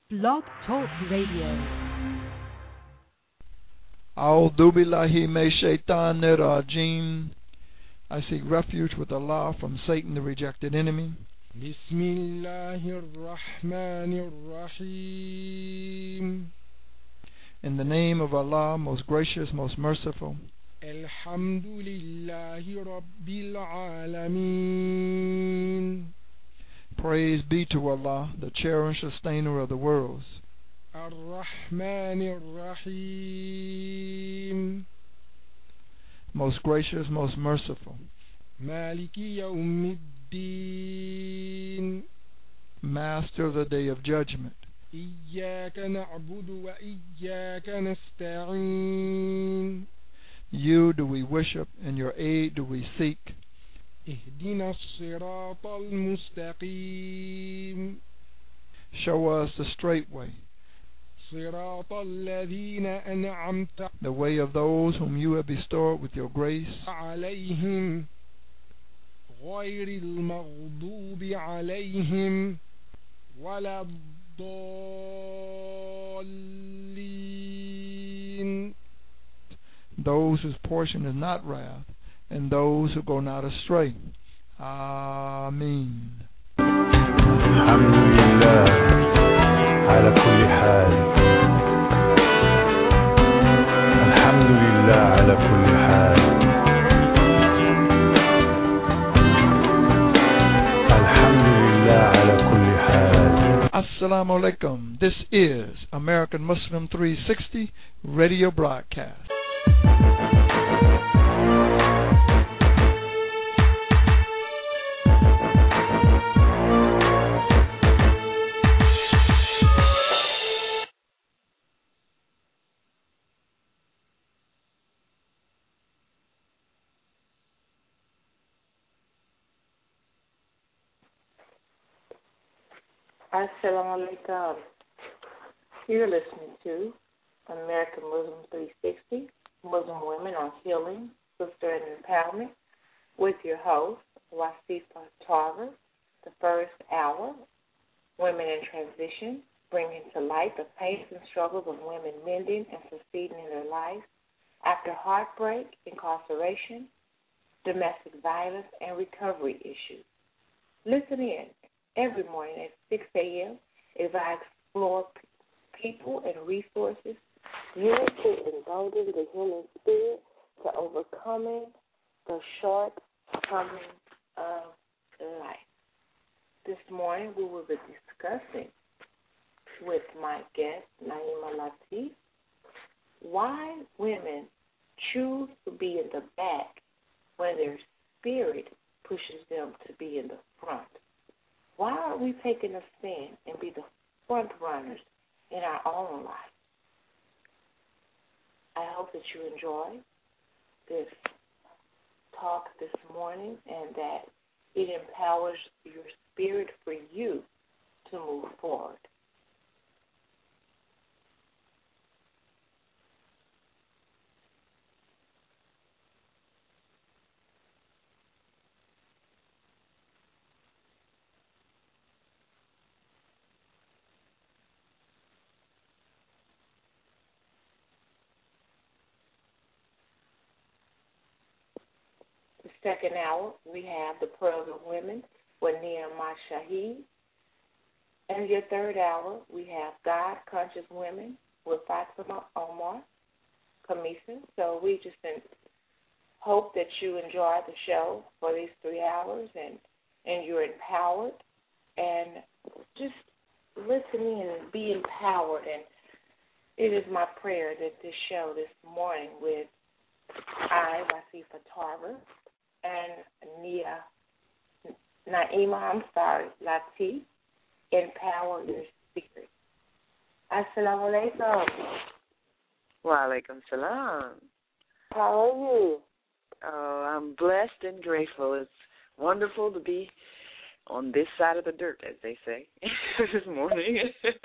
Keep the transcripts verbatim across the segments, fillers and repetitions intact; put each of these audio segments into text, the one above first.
Blog Talk Radio. A'udhu billahi min shaitanir rajim. I seek refuge with Allah from Satan, the rejected enemy. Bismillahir Rahmanir Rahim. In the name of Allah, most gracious, most merciful. Alhamdulillahi Rabbil Alameen. Praise be to Allah, the cherished sustainer of the worlds. Ar-Rahmanir Rahim. Most gracious, most merciful. Maliki Yawmiddin. Master of the day of judgment. Iyyaka na'budu wa iyyaka nasta'in. You do we worship, and your aid do we seek. Ihdina as-sirata al-mustaqim. Show us the straight way. Sirata alladhina an'amta. The way of those whom you have bestowed with your grace. Alayhim. Ghayril maghdubi alayhim. Wala dallin. Those whose portion is not wrath, and those who go not astray. Ameen. Alhamdulillah ala kulli hal. Alhamdulillah ala kulli hal. Alhamdulillah ala kulli hal. Assalamu alaikum. This is American Muslim three sixty radio broadcast. Assalamu alaikum. You're listening to American Muslim three sixty, Muslim Women on Healing, Sister and Empowerment, with your host, Wasifa Tarver. The first hour, Women in Transition, bringing to light the pains and struggles of women mending and succeeding in their lives after heartbreak, incarceration, domestic violence, and recovery issues. Listen in every morning at six a.m. as I explore p- people and resources unity and embolden the human spirit to overcoming the shortcomings of life. This morning we will be discussing with my guest, Naima Latif, why women choose to be in the back when their spirit pushes them to be in the front. Why are we taking a stand and be the front runners in our own life? I hope that you enjoy this talk this morning and that it empowers your spirit for you to move forward. Second hour, we have the Pearls of Women with Nehemiah Shahid. And your third hour, we have God Conscious Women with Fatima Omar Kamisa. So we just hope that you enjoy the show for these three hours and, and you're empowered. And just listen in and be empowered. And it is my prayer that this show this morning with I, Wasifa Tarver, and Nia, Naima, I'm sorry, Latif, empower your spirit. Assalamu alaikum. Wa alaikum salam. How are you? Oh, I'm blessed and grateful. It's wonderful to be on this side of the dirt, as they say, this morning.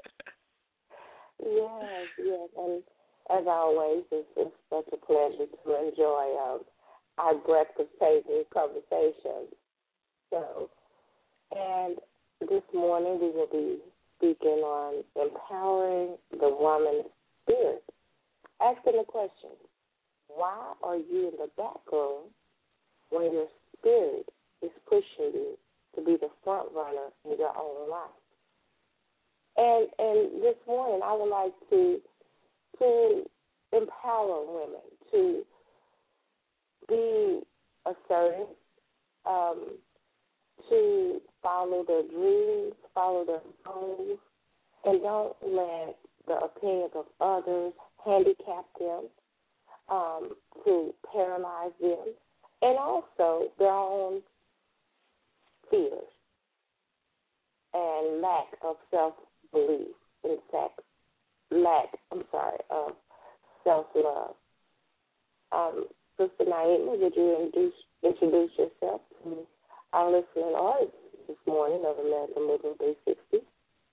Yes, yes, and as always, it's, it's such a pleasure to enjoy um, our breakfast table conversations. So, and this morning we will be speaking focusing on empowering the woman's spirit. Asking the question, why are you in the back room when your spirit is pushing you to be the front runner in your own life? And and this morning I would like to to empower women to be assertive, um, to follow their dreams, follow their goals, and don't let the opinions of others handicap them, um, to paralyze them, and also their own fears and lack of self-belief in sex, lack, I'm sorry, of self-love. Um, Sister Naima, would you introduce, introduce yourself to our listening audience this morning of American Muslim three sixty?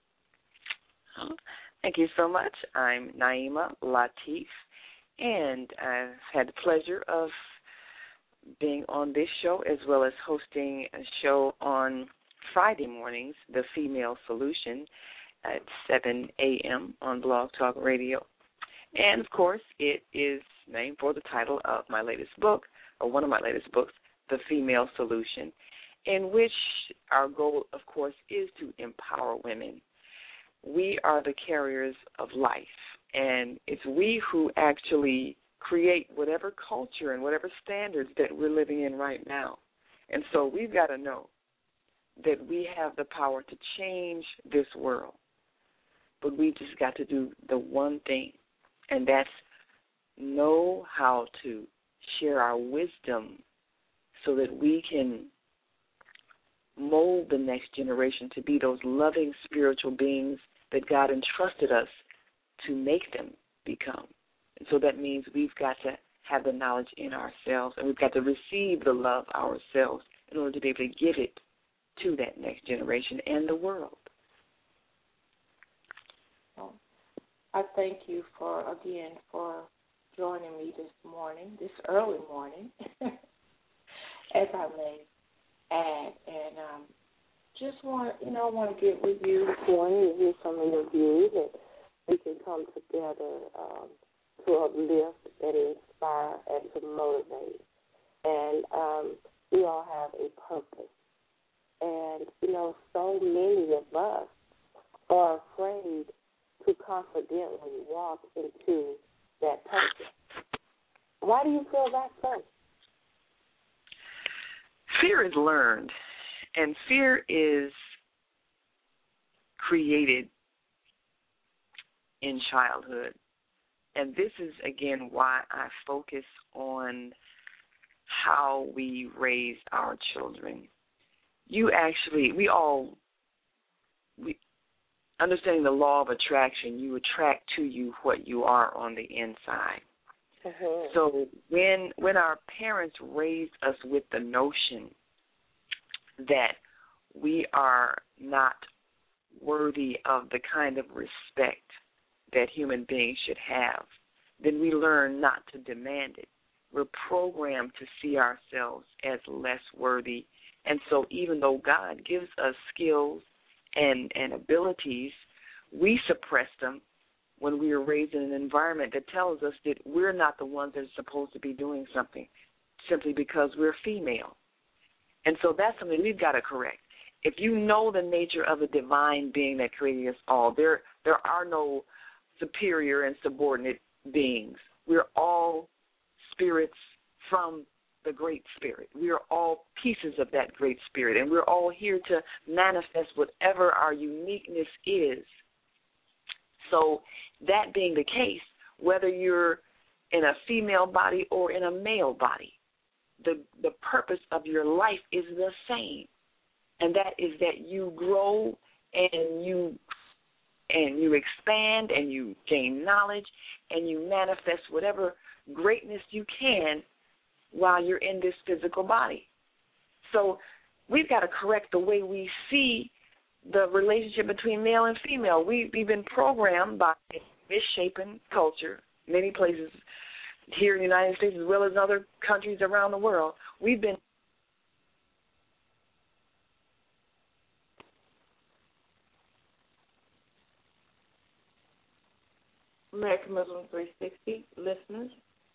Thank you so much. I'm Naima Latif, and I've had the pleasure of being on this show as well as hosting a show on Friday mornings, The Female Solution, at seven a.m. on Blog Talk Radio. And, of course, it is named for the title of my latest book, or one of my latest books, The Female Solution, in which our goal, of course, is to empower women. We are the carriers of life, and it's we who actually create whatever culture and whatever standards that we're living in right now. And so we've got to know that we have the power to change this world, but we just got to do the one thing, and that's know how to share our wisdom so that we can mold the next generation to be those loving spiritual beings that God entrusted us to make them become. And so that means we've got to have the knowledge in ourselves, and we've got to receive the love ourselves in order to be able to give it to that next generation and the world. Well, I thank you for, again, for joining me this morning, this early morning, as I may add. And um, just want, you know, I want to get with you this morning and hear some of your views, and we can come together um, to uplift and inspire and to motivate. And um, we all have a purpose. And, you know, so many of us are afraid to confidently walk into that purpose. Why do you feel that so? Fear is learned, and fear is created in childhood. And this is, again, why I focus on how we raise our children. You actually, we all, we, understanding the law of attraction, you attract to you what you are on the inside. Mm-hmm. So when when our parents raised us with the notion that we are not worthy of the kind of respect that human beings should have, then we learn not to demand it. We're programmed to see ourselves as less worthy. And so even though God gives us skills and, and abilities, we suppress them when we are raised in an environment that tells us that we're not the ones that are supposed to be doing something simply because we're female. And so that's something we've got to correct. If you know the nature of a divine being that created us all, there there are no superior and subordinate beings. We're all spirits from the Great Spirit. We are all pieces of that Great Spirit, and we're all here to manifest whatever our uniqueness is. So that being the case, whether you're in a female body or in a male body, the the purpose of your life is the same, and that is that you grow and you and you expand and you gain knowledge and you manifest whatever greatness you can while you're in this physical body. So we've got to correct the way we see the relationship between male and female. We, we've been programmed by misshapen culture, many places here in the United States as well as in other countries around the world. We've been American Muslim three sixty listeners.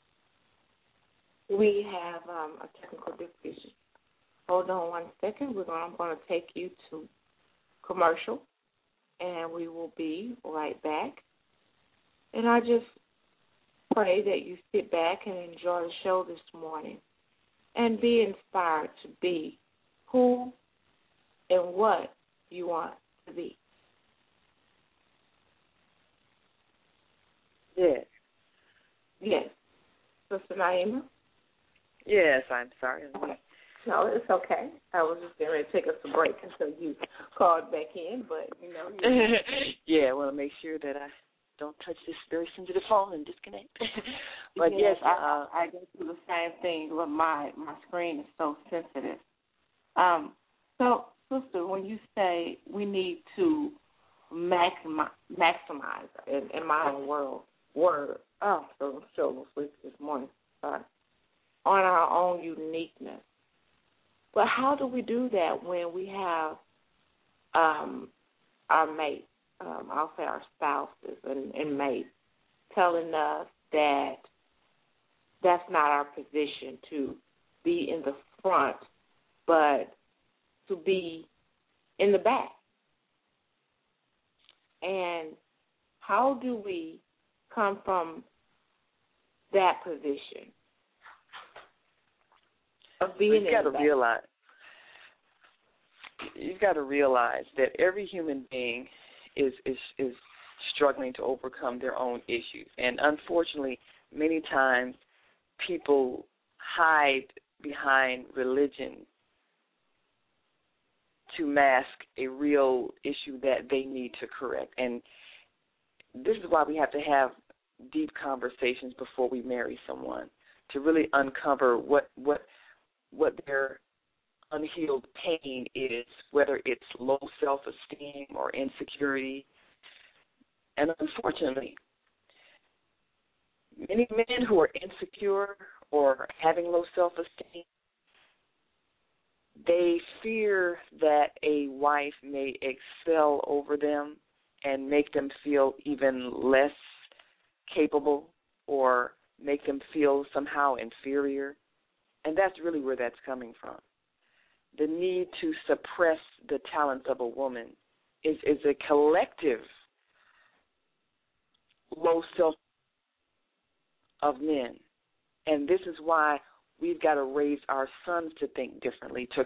We have um, a technical difficulty. Hold on one second. We're going, I'm going to take you to commercial, and we will be right back. And I just pray that you sit back and enjoy the show this morning and be inspired to be who and what you want to be. Yes. Yes. Sister Naima? Yes, I'm sorry. No, it's okay. I was just getting ready to take us a break until you called back in, but, you know. You yeah, I want to make sure that I don't touch this very sensitive phone and disconnect. But, yes, yes. I, I go through the same thing, but my, my screen is so sensitive. Um. So, sister, when you say we need to maximize, maximize in, in my own world, word, oh, so I'm still a little sleepy this morning, sorry, on our own uniqueness. But how do we do that when we have um, our mates, um, I'll say our spouses and, and mates, telling us that that's not our position to be in the front, but to be in the back? And how do we come from that position of being you've got in the to back? realize you've got to realize that every human being is is is struggling to overcome their own issues, and unfortunately, many times people hide behind religion to mask a real issue that they need to correct. And this is why we have to have deep conversations before we marry someone, to really uncover what what what their unhealed pain is, whether it's low self-esteem or insecurity. And unfortunately, many men who are insecure or having low self-esteem, they fear that a wife may excel over them and make them feel even less capable or make them feel somehow inferior. And that's really where that's coming from. The need to suppress the talents of a woman is, is a collective low self of men. And this is why we've got to raise our sons to think differently, to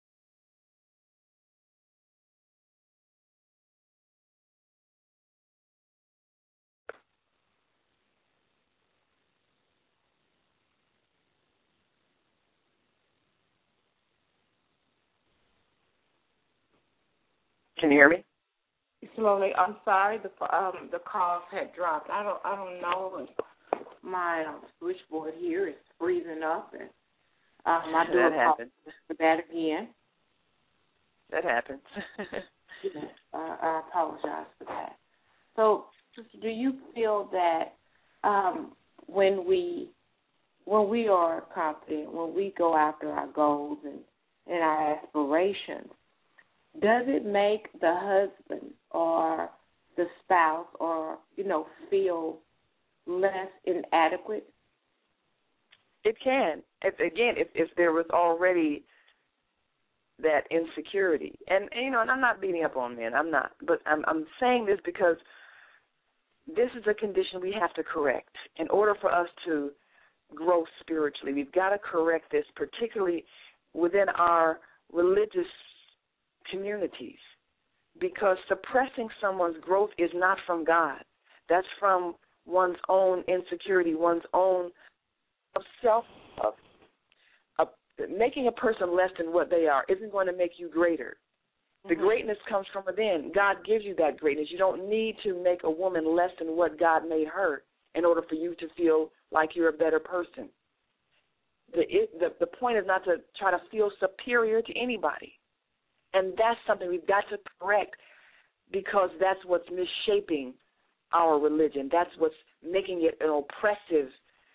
Can you hear me? Slowly. I'm sorry. The um the calls had dropped. I don't I don't know. My um, switchboard here is freezing up, and um, I do that apologize happens. for that again. That happens. Yes, uh, I apologize for that. So, do you feel that um, when we when we are confident, when we go after our goals and, and our aspirations, does it make the husband or the spouse or, you know, feel less inadequate? It can. If, again, if, if there was already that insecurity. And, and, you know, and I'm not beating up on men. I'm not. But I'm, I'm saying this because this is a condition we have to correct. In order for us to grow spiritually, we've got to correct this, particularly within our religious communities, because suppressing someone's growth is not from God. That's from one's own insecurity, one's own self. Of, of, making a person less than what they are isn't going to make you greater. The mm-hmm. greatness comes from within. God gives you that greatness. You don't need to make a woman less than what God made her in order for you to feel like you're a better person. The, it, the, the point is not to try to feel superior to anybody. And that's something we've got to correct, because that's what's misshaping our religion. That's what's making it an oppressive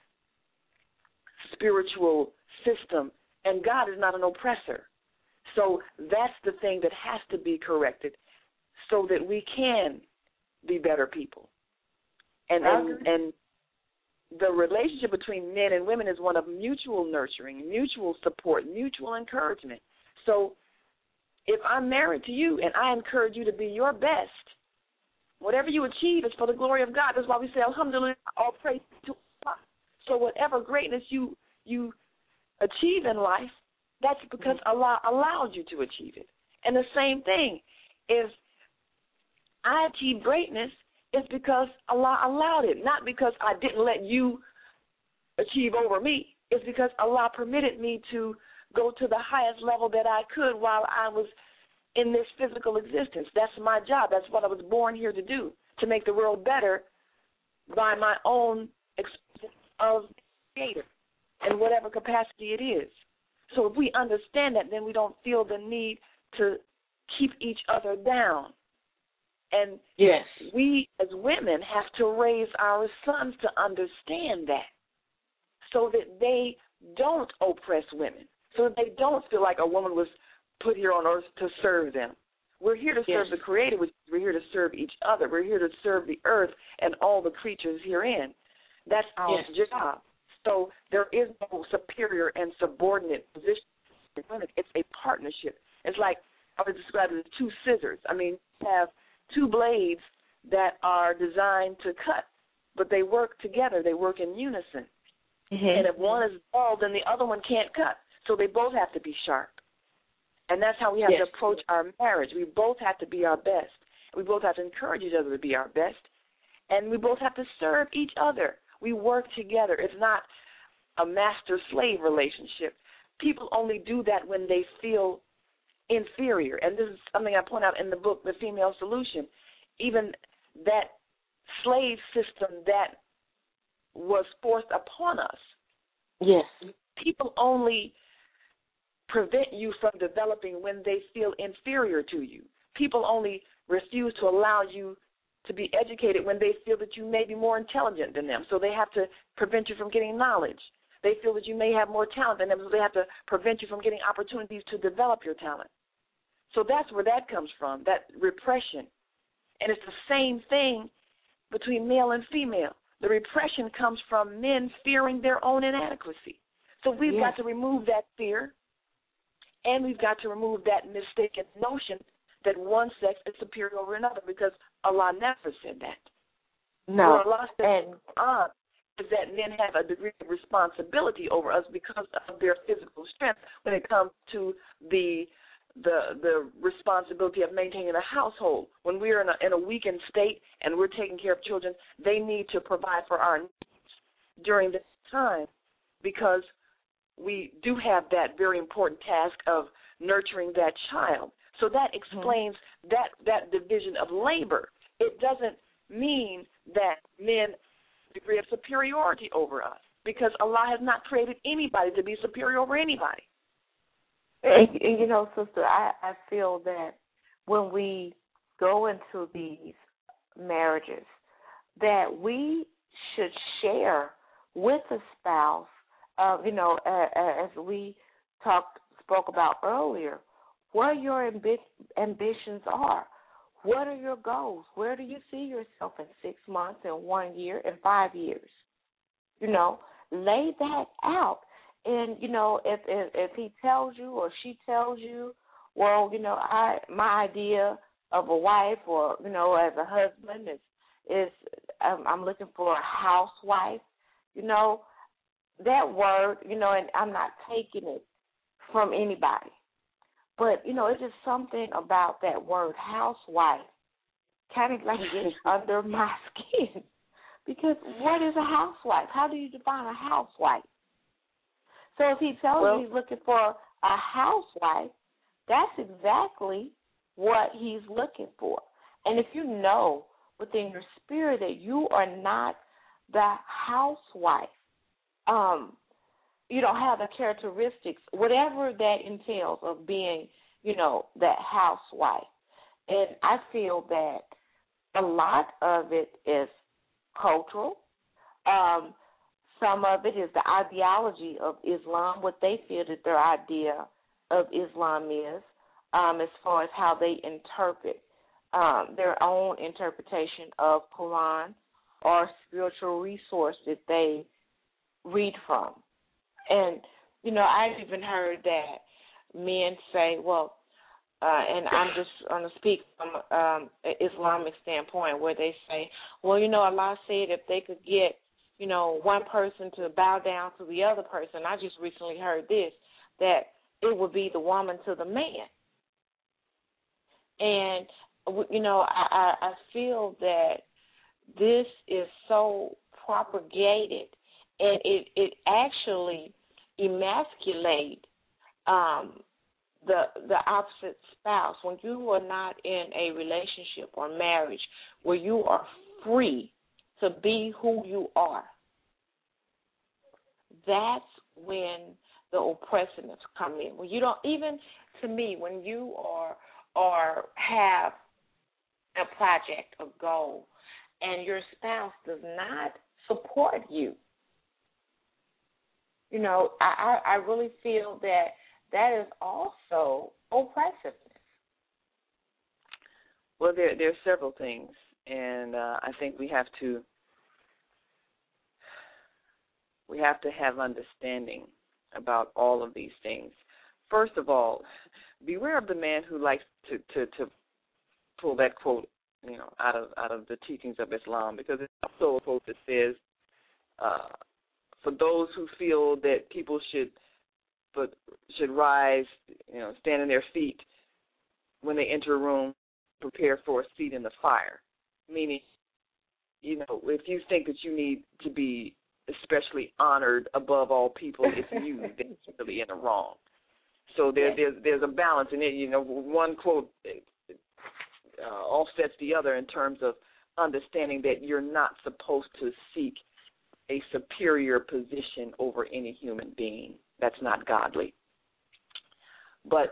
spiritual system. And God is not an oppressor. So that's the thing that has to be corrected so that we can be better people. And and, and the relationship between men and women is one of mutual nurturing, mutual support, mutual encouragement. So if I'm married to you and I encourage you to be your best, whatever you achieve is for the glory of God. That's why we say, alhamdulillah, all praise to Allah. So whatever greatness you you achieve in life, that's because Allah allowed you to achieve it. And the same thing, if I achieve greatness, it's because Allah allowed it, not because I didn't let you achieve over me. It's because Allah permitted me to go to the highest level that I could while I was in this physical existence. That's my job. That's what I was born here to do, to make the world better by my own experience of Creator in whatever capacity it is. So if we understand that, then we don't feel the need to keep each other down. And yes, we as women have to raise our sons to understand that, so that they don't oppress women, so that they don't feel like a woman was put here on earth to serve them. We're here to serve yes. the Creator. We're here to serve each other. We're here to serve the earth and all the creatures herein. That's our yes. job. So there is no superior and subordinate position in women. It's a partnership. It's like I would describe it as two scissors. I mean, you have two blades that are designed to cut, but they work together. They work in unison. Mm-hmm. And if one is dull, then the other one can't cut. So they both have to be sharp. And that's how we have yes. to approach our marriage. We both have to be our best. We both have to encourage each other to be our best. And we both have to serve each other. We work together. It's not a master-slave relationship. People only do that when they feel inferior. And this is something I point out in the book, The Female Solution. Even that slave system that was forced upon us. Yes. People only prevent you from developing when they feel inferior to you. People only refuse to allow you to be educated when they feel that you may be more intelligent than them. So they have to prevent you from getting knowledge. They feel that you may have more talent than them, so they have to prevent you from getting opportunities to develop your talent. So that's where that comes from, that repression. And it's the same thing between male and female. The repression comes from men fearing their own inadequacy. So we've yes. got to remove that fear, and we've got to remove that mistaken notion that one sex is superior over another, because Allah never said that. No. What Allah said and uh, is that men have a degree of responsibility over us because of their physical strength when it comes to the the the responsibility of maintaining a household. When we're in a, in a weakened state and we're taking care of children, they need to provide for our needs during this time, because we do have that very important task of nurturing that child. So that explains mm-hmm. that, that division of labor. It doesn't mean that men have a degree of superiority over us, because Allah has not created anybody to be superior over anybody. And, and you know, sister, I, I feel that when we go into these marriages, that we should share with the spouse, uh, you know, uh, as we talked, spoke about earlier, what your ambi- ambitions are. What are your goals? Where do you see yourself in six months, in one year, in five years? You know, lay that out. And, you know, if, if if he tells you or she tells you, well, you know, I my idea of a wife, or, you know, as a husband is, is um, I'm looking for a housewife, you know, that word, you know, and I'm not taking it from anybody. But, you know, it's just something about that word housewife kind of like gets under my skin. Because what is a housewife? How do you define a housewife? So if he tells well, you he's looking for a housewife, that's exactly what he's looking for. And if you know within your spirit that you are not the housewife, um, you don't have the characteristics, whatever that entails of being, you know, that housewife. And I feel that a lot of it is cultural. Um, some of it is the ideology of Islam, what they feel that their idea of Islam is, um, as far as how they interpret um, their own interpretation of Quran. or spiritual resource that they read from. And, you know, I've even heard that men say, well, uh, and I'm just going to speak from um, an Islamic standpoint, where they say, well, you know, Allah said if they could get, you know, one person to bow down to the other person, I just recently heard this, that it would be the woman to the man. And, you know, I, I feel that this is so propagated, and it, it actually emasculates um, the the opposite spouse. When you are not in a relationship or marriage where you are free to be who you are, that's when the oppressiveness come in. When you don't, even to me, when you are or have a project, a goal, and your spouse does not support you, you know, I, I really feel that that is also oppressiveness. Well, there there are several things, and uh, I think we have to we have to have understanding about all of these things. First of all, beware of the man who likes to, to, to pull that quote, you know, out of out of the teachings of Islam, because it's also a quote that says, uh, for those who feel that people should but should rise, you know, stand on their feet when they enter a room, prepare for a seat in the fire. Meaning, you know, if you think that you need to be especially honored above all people, it's you that's really in the wrong. So there, there's there's a balance in it. You know, one quote uh, offsets the other in terms of understanding that you're not supposed to seek a superior position over any human being. That's not godly. But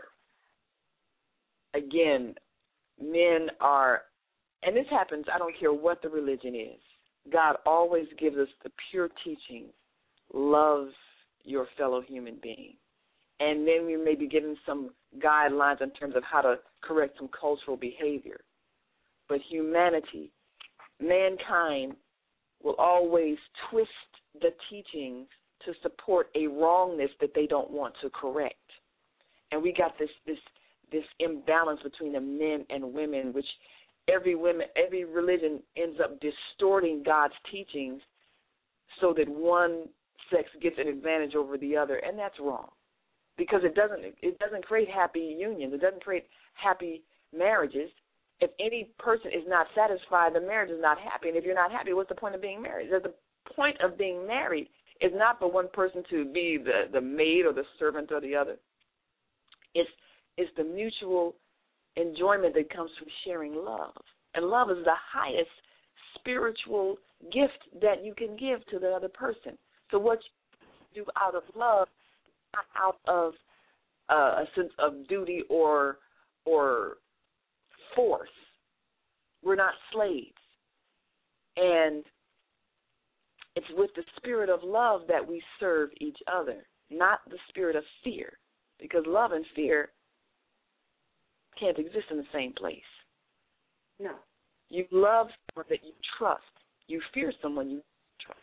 again, men are, and this happens, I don't care what the religion is, God always gives us the pure teachings, love your fellow human being. And then we may be given some guidelines in terms of how to correct some cultural behavior. But humanity, mankind, will always twist the teachings to support a wrongness that they don't want to correct. And we got this this this imbalance between the men and women, which every women every religion ends up distorting God's teachings so that one sex gets an advantage over the other, and that's wrong. Because it doesn't it doesn't create happy unions. It doesn't create happy marriages. If any person is not satisfied, the marriage is not happy. And if you're not happy, what's the point of being married? The point of being married is not for one person to be the, the maid or the servant or the other. It's it's the mutual enjoyment that comes from sharing love. And love is the highest spiritual gift that you can give to the other person. So what you do out of love, not out of uh, a sense of duty or or force. We're not slaves. And it's with the spirit of love that we serve each other, not the spirit of fear, because love and fear can't exist in the same place. No. You love someone that you trust. You fear someone you trust.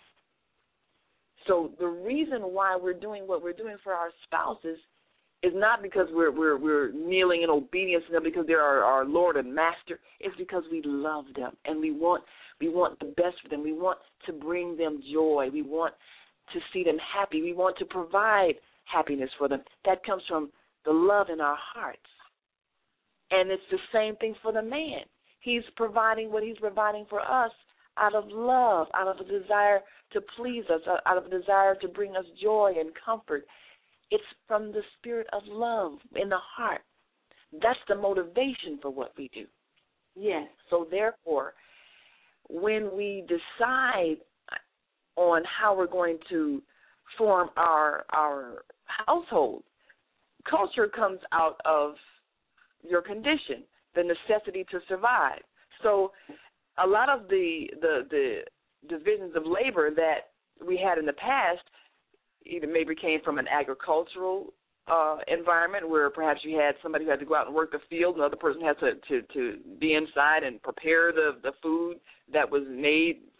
So the reason why we're doing what we're doing for our spouses is not because we're we're we're kneeling in obedience to them because they're our, our Lord and Master. It's because we love them and we want we want the best for them. We want to bring them joy. We want to see them happy. We want to provide happiness for them. That comes from the love in our hearts. And it's the same thing for the man. He's providing what he's providing for us out of love, out of a desire to please us, out of a desire to bring us joy and comfort. It's from the spirit of love in the heart. That's the motivation for what we do. Yes. So therefore, when we decide on how we're going to form our our household, culture comes out of your condition, the necessity to survive. So a lot of the the, the divisions of labor that we had in the past either maybe came from an agricultural uh, environment where perhaps you had somebody who had to go out and work the field, another person had to, to, to be inside and prepare the, the food that was made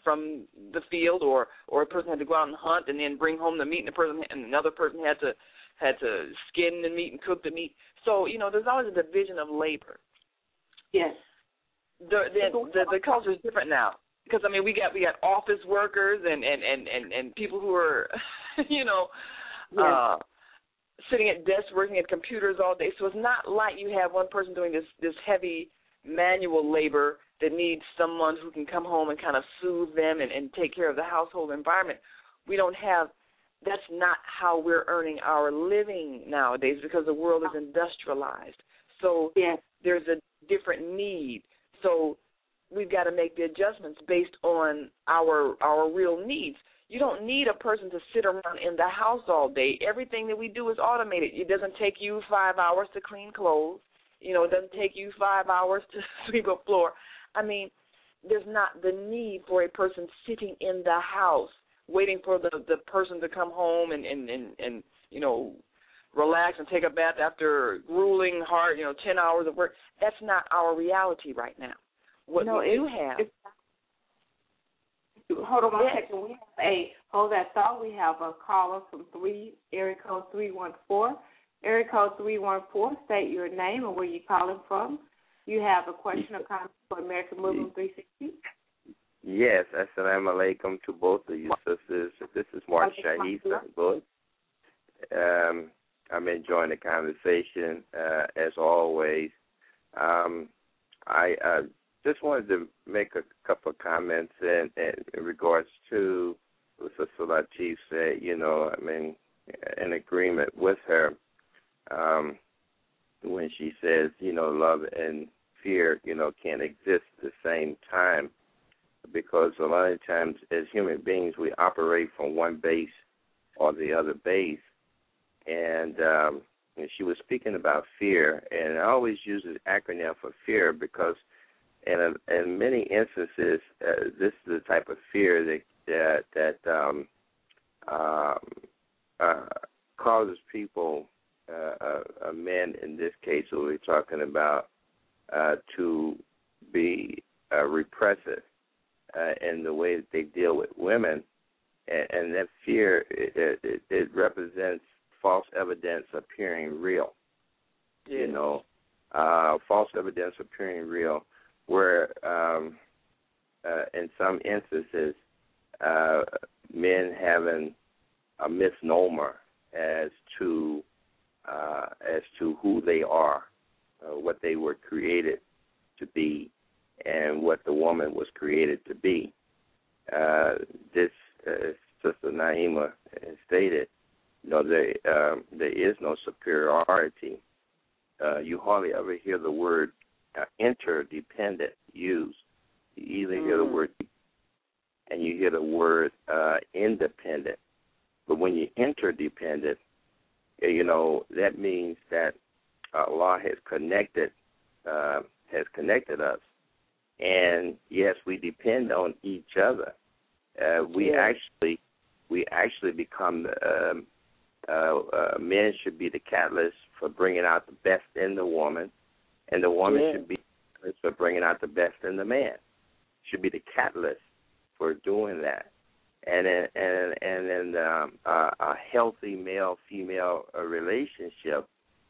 from the field, or, or a person had to go out and hunt and then bring home the meat, and, the person, and another person had to had to skin the meat and cook the meat. So, you know, there's always a division of labor. Yes. The the the, the culture is different now, because I mean we got we got office workers and and, and, and, and people who are, you know, yes. uh, sitting at desks working at computers all day. So it's not like you have one person doing this this heavy manual labor that needs someone who can come home and kind of soothe them and, and take care of the household environment. We don't have. That's not how we're earning our living nowadays, because the world is industrialized. So yes. there's a different need. So we've got to make the adjustments based on our our real needs. You don't need a person to sit around in the house all day. Everything that we do is automated. It doesn't take you five hours to clean clothes. You know, it doesn't take you five hours to sweep a floor. I mean, there's not the need for a person sitting in the house waiting for the, the person to come home and, and, and, and, you know, relax and take a bath after grueling, hard, you know, ten hours of work. That's not our reality right now. What no, we do have. It's, hold on one yes. second. We have a, hold that thought. We have a caller from three, area code three one four. Area code three one four, state your name and where you're calling from. You have a question or comment for American Muslim three sixty? Yes, assalamu alaikum to both of you sisters. This is Marsha Issa. Um, I'm enjoying the conversation, uh, as always. Um, I uh, just wanted to make a couple of comments in, in, in regards to what Sister Latif said. You know, I mean, in agreement with her um, when she says, you know, love and fear, you know, can't exist at the same time, because a lot of times as human beings we operate from one base or the other base. And, um, and she was speaking about fear, and I always use an acronym for fear because in, a, in many instances uh, this is the type of fear that that, that um, um, uh, causes people, uh, uh, men in this case who we're talking about, uh, to be uh, repressive uh, in the way that they deal with women, and, and that fear it, it, it represents false evidence appearing real. Yeah. You know, uh, false evidence appearing real, where um, uh, in some instances uh, men having a misnomer as to uh, as to who they are, uh, what they were created to be, and what the woman was created to be. Uh, this, uh, Sister Naima stated, you know, there, um, there is no superiority. Uh, you hardly ever hear the word uh, interdependent used. You either hear the word and you hear the word uh, independent. But when you're interdependent, you know, that means that Allah has connected uh, has connected us. And yes, we depend on each other. Uh, we yeah. actually we actually become um, uh, uh, men should be the catalyst for bringing out the best in the woman, and the woman yeah. should be for bringing out the best in the man. Should be the catalyst for doing that. And in, and and in um, uh, a healthy male-female uh, relationship,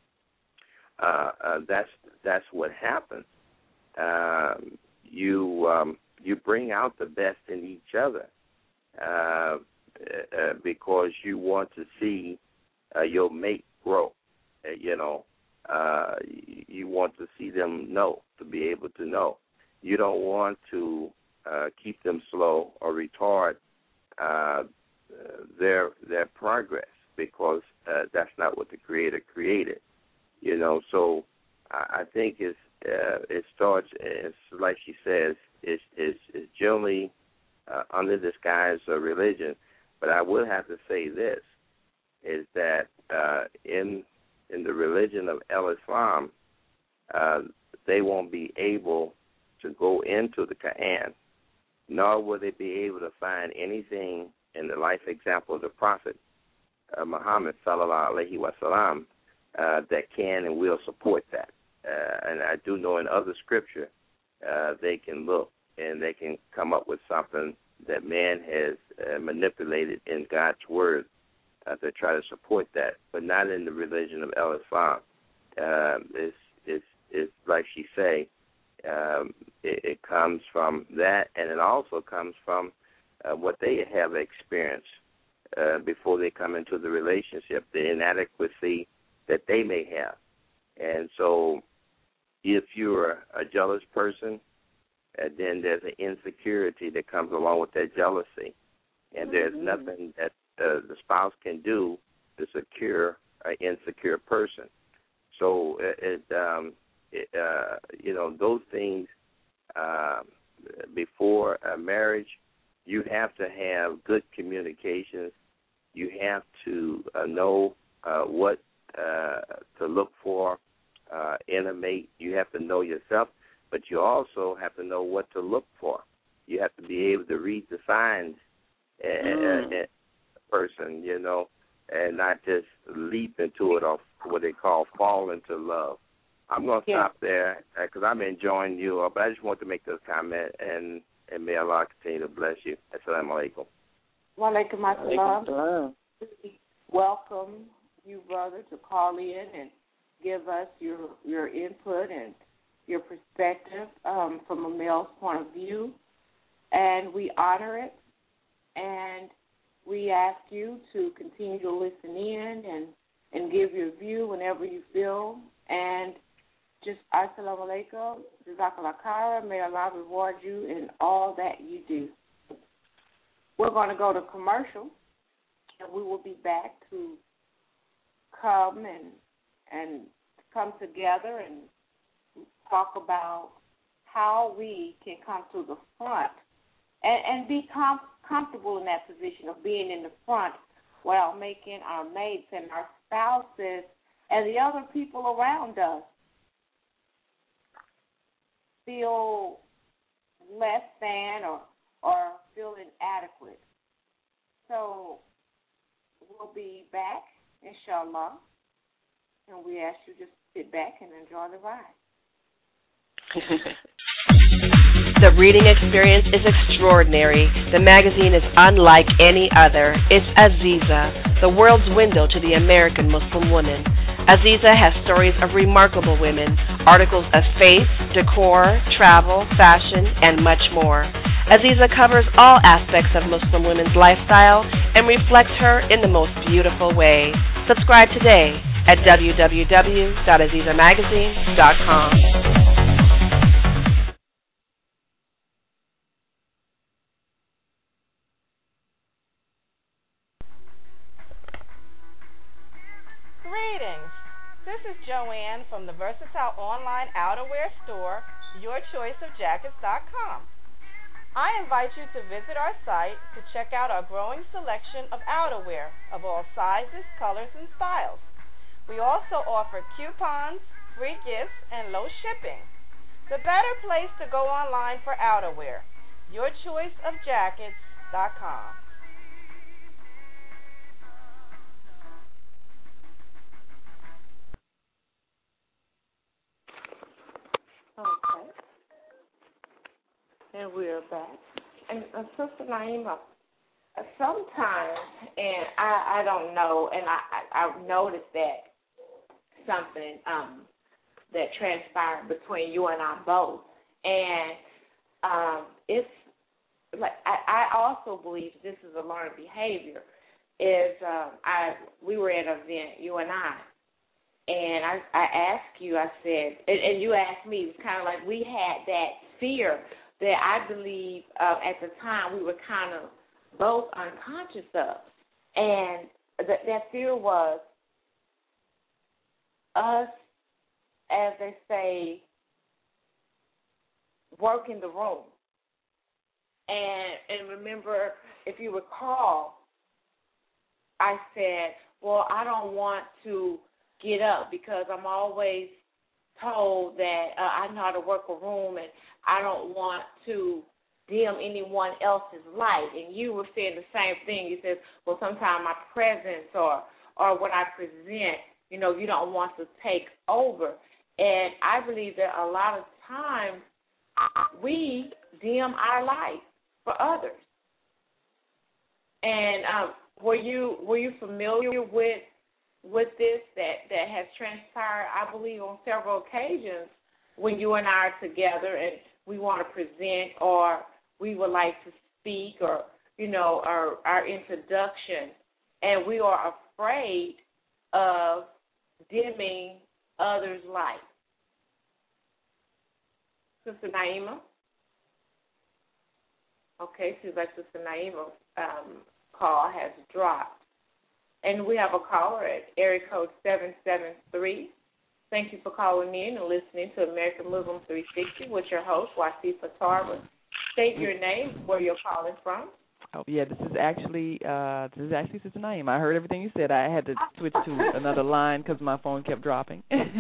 uh, uh, that's that's what happens. Um, you um, you bring out the best in each other uh, uh, because you want to see uh, your mate grow. Uh, you know, uh, you want to see them know, to be able to know. You don't want to uh, keep them slow or retard uh, their their progress, because uh, that's not what the Creator created. You know, so I, I think it's Uh, it starts, it's like she says, it's, it's, it's generally uh, under the guise of religion. But I will have to say this, is that uh, in in the religion of El-Islam, uh, they won't be able to go into the Quran, nor will they be able to find anything in the life example of the Prophet uh, Muhammad, sallallahu alaihi wasallam, uh, that can and will support that. Uh, and I do know in other scripture uh, they can look and they can come up with something that man has uh, manipulated in God's word uh, to try to support that, but not in the religion of El Islam. Um, it's, it's, it's like she say, um, it, it comes from that, and it also comes from uh, what they have experienced uh, before they come into the relationship, the inadequacy that they may have. And so if you're a jealous person, uh, then there's an insecurity that comes along with that jealousy. And there's mm-hmm. nothing that uh, the spouse can do to secure an insecure person. So, it, it, um, it, uh, you know, those things uh, before a marriage, you have to have good communications. You have to uh, know uh, what uh, to look for uh, in a mate. You have to know yourself, but you also have to know what to look for. You have to be able to read the signs in mm. a person, you know, and not just leap into it or what they call fall into love. I'm going to yeah. stop there because I'm enjoying you, but I just want to make this comment, and, and may Allah continue to bless you. Assalamu alaikum. Wa alaikum assalam. Welcome you, brother, to call in and give us your your input and your perspective um, from a male's point of view. And we honor it, and we ask you to continue to listen in and, and give your view whenever you feel. And just assalamu alaikum, jazakallah khair, may Allah reward you in all that you do. We're going to go to commercial, and we will be back to come and and come together and talk about how we can come to the front and, and be com- comfortable in that position of being in the front while making our mates and our spouses and the other people around us feel less than or, or feel inadequate. So we'll be back, inshallah, and we ask you just sit back and enjoy the ride. The reading experience is extraordinary. The magazine is unlike any other. It's Aziza, the world's window to the American Muslim woman. Aziza has stories of remarkable women, articles of faith, decor, travel, fashion, and much more. Aziza covers all aspects of Muslim women's lifestyle and reflects her in the most beautiful way. Subscribe today at w w w dot aziza magazine dot com. Greetings. This is Joanne from the versatile online outerwear store, your choice of jackets dot com. I invite you to visit our site to check out our growing selection of outerwear of all sizes, colors, and styles. We also offer coupons, free gifts, and low shipping. The better place to go online for outerwear, your choice of jackets dot com. Okay. And we're back. And uh, Sister Naima, uh, sometimes, and I, I don't know, and I, I, I've noticed that something um, that transpired between you and I both. And um, it's like I, I also believe this is a learned behavior. Is um, I we were at an event, you and I, and I, I asked you, I said, and, and you asked me, it was kind of like we had that fear that I believe uh, at the time we were kind of both unconscious of. And th- that fear was us, as they say, working the room. And, and remember, if you recall, I said, well, I don't want to get up because I'm always told that uh, I know how to work a room and I don't want to dim anyone else's light. And you were saying the same thing. You said, well, sometimes my presence or, or what I present, you know, you don't want to take over. And I believe that a lot of times we dim our light for others. And um, were you were you familiar with with this that, that has transpired, I believe, on several occasions when you and I are together and we want to present or we would like to speak or, you know, our, our introduction, and we are afraid of dimming others' light. Sister Naima? Okay, seems like Sister Naima's um, call has dropped. And we have a caller at area code seven seven three. Thank you for calling in and listening to American Muslim three sixty with your host, Wasifa Tarver. State your name, where you're calling from. Oh, yeah, this is actually uh, this is actually Sister Naima. I heard everything you said. I had to switch to another line because my phone kept dropping.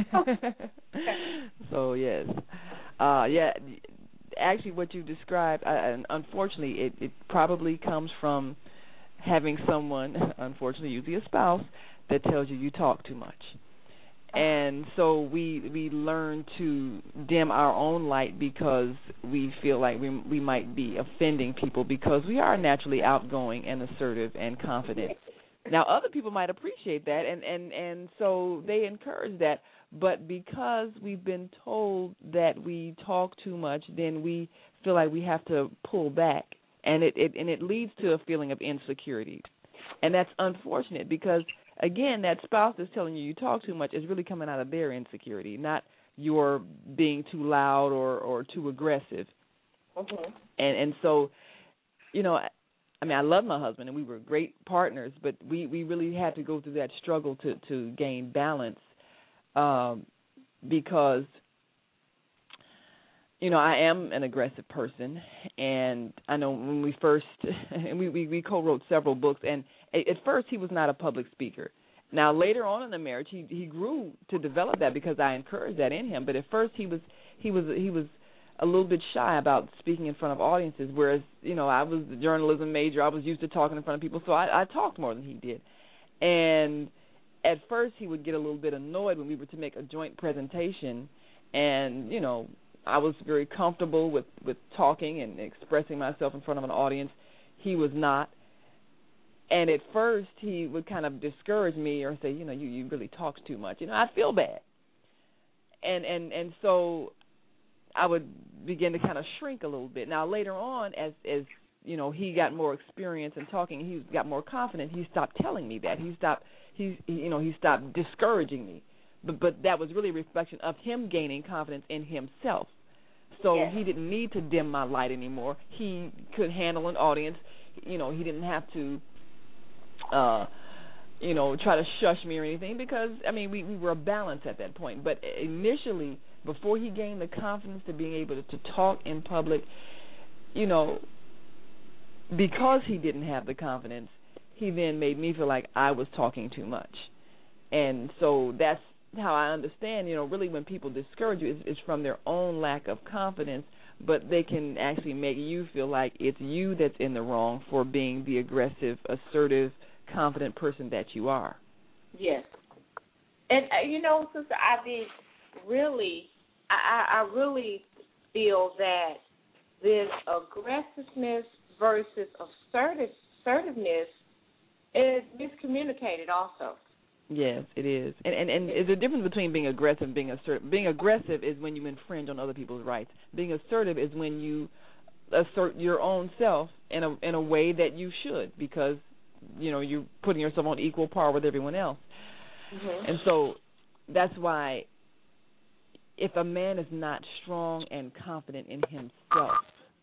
So, yes. Uh, yeah, actually what you described, uh, unfortunately, it, it probably comes from having someone, unfortunately, usually a spouse, that tells you you talk too much. And so we we learn to dim our own light because we feel like we we might be offending people because we are naturally outgoing and assertive and confident. Now, other people might appreciate that, and, and, and so they encourage that. But because we've been told that we talk too much, then we feel like we have to pull back. And it, it and it leads to a feeling of insecurity. And that's unfortunate because, again, that spouse that's telling you you talk too much is really coming out of their insecurity, not your being too loud or, or too aggressive. Mm-hmm. And and so, you know, I mean, I love my husband and we were great partners, but we, we really had to go through that struggle to, to gain balance um, because, you know, I am an aggressive person, and I know when we first, and we, we, we co-wrote several books, and at first he was not a public speaker. Now, later on in the marriage, he he grew to develop that because I encouraged that in him, but at first he was he was he was a little bit shy about speaking in front of audiences, whereas, you know, I was the journalism major, I was used to talking in front of people, so I, I talked more than he did. And at first he would get a little bit annoyed when we were to make a joint presentation, and, you know, I was very comfortable with, with talking and expressing myself in front of an audience. He was not. And at first he would kind of discourage me or say, you know, you, you really talk too much. You know, I'd feel bad. And, and, and so I would begin to kind of shrink a little bit. Now, later on, as, as you know, he got more experience in talking, he got more confident, he stopped telling me that. He stopped, he, you know, he stopped discouraging me. But, but that was really a reflection of him gaining confidence in himself. So yes. He didn't need to dim my light anymore. He could handle an audience. You know, he didn't have to, uh, you know, try to shush me or anything because, I mean, we, we were balanced at that point. But initially, before he gained the confidence to being able to, to talk in public, you know, because he didn't have the confidence, he then made me feel like I was talking too much. And so that's how I understand, you know, really when people discourage you, it's, it's from their own lack of confidence, but they can actually make you feel like it's you that's in the wrong for being the aggressive, assertive, confident person that you are. Yes. And, uh, you know, Sister Ivy, really, I, I really feel that this aggressiveness versus assertive, assertiveness is miscommunicated also. Yes, it is. And, and and there's a difference between being aggressive and being assertive. Being aggressive is when you infringe on other people's rights. Being assertive is when you assert your own self in a in a way that you should, because, you know, you're putting yourself on equal par with everyone else. Mm-hmm. And so that's why if a man is not strong and confident in himself,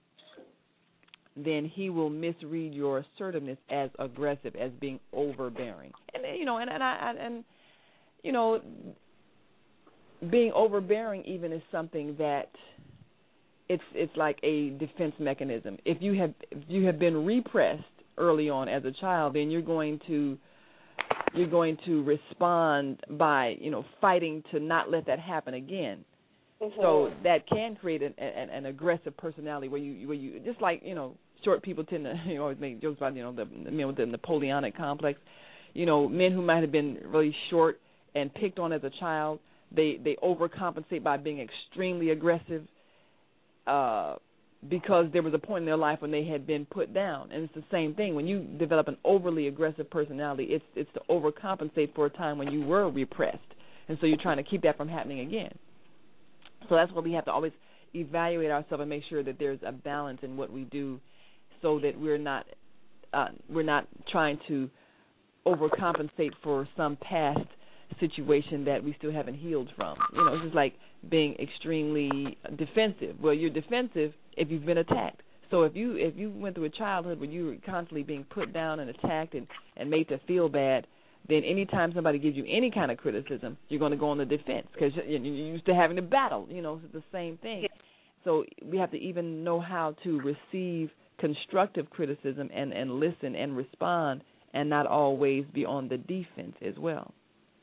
then he will misread your assertiveness as aggressive, as being overbearing. And, you know, and, and I and you know, being overbearing even is something that it's it's like a defense mechanism. If you have if you have been repressed early on as a child, then you're going to you're going to respond by, you know, fighting to not let that happen again. Mm-hmm. So that can create an, an, an aggressive personality where you where you just like, you know, short people tend to, you know, always make jokes about, you know, the, the men with the Napoleonic complex. You know, men who might have been really short and picked on as a child, they they overcompensate by being extremely aggressive. Uh, because there was a point in their life when they had been put down. And it's the same thing. When you develop an overly aggressive personality, it's it's to overcompensate for a time when you were repressed. And so you're trying to keep that from happening again. So that's why we have to always evaluate ourselves and make sure that there's a balance in what we do, so that we're not uh, we're not trying to overcompensate for some past situation that we still haven't healed from. You know, it's just like being extremely defensive. Well, you're defensive if you've been attacked. So if you if you went through a childhood where you were constantly being put down and attacked and, and made to feel bad, then anytime somebody gives you any kind of criticism, you're going to go on the defense because you're used to having to battle. You know, it's the same thing. So we have to even know how to receive constructive criticism and, and listen and respond, and not always be on the defense as well.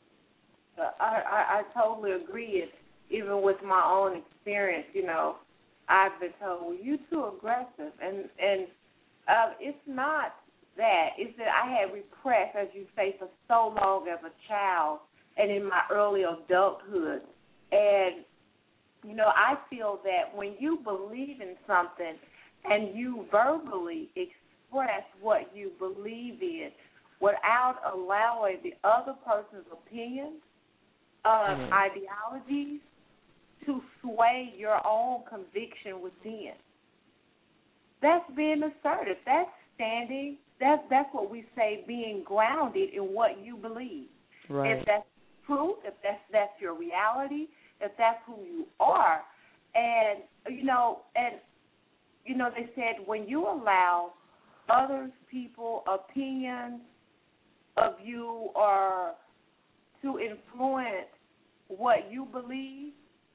I, I, I totally agree. It's, even with my own experience, you know, I've been told, well, you're too aggressive. And, and uh, it's not that. It's that I had repressed, as you say, for so long as a child and in my early adulthood. And, you know, I feel that when you believe in something and you verbally express what you believe in without allowing the other person's opinions, uh, mm-hmm. ideologies, to sway your own conviction within, that's being assertive. That's standing. That's that's what we say, being grounded in what you believe. Right. If that's truth, if that's that's your reality, if that's who you are, and you know, and you know, they said when you allow others, people, opinions of you or to influence what you believe,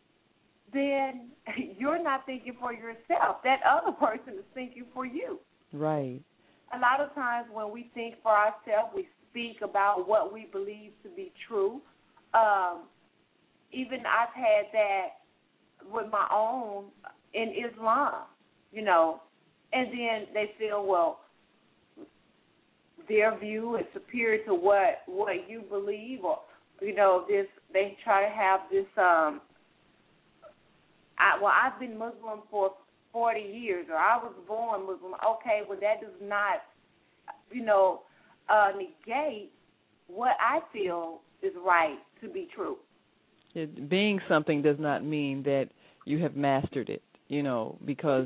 then you're not thinking for yourself. That other person is thinking for you. Right. A lot of times when we think for ourselves, we speak about what we believe to be true. Um, even I've had that with my own in Islam, you know, and then they feel, well, their view is superior to what, what you believe, or, you know, this, they try to have this, um, I, well, I've been Muslim for forty years, or I was born Muslim. Okay, well, that does not, you know, uh, negate what I feel is right to be true. It, being something does not mean that you have mastered it, you know, because,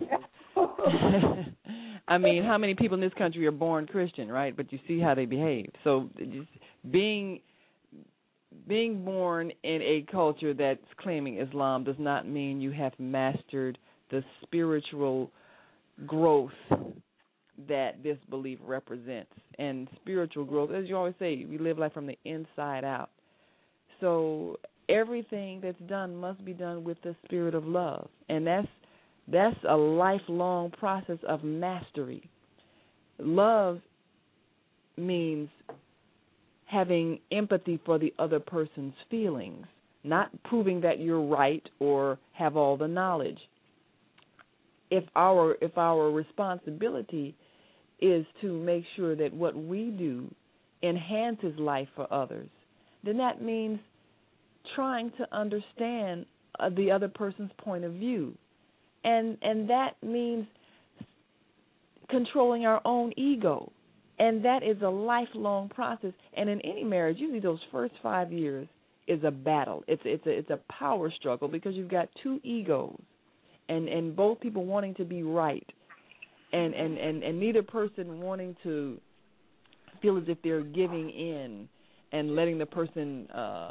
I mean, how many people in this country are born Christian, right? But you see how they behave. So just being being born in a culture that's claiming Islam does not mean you have mastered the spiritual growth that this belief represents. And spiritual growth, as you always say, we live life from the inside out. So everything that's done must be done with the spirit of love. And that's that's a lifelong process of mastery. Love means having empathy for the other person's feelings, not proving that you're right or have all the knowledge. If our if our responsibility is to make sure that what we do enhances life for others, then that means trying to understand uh, the other person's point of view. And and that means controlling our own ego. And that is a lifelong process. And in any marriage, usually those first five years is a battle. It's it's a it's a power struggle because you've got two egos, and, and both people wanting to be right, and, and, and, and neither person wanting to feel as if they're giving in and letting the person uh,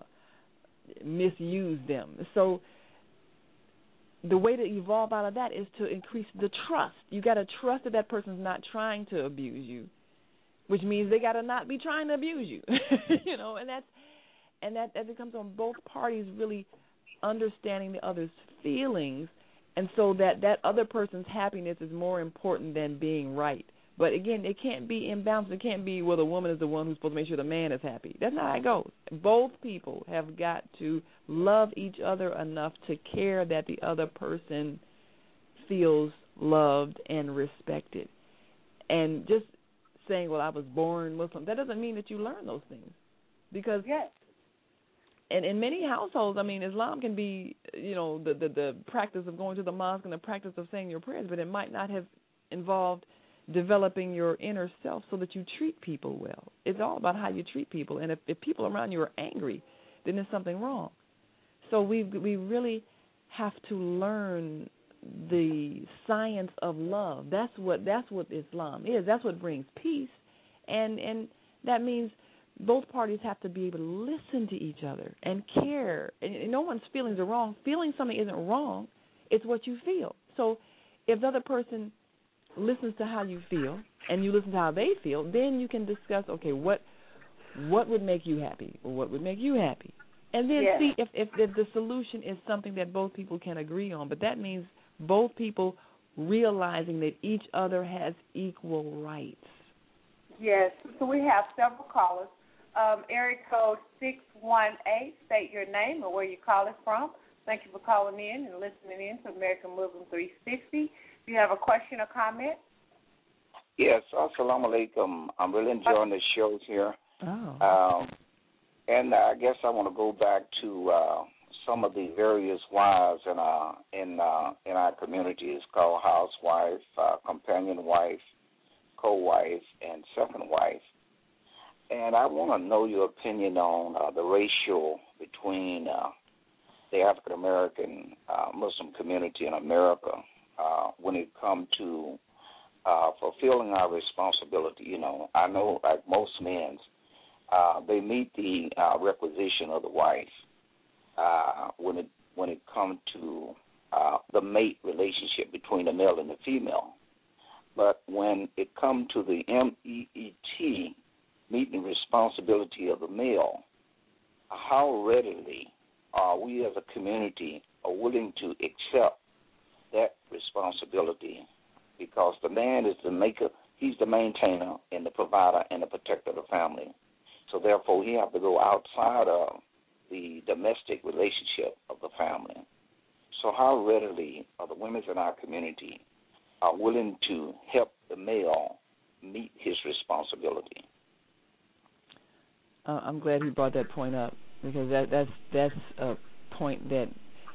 misuse them. So the way to evolve out of that is to increase the trust. You got to trust that that person's not trying to abuse you, which means they got to not be trying to abuse you. You know, and that's and that, that becomes on both parties really understanding the other's feelings, and so that that other person's happiness is more important than being right. But again, it can't be imbalanced. It can't be, well, the woman is the one who's supposed to make sure the man is happy. That's not how it goes. Both people have got to love each other enough to care that the other person feels loved and respected. And just saying, well, I was born Muslim, that doesn't mean that you learn those things. Because yes. and in many households, I mean, Islam can be, you know, the, the, the practice of going to the mosque and the practice of saying your prayers, but it might not have involved developing your inner self so that you treat people well. It's all about how you treat people. And if, if people around you are angry, then there's something wrong. So we we really have to learn the science of love. That's what that's what Islam is. That's what brings peace, and and that means both parties have to be able to listen to each other and care. And no one's feelings are wrong. Feeling something isn't wrong. It's what you feel. So if the other person listens to how you feel and you listen to how they feel, then you can discuss, okay, what what would make you happy or what would make you happy. And then yes. see if, if, if the solution is something that both people can agree on. But that means both people realizing that each other has equal rights. Yes. So we have several callers. Um, area code six one eight, state your name or where you call it from. Thank you for calling in and listening in to American Muslim three sixty. If you have a question or comment. Yes, assalamu alaikum. I'm really enjoying the shows here. Oh. Um, and I guess I want to go back to uh, some of the various wives in uh, in uh, in our community. It's called housewife, uh, companion wife, co-wife, and second wife. And I want to know your opinion on uh, the ratio between uh, the African American uh, Muslim community in America uh, when it comes to uh, fulfilling our responsibility. You know, I know, like most men, uh, they meet the uh, requisition of the wife uh, when it when it comes to uh, the mate relationship between the male and the female. But when it comes to the M E E T, meeting the responsibility of the male, how readily are we as a community are willing to accept that responsibility? Because the man is the maker, he's the maintainer and the provider and the protector of the family. So therefore, he has to go outside of the domestic relationship of the family. So how readily are the women in our community are willing to help the male meet his responsibility? Uh, I'm glad he brought that point up, because that, that's that's a point that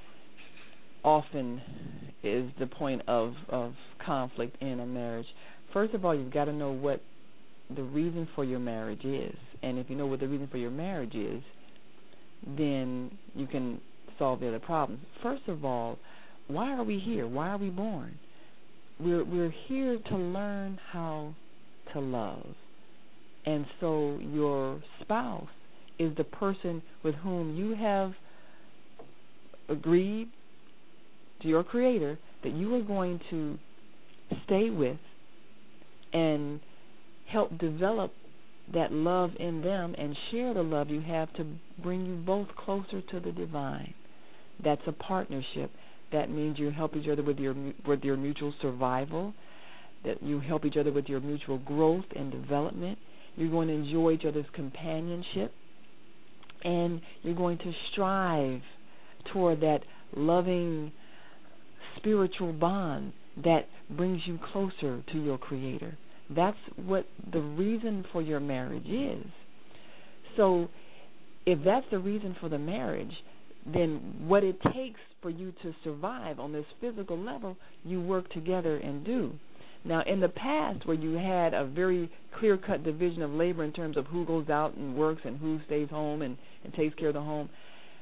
often is the point of, of conflict in a marriage. First of all, you've got to know what the reason for your marriage is. And if you know what the reason for your marriage is, then you can solve the other problems. First of all, why are we here? Why are we born? We're we're here to learn how to love. And so your spouse is the person with whom you have agreed to your Creator that you are going to stay with and help develop that love in them and share the love you have to bring you both closer to the divine. That's a partnership. That means you help each other with your with your mutual survival, that you help each other with your mutual growth and development. You're going to enjoy each other's companionship, and you're going to strive toward that loving spiritual bond that brings you closer to your Creator. That's what the reason for your marriage is. So if that's the reason for the marriage, then what it takes for you to survive on this physical level, you work together and do. Now, in the past, where you had a very clear-cut division of labor in terms of who goes out and works and who stays home and, and takes care of the home,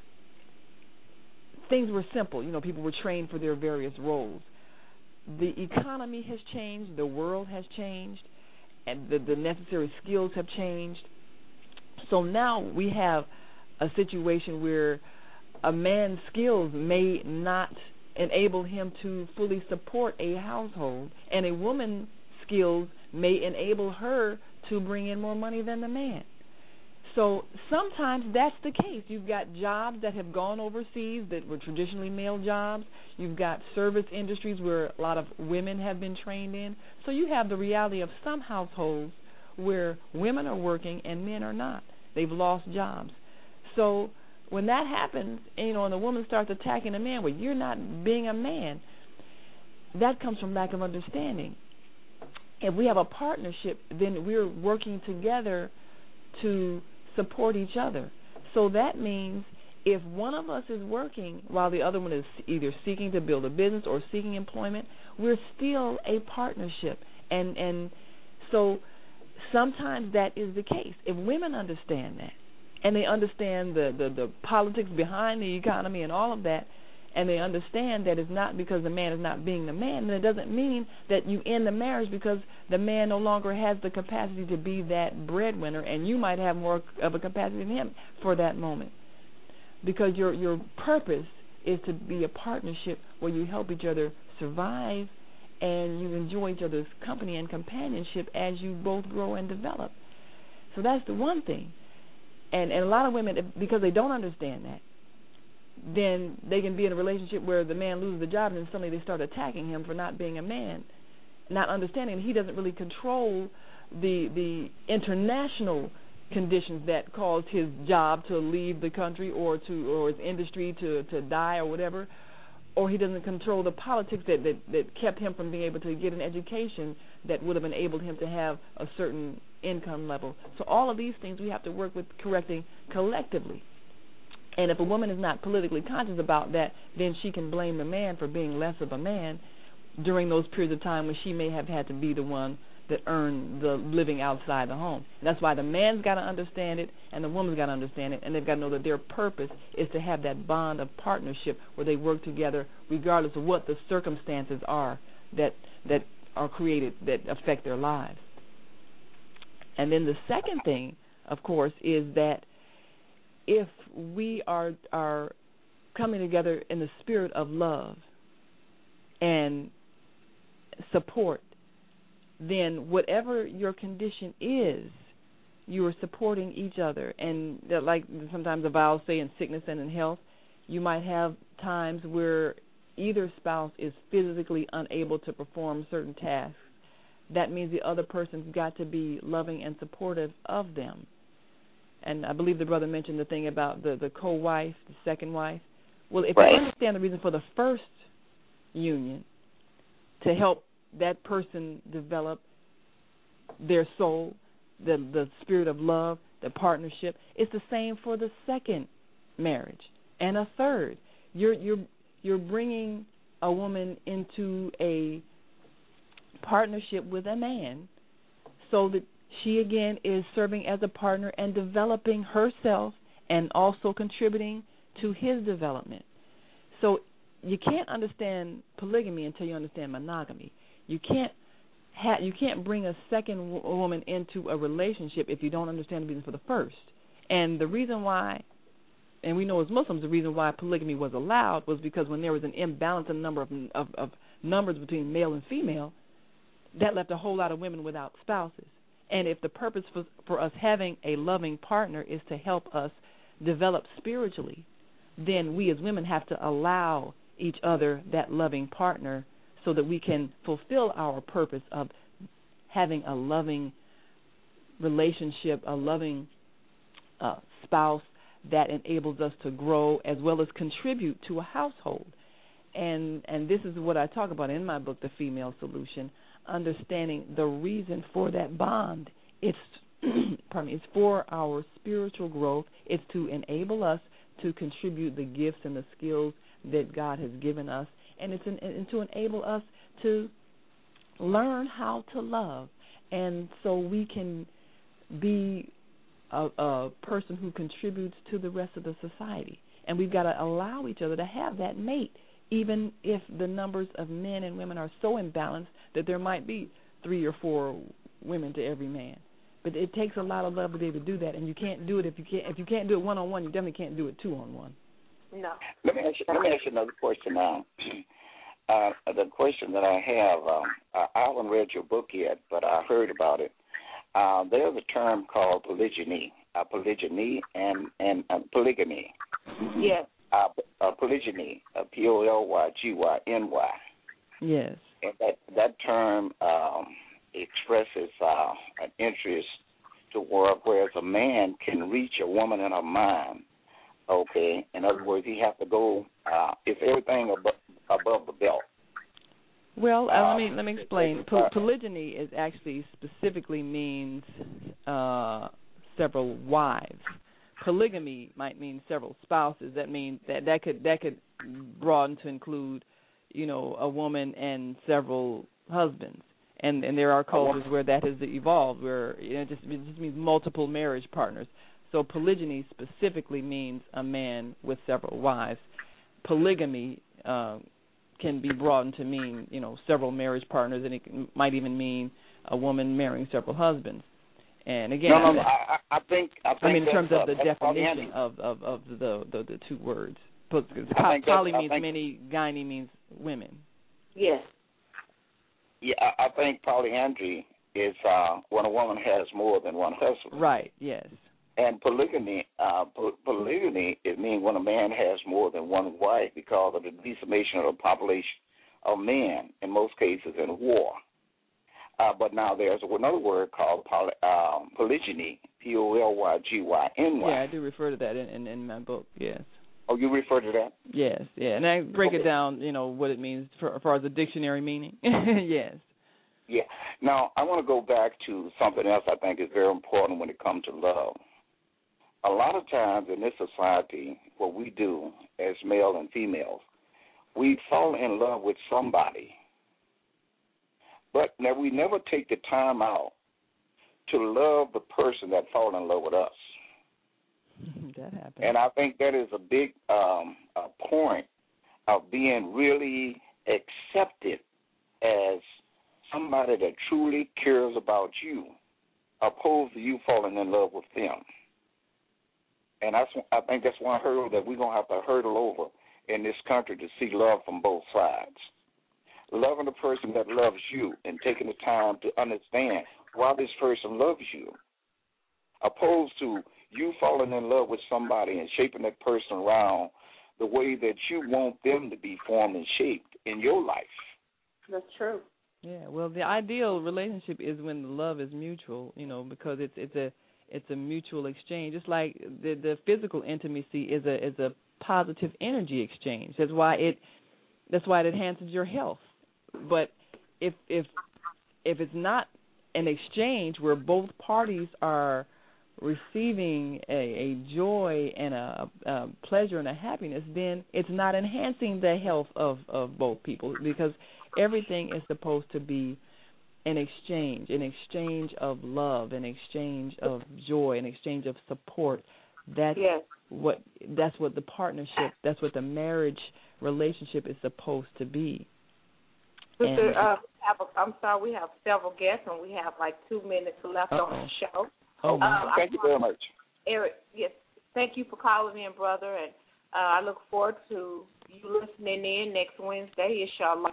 things were simple. You know, people were trained for their various roles. The economy has changed, the world has changed, and the, the necessary skills have changed. So now we have a situation where a man's skills may not enable him to fully support a household, and a woman's skills may enable her to bring in more money than the man. So sometimes that's the case. You've got jobs that have gone overseas that were traditionally male jobs. You've got service industries where a lot of women have been trained in. So you have the reality of some households where women are working and men are not. They've lost jobs. So when that happens, you know, and the woman starts attacking the man, well, you're not being a man, that comes from lack of understanding. If we have a partnership, then we're working together to support each other. So that means if one of us is working while the other one is either seeking to build a business or seeking employment, we're still a partnership. And and so sometimes that is the case. If women understand that, and they understand the, the, the politics behind the economy and all of that, and they understand that it's not because the man is not being the man, then it doesn't mean that you end the marriage because the man no longer has the capacity to be that breadwinner, and you might have more of a capacity than him for that moment. Because your your purpose is to be a partnership where you help each other survive and you enjoy each other's company and companionship as you both grow and develop. So that's the one thing. And, and a lot of women, because they don't understand that, then they can be in a relationship where the man loses the job and then suddenly they start attacking him for not being a man, not understanding that he doesn't really control the the international conditions that caused his job to leave the country or to or his industry to, to die or whatever, or he doesn't control the politics that, that, that kept him from being able to get an education that would have enabled him to have a certain income level. So all of these things we have to work with correcting collectively. And if a woman is not politically conscious about that, then she can blame the man for being less of a man during those periods of time when she may have had to be the one that earn the living outside the home. And that's why the man's got to understand it and the woman's got to understand it, and they've got to know that their purpose is to have that bond of partnership where they work together regardless of what the circumstances are that that are created that affect their lives. And then the second thing, of course, is that if we are are coming together in the spirit of love and support, then whatever your condition is, you are supporting each other. And like sometimes the vows say, in sickness and in health, you might have times where either spouse is physically unable to perform certain tasks. That means the other person's got to be loving and supportive of them. And I believe the brother mentioned the thing about the, the co-wife, the second wife. Well, if right. you understand the reason for the first union, to help that person develop their soul, the the spirit of love, the partnership, it's the same for the second marriage and a third. You're you're you're bringing a woman into a partnership with a man so that she again is serving as a partner and developing herself and also contributing to his development. So you can't understand polygamy until you understand monogamy. You can't ha- you can't bring a second w- woman into a relationship if you don't understand the reason for the first. And the reason why, and we know as Muslims, the reason why polygamy was allowed was because when there was an imbalance in the number of, of, of numbers between male and female, that left a whole lot of women without spouses. And if the purpose for, for us having a loving partner is to help us develop spiritually, then we as women have to allow each other that loving partner so that we can fulfill our purpose of having a loving relationship, a loving uh, spouse that enables us to grow as well as contribute to a household. And and this is what I talk about in my book, The Female Solution, understanding the reason for that bond. It's pardon me, it's for our spiritual growth. It's to enable us to contribute the gifts and the skills that God has given us, and it's an, and to enable us to learn how to love, and so we can be a, a person who contributes to the rest of the society. And we've got to allow each other to have that mate, even if the numbers of men and women are so imbalanced that there might be three or four women to every man. But it takes a lot of love to be able to do that, and you can't do it if you can't if you can't do it one on one. You definitely can't do it two on one. No. Let me ask you, let me ask you another question now. Uh, the question that I have, um, I haven't read your book yet, but I heard about it. Uh, there's a term called polygyny, uh, polygyny and and uh, polygamy. Yes. Uh, uh, polygyny, uh, P O L Y G Y N Y. Yes. And that that term um, expresses uh, an interest to where, whereas a man can reach a woman in her mind. Okay. In other words, he has to go. Uh, if everything above, above the belt. Well, uh, uh, let me let me explain. Po- polygyny is actually specifically means uh, several wives. polygamy might mean several spouses. That means that that could that could broaden to include, you know, a woman and several husbands. And and there are cultures where that has evolved, where you know, it just it just means multiple marriage partners. So polygyny specifically means a man with several wives. Polygamy uh, can be broadened to mean, you know, several marriage partners, and it can, might even mean a woman marrying several husbands. And again, no, no, no, I, I think I think I mean in terms uh, of the definition of, of, of the, the the two words. Poly means many, gyne means women. Yes. Yeah, I, I think polyandry is uh, when a woman has more than one husband. Right. Yes. And polygamy, uh, poly- polygamy, it means when a man has more than one wife because of the decimation of the population of men, in most cases in war. Uh, but now there's another word called poly, um, polygyny, P O L Y G Y N Y. Yeah, I do refer to that in, in, in my book, yes. Oh, you refer to that? Yes, yeah, and I break okay. it down, you know, what it means for, as far as the dictionary meaning. Yes. Yeah. Now, I want to go back to something else I think is very important when it comes to love. A lot of times in this society, what we do as male and females, we fall in love with somebody, but now we never take the time out to love the person that fall in love with us. That happens. And I think that is a big um, a point of being really accepted as somebody that truly cares about you, opposed to you falling in love with them. And that's, I think that's one hurdle that we're going to have to hurdle over in this country to see love from both sides. Loving the person that loves you and taking the time to understand why this person loves you, opposed to you falling in love with somebody and shaping that person around the way that you want them to be formed and shaped in your life. That's true. Yeah, well, the ideal relationship is when the love is mutual, you know, because it's it's a it's a mutual exchange. Just like the the physical intimacy is a is a positive energy exchange. That's why it that's why it enhances your health. But if if if it's not an exchange where both parties are receiving a, a joy and a, a pleasure and a happiness, then it's not enhancing the health of, of both people, because everything is supposed to be an exchange, an exchange of love, an exchange of joy, an exchange of support. That's yes. what that's what the partnership, that's what the marriage relationship is supposed to be. Sister, uh, have a, I'm sorry, we have several guests, and we have like two minutes left Uh-oh. on the show. Oh, um, thank you very much. Eric, yes, thank you for calling in, brother, and uh, I look forward to you listening in next Wednesday, inshallah.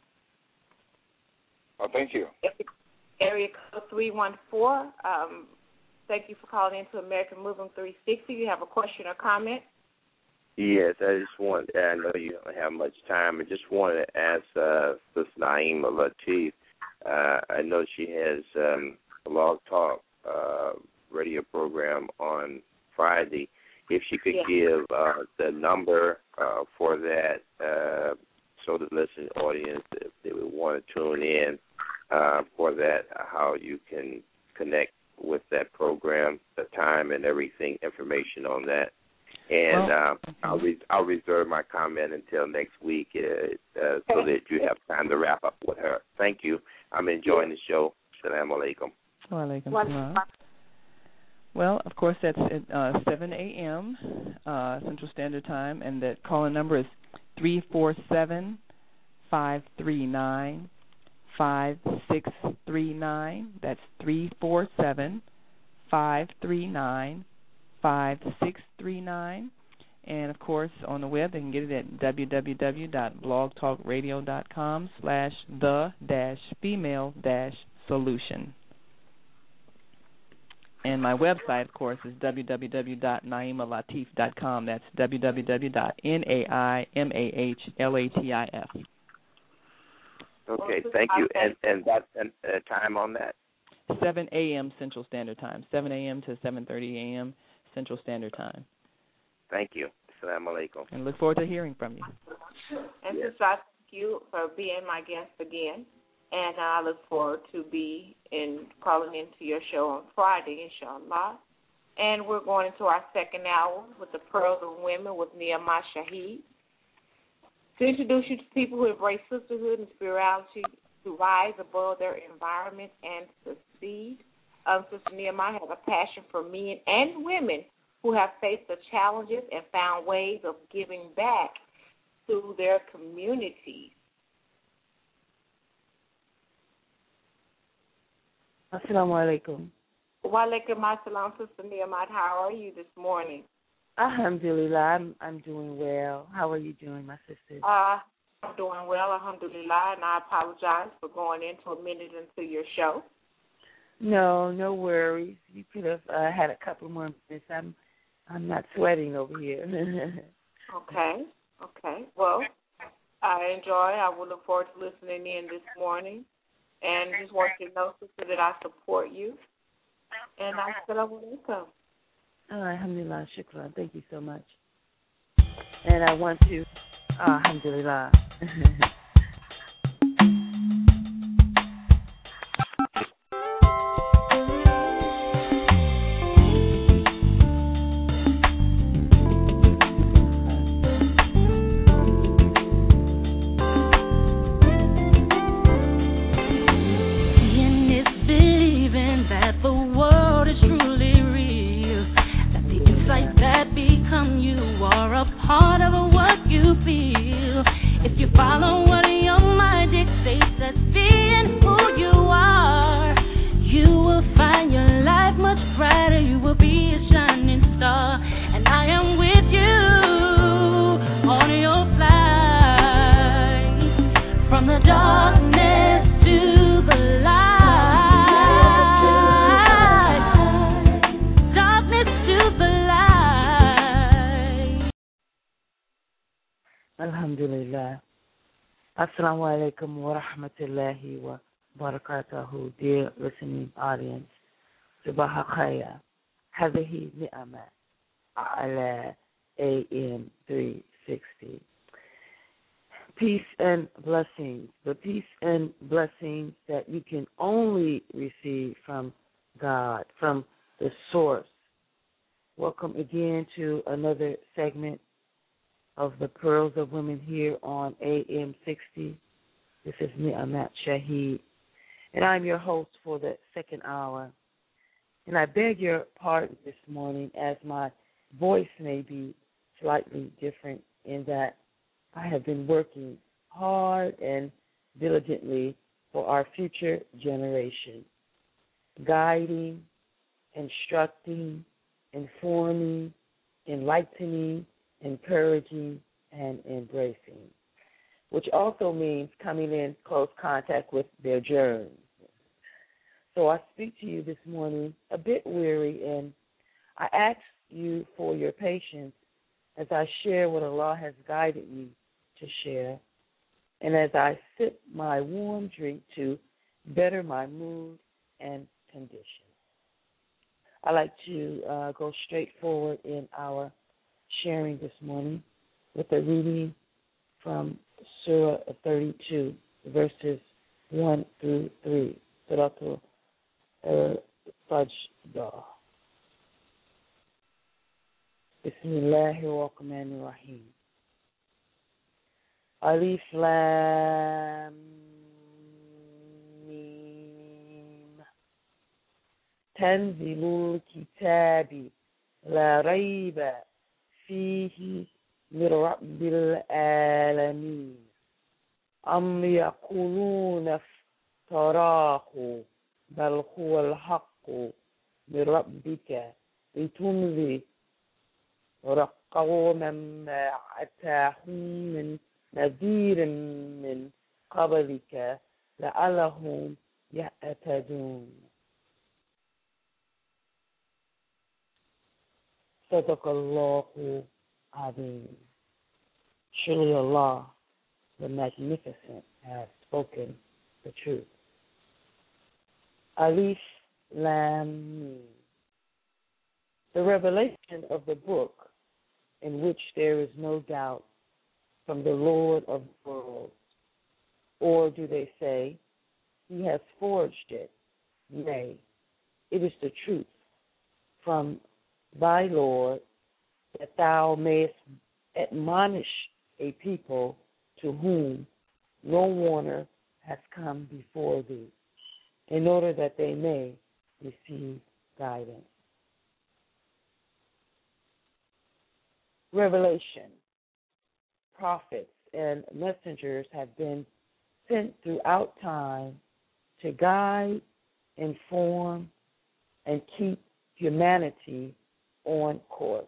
Oh, thank you. Area code three one four. Um, thank you for calling in to American Muslim three sixty. You have a question or comment? Yes, I just want, I know you don't have much time, I just wanted to ask uh, Sister Naima Latif. Uh, I know she has um, a Blog Talk uh, radio program on Friday. If she could yeah. give uh, the number uh, for that, uh, so the listening audience, if they would want to tune in uh, for that, how you can connect with that program, the time and everything, information on that. And well, uh, I'll, re- I'll reserve my comment until next week uh, uh, so that you have time to wrap up with her. Thank you. I'm enjoying the show. Assalamu alaikum. Wa alaikum salam. Well, of course, that's at uh, seven a.m. Uh, Central Standard Time, and that call-in number is three four seven, five three nine, five six three nine. That's three four seven, five three nine, five six three nine. And, of course, on the web, they can get it at w w w dot blog talk radio dot com slash the dash female dash solution. And my website, of course, is w w w dot naima latif dot com. That's w w w dot naima latif. Okay, thank you. And and that and uh, time on that? seven a.m. Central Standard Time, seven a.m. to seven thirty a.m. Central Standard Time. Thank you. Assalamu alaikum. And look forward to hearing from you. And yes. Sister, I thank you for being my guest again. And I look forward to be in calling into your show on Friday, inshallah. And we're going into our second hour with the Pearls of Women with Nehemiah Shaheed. To introduce you to people who embrace sisterhood and spirituality to rise above their environment and succeed. Um, Sister Nehemiah has a passion for men and women who have faced the challenges and found ways of giving back to their communities. Assalamu alaikum. Wa alaikum assalam, Sister Nehemiah. How are you this morning? Alhamdulillah, I'm, I'm doing well. How are you doing, my sisters? Uh, I'm doing well, alhamdulillah, and I apologize for going into a minute into your show. No, no worries. You could have uh, had a couple more minutes. I'm, I'm not sweating over here. Okay, okay. Well, I enjoy. I will look forward to listening in this morning, and just want you to know, sister, that I support you. And I assalamu alaikum. Oh, alhamdulillah, shukran. Thank you so much. And I want to, uh, alhamdulillah. Alhamdulillah. Assalamu alaikum wa rahmatullahi wa barakatuhu, dear listening audience. Subha khaya. Hadhihi ni'ama ala A M three sixty. Peace and blessings. The peace and blessings that you can only receive from God, from the source. Welcome again to another segment of the Pearls of Women here on A M sixty. This is Nehemiah Shaheed, and I'm your host for the second hour. And I beg your pardon this morning as my voice may be slightly different in that I have been working hard and diligently for our future generation, guiding, instructing, informing, enlightening, encouraging, and embracing, which also means coming in close contact with their germs. So I speak to you this morning a bit weary, and I ask you for your patience as I share what Allah has guided me to share, and as I sip my warm drink to better my mood and condition. I like to uh, go straight forward in our sharing this morning with a reading from Surah thirty-two, verses one through three. Surah Al-Sajdah. Bismillahirrahmanirrahim. Alif Lam Mim. Tanzilul Kitabi La Rayba فيه من رب العالمين أم يقولون افتراه بل هو الحق من ربك لتنذر قوما ما أتاهم من نذير من قبلك لعلهم يهتدون. Sadaqallahu Azim. Surely Allah, the Magnificent, has spoken the truth. Alif Lam Mim. The revelation of the book in which there is no doubt from the Lord of the worlds. Or do they say, He has forged it? Nay, it is the truth from thy Lord, that thou mayest admonish a people to whom no warner has come before thee, in order that they may receive guidance. Revelation. Prophets and messengers have been sent throughout time to guide, inform, and keep humanity on course.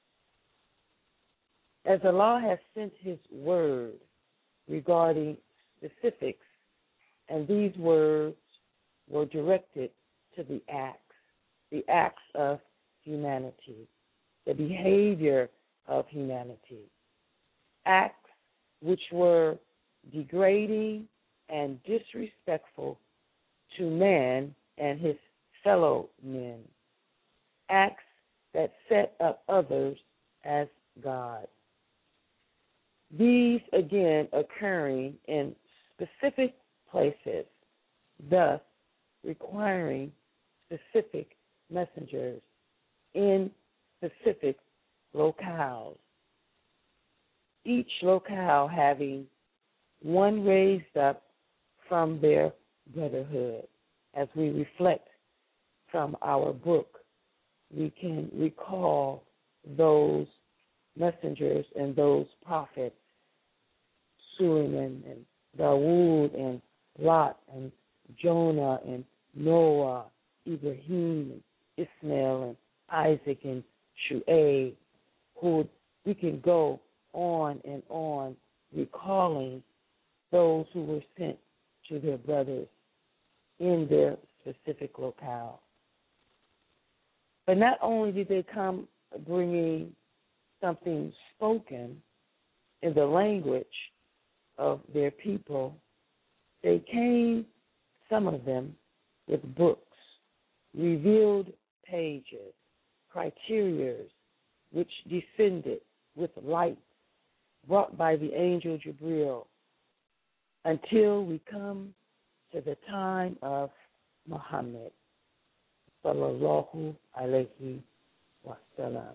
As Allah has sent His word regarding specifics, and these words were directed to the acts, the acts of humanity, the behavior of humanity, acts which were degrading and disrespectful to man and his fellow men, acts that set up others as God. These, again, occurring in specific places, thus requiring specific messengers in specific locales, each locale having one raised up from their brotherhood. As we reflect from our book, we can recall those messengers and those prophets, Suleiman and Dawood and Lot and Jonah and Noah, Ibrahim and Ismail and Isaac and Shu'aib, who we can go on and on recalling those who were sent to their brothers in their specific locale. But not only did they come bringing something spoken in the language of their people, they came, some of them, with books, revealed pages, criterias which descended with light brought by the angel Jibril, until we come to the time of Muhammad, sallallahu alayhi wa sallam.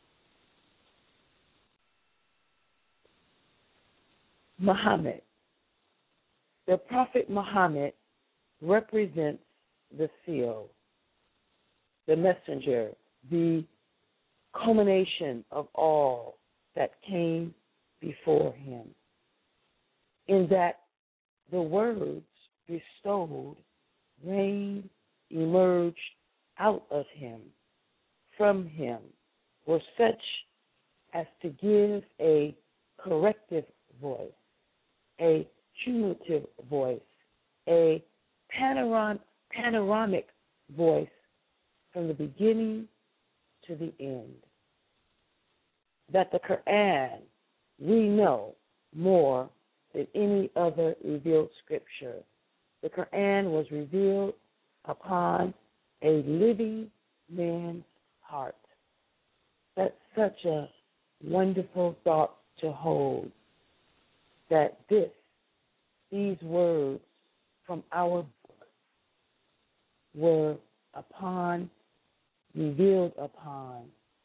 Muhammad. The Prophet Muhammad represents the seal, the messenger, the culmination of all that came before him, in that the words bestowed, reigned, emerged out of him, from him, were such as to give a corrective voice, a cumulative voice, a panoram- panoramic voice from the beginning to the end. That the Quran, we know more than any other revealed scripture. The Quran was revealed upon a living man's heart. That's such a wonderful thought to hold, that this, these words from our book were upon, revealed upon,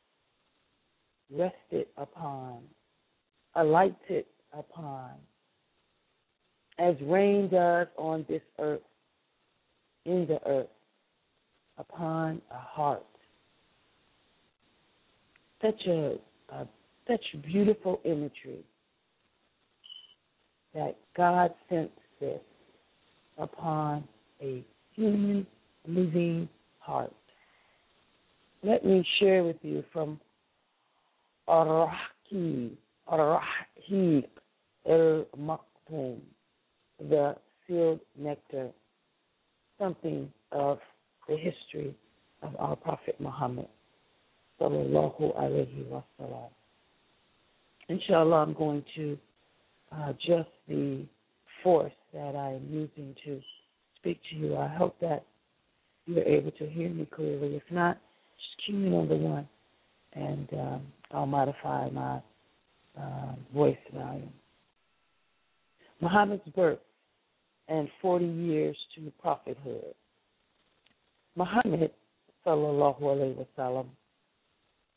rested upon, alighted upon, as rain does on this earth, in the earth, upon a heart. Such a, a such beautiful imagery that God sent this upon a human living heart. Let me share with you from Ar-Rahki, Ar-Rahik al-Maktoum, the sealed nectar, something of the history of our Prophet Muhammad, sallallahu alayhi wa sallam. Inshallah, I'm going to uh, adjust the force that I am using to speak to you. I hope that you're able to hear me clearly. If not, just cue in on the one, and um, I'll modify my uh, voice volume. Muhammad's birth and forty years to prophethood. Muhammad, sallallahu alayhi wa sallam,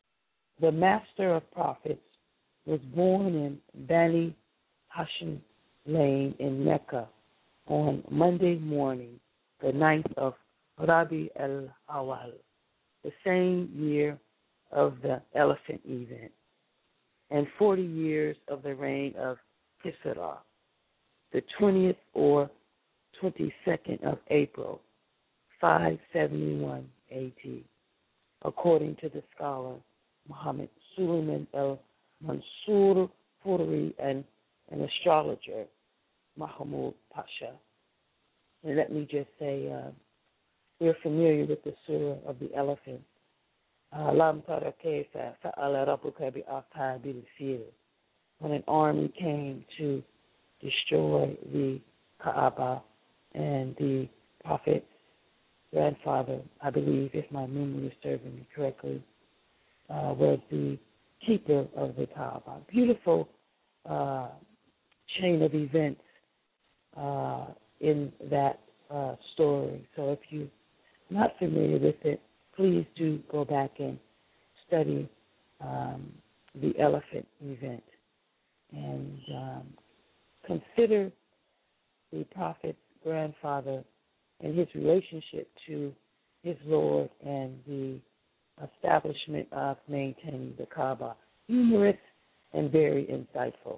the master of prophets, was born in Bani Hashim Lane in Mecca on Monday morning, the ninth of Rabi al-Awwal, the same year of the elephant event, and forty years of the reign of Kisra, the twentieth or twenty-second of April, five seventy-one A D, according to the scholar Muhammad Suleiman al-Mansur Furi and an astrologer, Mahmoud Pasha. And let me just say, uh, we're familiar with the surah of the elephant. Lam tara kayfa fa'ala rabbuka bi'ashabil fil. When an army came to destroy the Kaaba, and the prophet's grandfather, I believe, if my memory is serving me correctly, uh, was the keeper of the Kaaba. Beautiful uh, chain of events uh, in that uh, story. So if you're not familiar with it, please do go back and study um, the elephant event and um, consider the prophet's grandfather and his relationship to his Lord and the establishment of maintaining the Kaaba. Humorous and very insightful.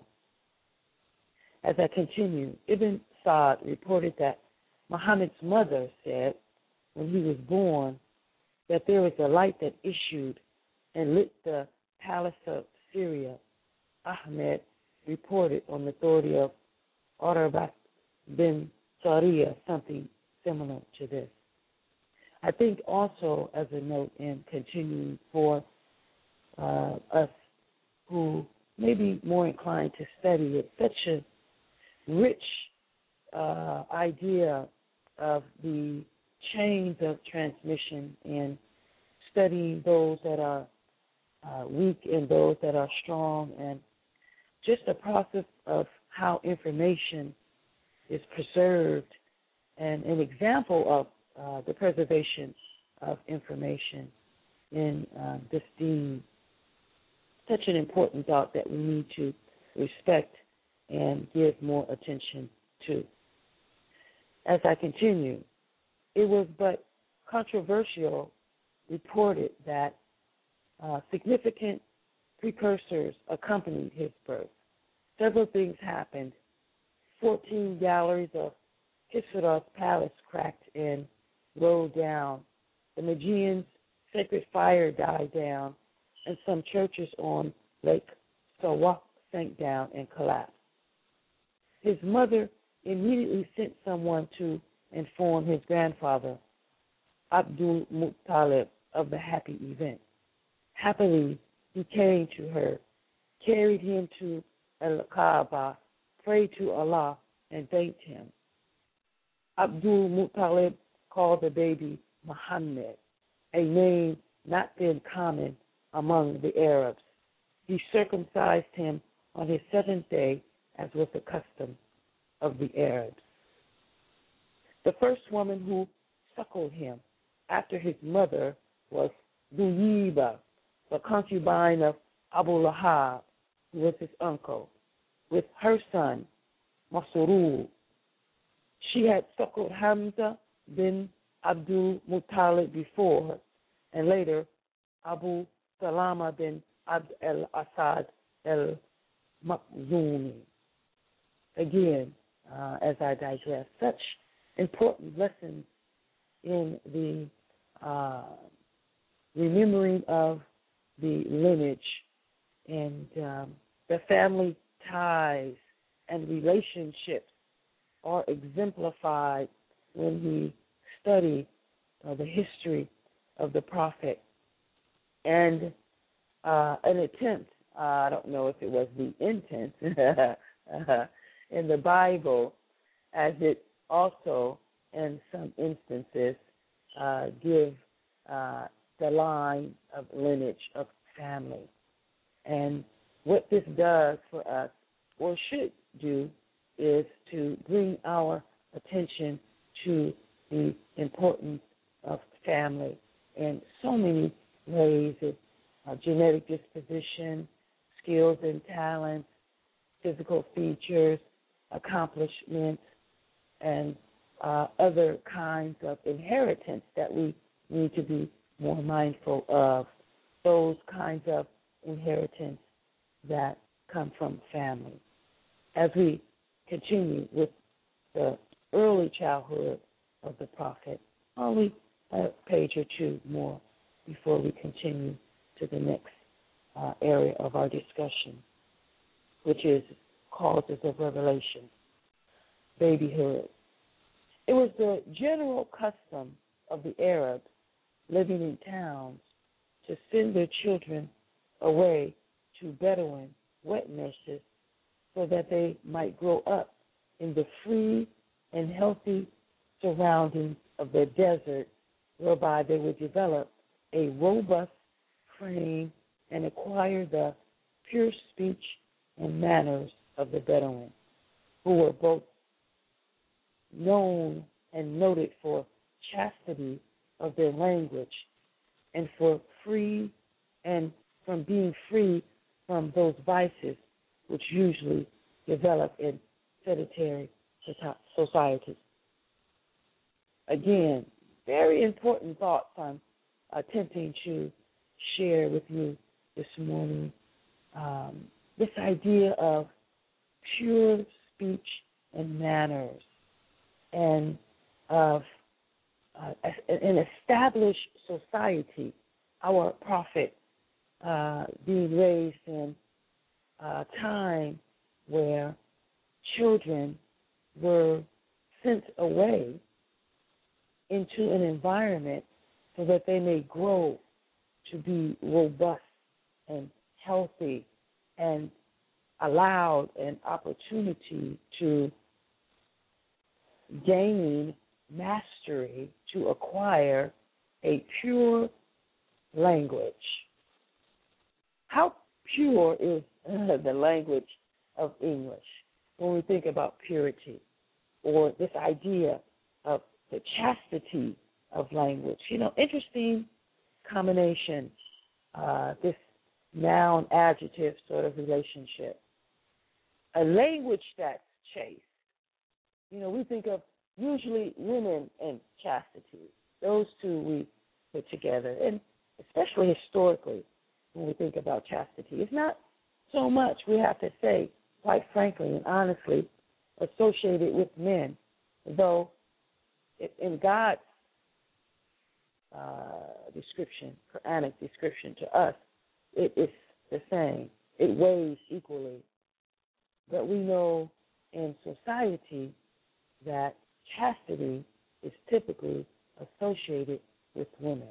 As I continue, Ibn Sa'd reported that Muhammad's mother said when he was born that there was a light that issued and lit the palace of Syria. Ahmed reported on the authority of Arabat bin Sariya something similar to this. I think also, as a note in continuing for uh, us who may be more inclined to study it, such a rich uh, idea of the chains of transmission and studying those that are uh, weak and those that are strong, and just a process of how information is preserved, and an example of uh, the preservation of information in uh, this deen. Such an important thought that we need to respect and give more attention to. As I continue, it was but controversial reported that uh, significant precursors accompanied his birth. Several things happened. Fourteen galleries of Kisra's palace cracked and rolled down. The Magian's sacred fire died down, and some churches on Lake Sawak sank down and collapsed. His mother immediately sent someone to inform his grandfather, Abdul Muttalib, of the happy event. Happily, he came to her, carried him to Al-Kaaba, prayed to Allah, and thanked him. Abdul Muttalib called the baby Muhammad, a name not then common among the Arabs. He circumcised him on his seventh day, as was the custom of the Arabs. The first woman who suckled him after his mother was Duyiba, the concubine of Abu Lahab, who was his uncle, with her son, Masrur. She had suckled Hamza bin Abdul Muttalib before, and later Abu Salama bin Abd al-Asad al-Makhzumi. Again, uh, as I digress, such important lessons in the uh, remembering of the lineage and um, the family ties and relationships are exemplified when we study uh, the history of the prophet. And uh, an attempt, uh, I don't know if it was the intent uh, in the Bible, as it also, in some instances, uh, give uh, the line of lineage of family. And what this does for us, or should do, is to bring our attention to the importance of family in so many ways. It uh, genetic disposition, skills and talents, physical features, accomplishments, and uh, other kinds of inheritance that we need to be more mindful of, those kinds of inheritance that come from family. As we continue with the early childhood of the Prophet, only a page or two more before we continue to the next uh, area of our discussion, which is causes of revelation, babyhood. It was the general custom of the Arabs living in towns to send their children away to Bedouin wet nurses so that they might grow up in the free and healthy surroundings of the desert, whereby they would develop a robust frame and acquire the pure speech and manners of the Bedouin, who were both known and noted for chastity of their language and for free and from being free from those vices which usually develop in sedentary societies. Again, very important thoughts I'm attempting to share with you this morning. Um, this idea of pure speech and manners and of uh, an established society. Our prophet uh, being raised in a time where children were sent away into an environment so that they may grow to be robust and healthy and allowed an opportunity to gain mastery, to acquire a pure language. How pure is uh, the language of English when we think about purity, or this idea of the chastity of language? You know, interesting combination, uh, this noun-adjective sort of relationship. A language that's chaste. You know, we think of usually women and chastity. Those two we put together, and especially historically when we think about chastity. It's not so much, we have to say, quite frankly and honestly, associated with men, though in God's uh, description, Quranic description to us, it is the same. It weighs equally. But we know in society that chastity is typically associated with women.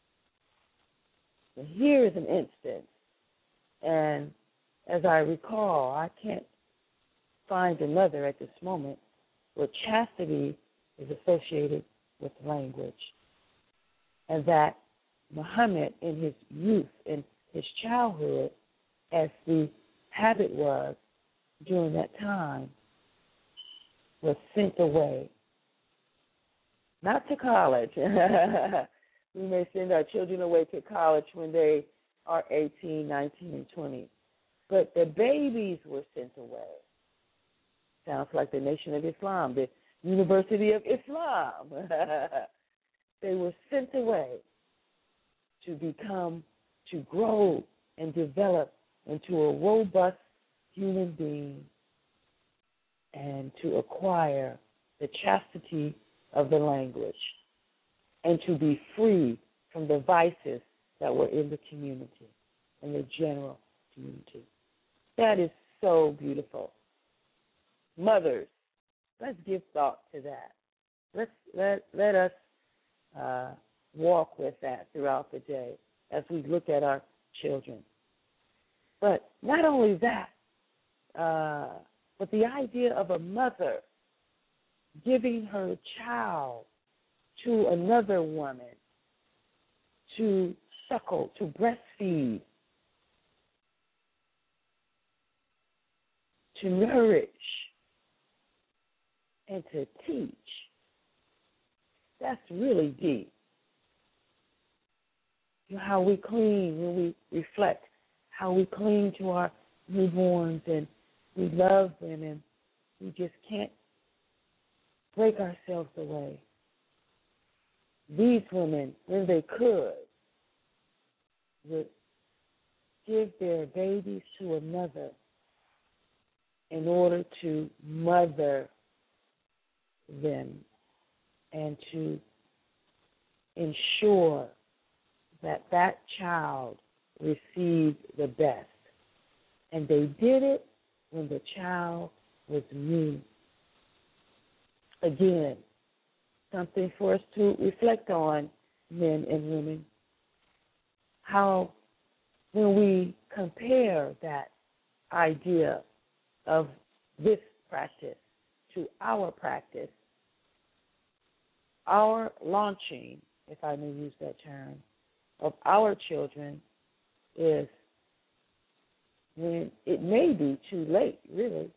And here is an instance, and as I recall, I can't find another at this moment, where chastity is associated with language. And that Muhammad in his youth, in his childhood, as the habit was during that time, was sent away. Not to college. We may send our children away to college when they are eighteen, nineteen, and twenty. But the babies were sent away. Sounds like the Nation of Islam, the University of Islam. They were sent away to become, to grow and develop into a robust human being and to acquire the chastity of the language and to be free from the vices that were in the community, in the general community. That is so beautiful. Mothers, let's give thought to that. Let's let let us uh, walk with that throughout the day as we look at our children. But not only that, uh, but the idea of a mother giving her child to another woman to suckle, to breastfeed, to nourish, and to teach. That's really deep. how we cling when we reflect, how we cling to our newborns and we love them and we just can't break ourselves away. These women, when they could, would give their babies to another in order to mother them and to ensure that that child received the best. And they did it when the child was new. Again, something for us to reflect on, men and women, how when we compare that idea of this practice to our practice, our launching, if I may use that term, of our children is when it may be too late, really.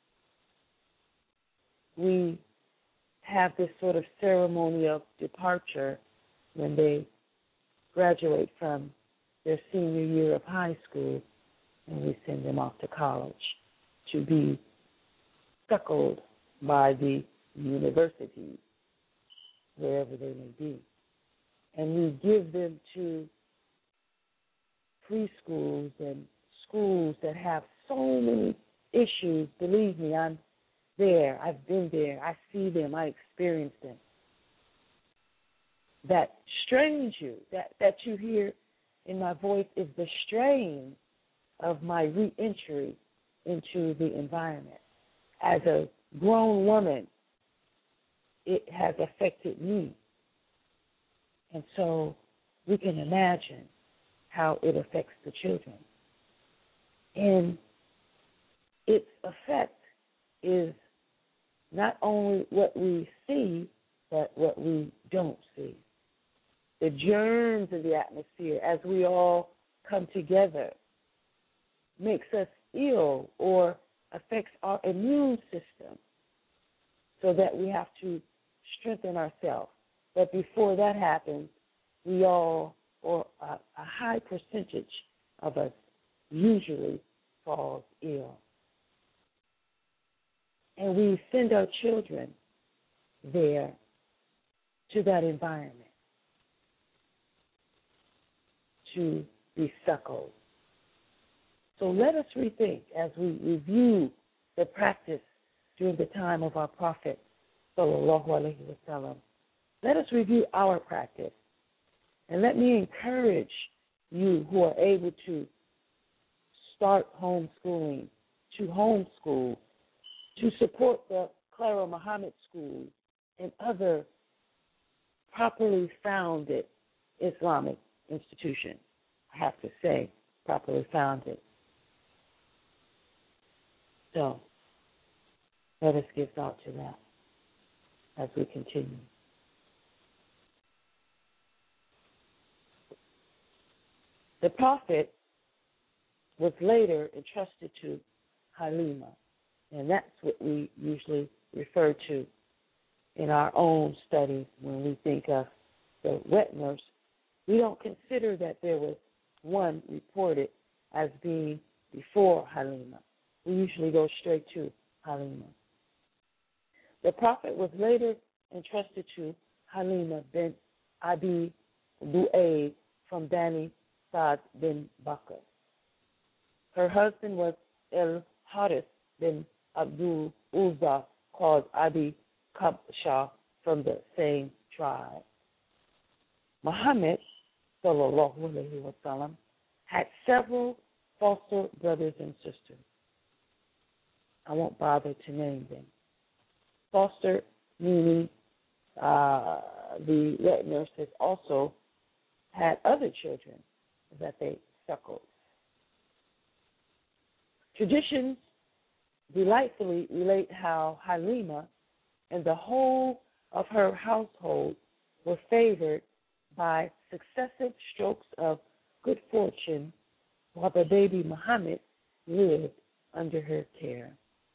We have this sort of ceremony of departure when they graduate from their senior year of high school and we send them off to college to be suckled by the universities, wherever they may be. And we give them to preschools and schools that have so many issues. Believe me, I'm there. I've been there. I see them. I experience them. That strains you, that, that you hear in my voice is the strain of my re-entry into the environment. As a grown woman, it has affected me. And so we can imagine how it affects the children. And its effect is not only what we see, but what we don't see. The germs of the atmosphere, as we all come together, makes us ill or affects our immune system so that we have to strengthen ourselves. But before that happens, we all, or a, a high percentage of us, usually falls ill. And we send our children there to that environment to be suckled. So let us rethink as we review the practice during the time of our Prophet, sallallahu alaihi wasallam. Let us review our practice. And let me encourage you who are able to start homeschooling, to homeschool, to support the Clara Muhammad School and other properly founded Islamic institutions. I have to say, properly founded. So, let us give thought to that as we continue. The Prophet was later entrusted to Halima, and that's what we usually refer to in our own studies when we think of the wet nurse. We don't consider that there was one reported as being before Halima. We usually go straight to Halima. The Prophet was later entrusted to Halima bin Abi Du'aid from Bani Sa'd bin Bakr. Her husband was El-Harith bin Abdul Uzza, called Abi Kabsha, from the same tribe. Muhammad, sallallahu alayhi wa sallam, had several foster brothers and sisters. I won't bother to name them. Foster meaning uh, the wet nurses also had other children that they suckled. Traditions delightfully relate how Halima and the whole of her household were favored by successive strokes of good fortune while the baby Muhammad lived under her care.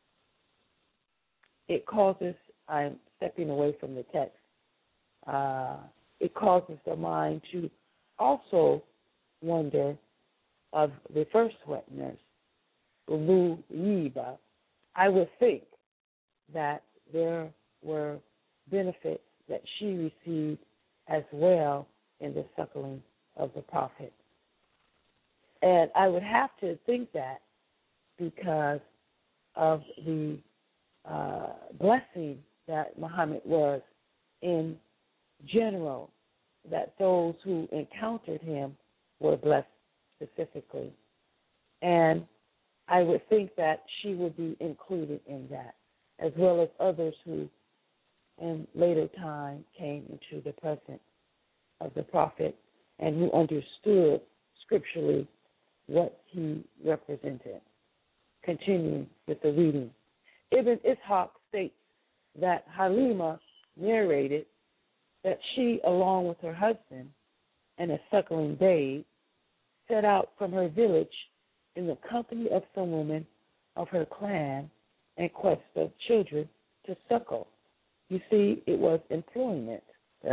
It causes, I'm stepping away from the text, uh, it causes the mind to also wonder of the first wet nurse, Ulu Yiba, I would think that there were benefits that she received as well in the suckling of the Prophet. And I would have to think that because of the uh, blessing that Muhammad was in general, that those who encountered him were blessed specifically. And I would think that she would be included in that, as well as others who in later time came into the presence of the Prophet and who understood scripturally what he represented. Continuing with the reading. Ibn Ishaq states that Halima narrated that she, along with her husband and a suckling babe, set out from her village in the company of some women of her clan in quest of children to suckle. You see, it was employment.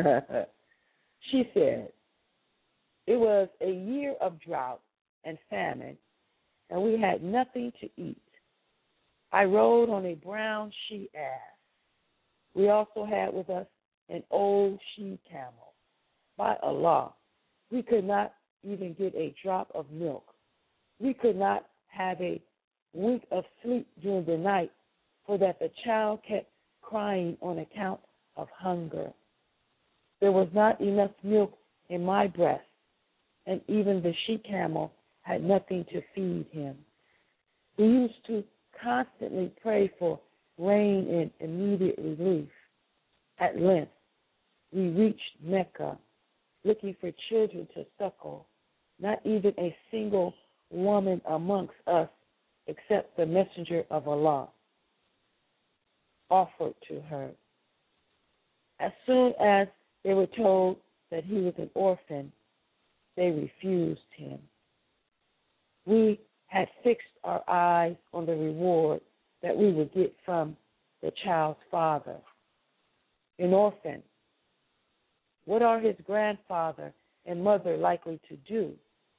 She said, it was a year of drought and famine, and we had nothing to eat. I rode on a brown she-ass. We also had with us an old she-camel. By Allah, we could not even get a drop of milk. We could not have a wink of sleep during the night, for that the child kept crying on account of hunger. There was not enough milk in my breast, and even the she-camel had nothing to feed him. We used to constantly pray for rain and immediate relief. At length, we reached Mecca, looking for children to suckle. Not even a single woman amongst us, except the messenger of Allah, offered to her. As soon as they were told that he was an orphan, they refused him. We had fixed our eyes on the reward that we would get from the child's father. An orphan, what are his grandfather and mother likely to do?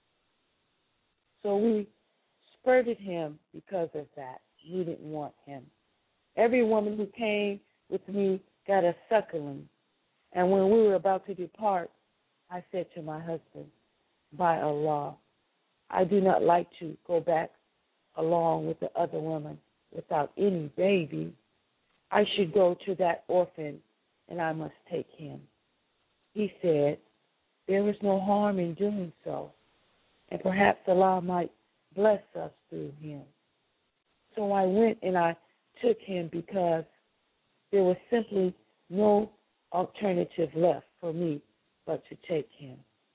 So we spurted him because of that. We didn't want him. Every woman who came with me got a suckling. And when we were about to depart, I said to my husband, by Allah, I do not like to go back along with the other women without any baby. I should go to that orphan, and I must take him. He said, there is no harm in doing so, and perhaps Allah might bless us through him. So I went and I took him because there was simply no alternative left for me but to take him.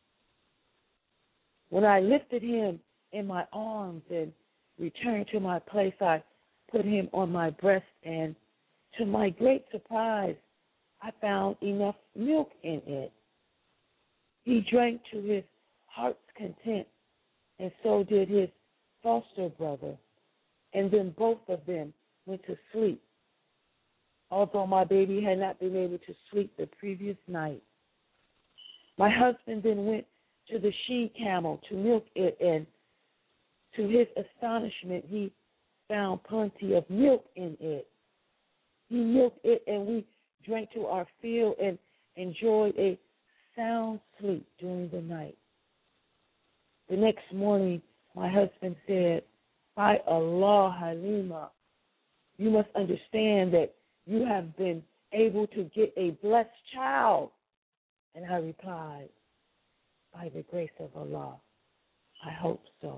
When I lifted him in my arms and returned to my place, I put him on my breast, and to my great surprise, I found enough milk in it. He drank to his heart's content, and so did his foster brother, and then both of them went to sleep. Although my baby had not been able to sleep the previous night, my husband then went to the she-camel to milk it, and to his astonishment, he found plenty of milk in it. He milked it, and we drank to our fill and enjoyed a sound sleep during the night. The next morning, my husband said, by Allah, Halima, you must understand that you have been able to get a blessed child. And I replied, by the grace of Allah, I hope so.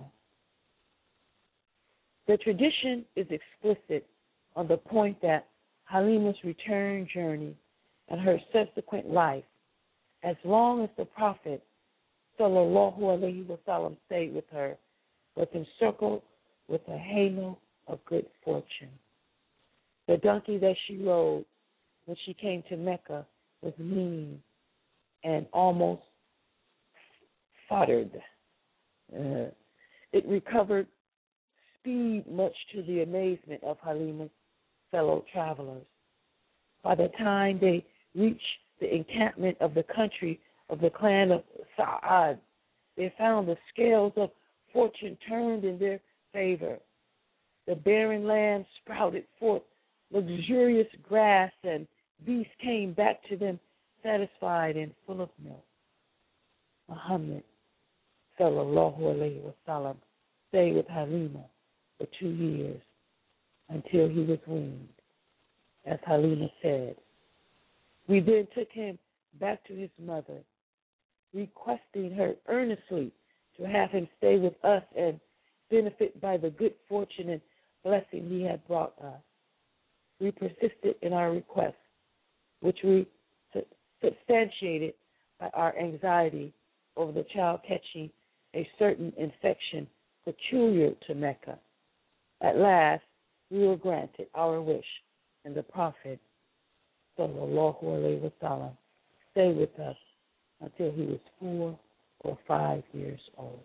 The tradition is explicit on the point that Halima's return journey and her subsequent life, as long as the Prophet sallallahu alaihi wasallam stayed with her, was encircled with a halo of good fortune. The donkey that she rode when she came to Mecca was mean and almost foddered. Uh, it recovered speed, much to the amazement of Halima's fellow travelers. By the time they reached the encampment of the country of the clan of Sa'ad, They found the scales of fortune turned in their favor. The barren land sprouted forth luxurious grass, and beasts came back to them satisfied and full of milk. Muhammad sallallahu alayhi wa sallam stayed with Halima for two years until he was weaned. As Halima said, we then took him back to his mother, requesting her earnestly to have him stay with us and benefit by the good fortune and blessing he had brought us. We persisted in our request, which we substantiated by our anxiety over the child catching a certain infection peculiar to Mecca. At last, we were granted our wish, and the Prophet, sallallahu alaihi wasallam, stayed with us until he was four or five years old.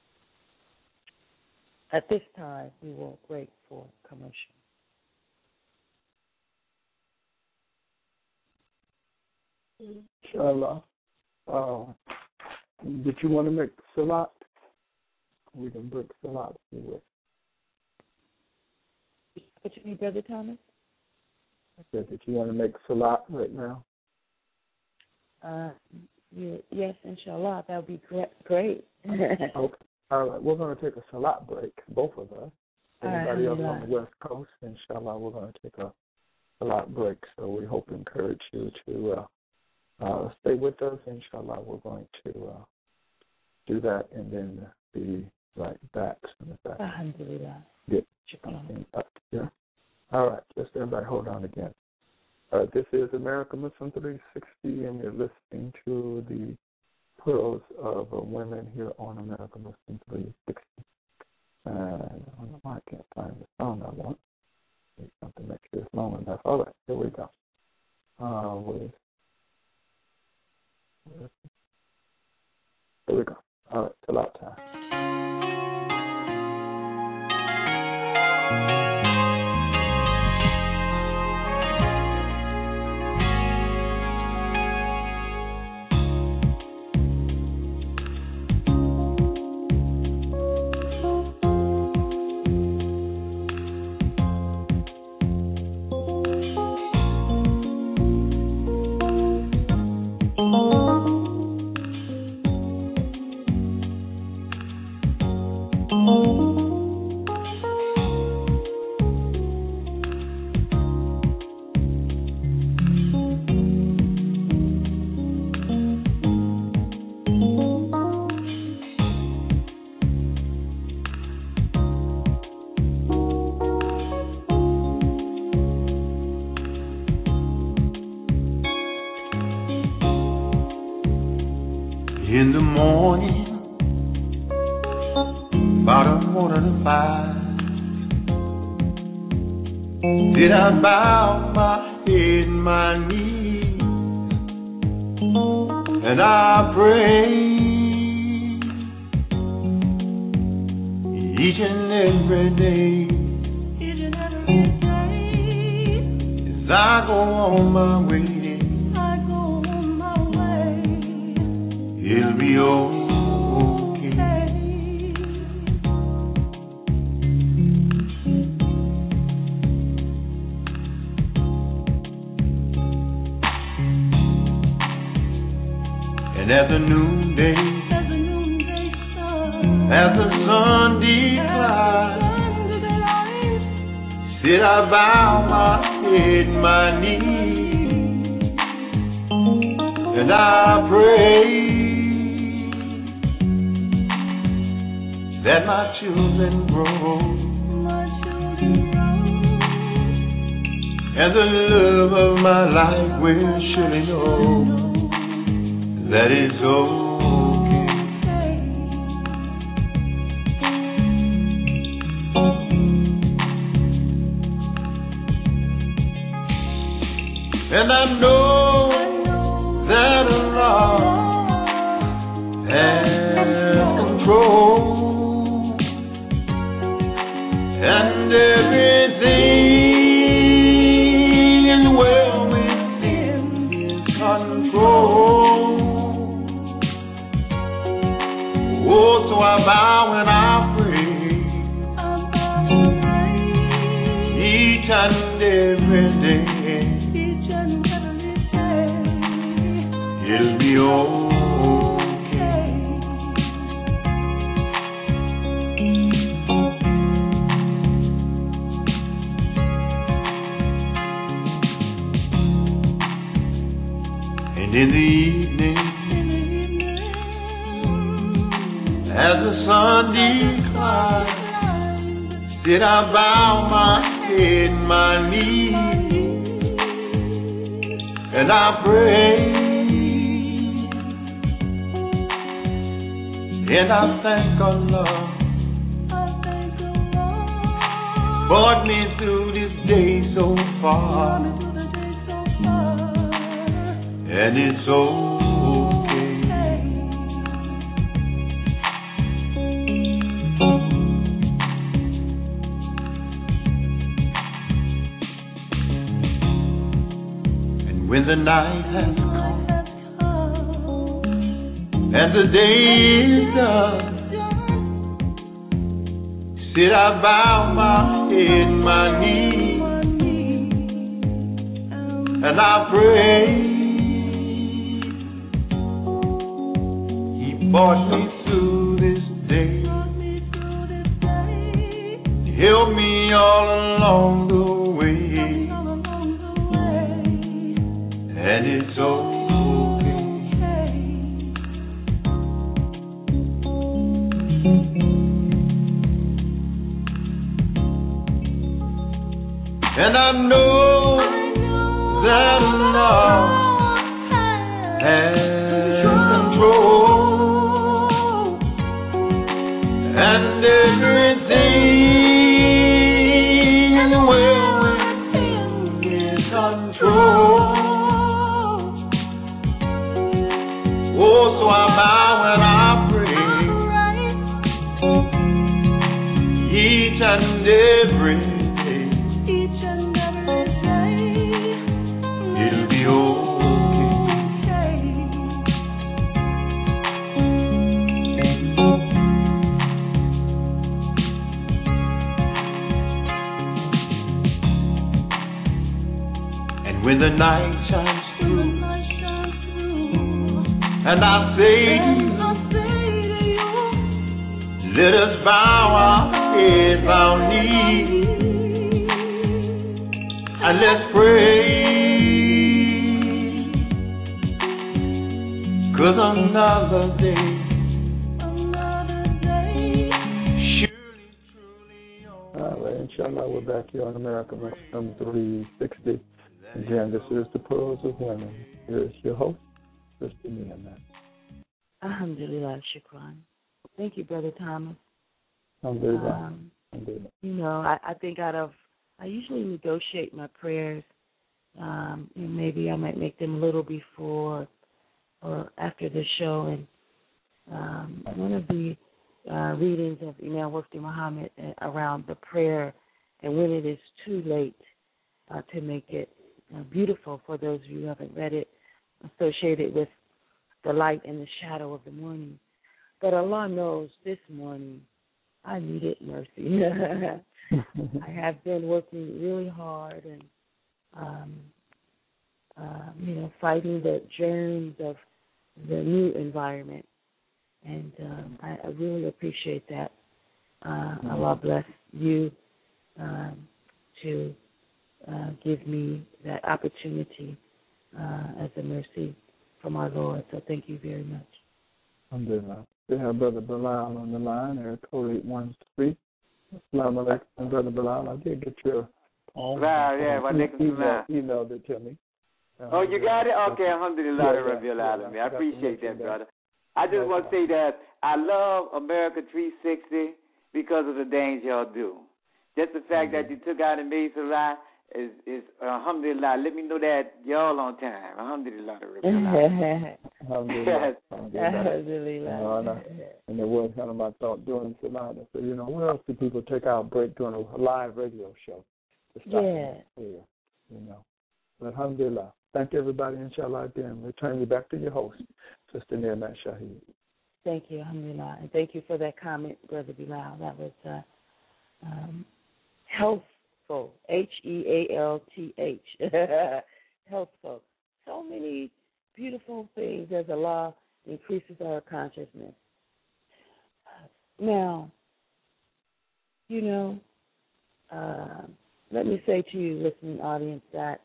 At this time, we will break for commercial. Inshallah. Uh, did you want to make salat? We can break salat if you wish. What you need, Brother Thomas? I said, did you want to make salat right now? Uh, yeah, yes, inshallah. That would be great. Okay. All right. We're going to take a salat break, both of us. Anybody else on the West Coast, inshallah, we're going to take a salat break. So we hope to encourage you to uh, uh, stay with us. Inshallah, we're going to uh, do that and then be right back. Alhamdulillah. Get something up here. All right. Just everybody hold on again. Uh, this is America Muslim three sixty, and you're listening to the Pearls of uh, Women here on America Muslim three sixty. And I don't know why I can't find the song I want. Need something to make sure it's long enough. All right, here we go. Uh, with, with, here we go. All right, till out time. In the morning, about a quarter to five, did I bow my head, my knees, and I prayed each and every day, each and every day, as I go on my way. It'll be okay. And at the noonday, as the sun declines, still I bow my head, my knees, and I pray that my children grow, my children grow, and the love of my life will surely know that it's okay. And I know that Allah has control. And everything is well within His control. Oh, so I bow and I pray each and every day. It'll be okay. And in the evening, as the sun declines, did I bow my head, my knees, and I pray, and I thank Allah, brought me through this day so far, and it's okay. When the night has come and the day is done, still I bow my head, my knees, and I pray. He brought me through this day, helped me all along the way. And it's okay. And I know that love has control, and everything will within His control. Oh, so I bow and I pray each and every day. Each and every day. It'll be okay. And when the night shines through, and I say to you, let us bow our heads, our knees, and let's pray, 'cause another day, another day, surely, truly on. All right, inshallah, we're back here on America Muslim three sixty. Again, this is the Pearls of Women. Here's your host, Sister Nia. Alhamdulillah, shukran. Thank you, Brother Thomas. Alhamdulillah. Um, Alhamdulillah. You know, I, I think out of, I usually negotiate my prayers. Um, and maybe I might make them a little before or after the show. And um, one of the uh, readings of Imam Mufti Muhammad around the prayer and when it is too late uh, to make it uh, beautiful for those of you who haven't read it, associated with the light and the shadow of the morning. But Allah knows this morning I needed mercy. I have been working really hard and, um, uh, you know, fighting the germs of the new environment. And um, I, I really appreciate that. Uh, Allah bless you um, to uh, give me that opportunity uh, as a mercy from our Lord. So thank you very much. Alhamdulillah. We have Brother Bilal on the line, area code eight one three. Assalamu alaikum, Brother Bilal. I did get your poem. Right, yeah, wa alaikum salam. You emailed it to me. Uh, oh, you got it? Okay, alhamdulillah, yeah, Rabbil yeah, Alamin. I appreciate that, brother. I just want to say that I love America three sixty because of the things y'all do. Just the fact mm-hmm. that you took out and made Salah is, is uh, alhamdulillah. Let me know that y'all on time. Alhamdulillah. Alhamdulillah. Alhamdulillah. Alhamdulillah. And, I, and it was kind of my thought doing Salah. So, you know, where else do people take out a break doing a live radio show? To stop yeah. Here, you know. But alhamdulillah. Thank everybody, inshallah, again. Return you back to your host, Sister Niamat Shahid. Thank you, alhamdulillah. And thank you for that comment, Brother Bilal. That was uh, um, healthful, H E A L T H, healthful. So many beautiful things as Allah increases our consciousness. Now, you know, uh, let me say to you, listening audience, that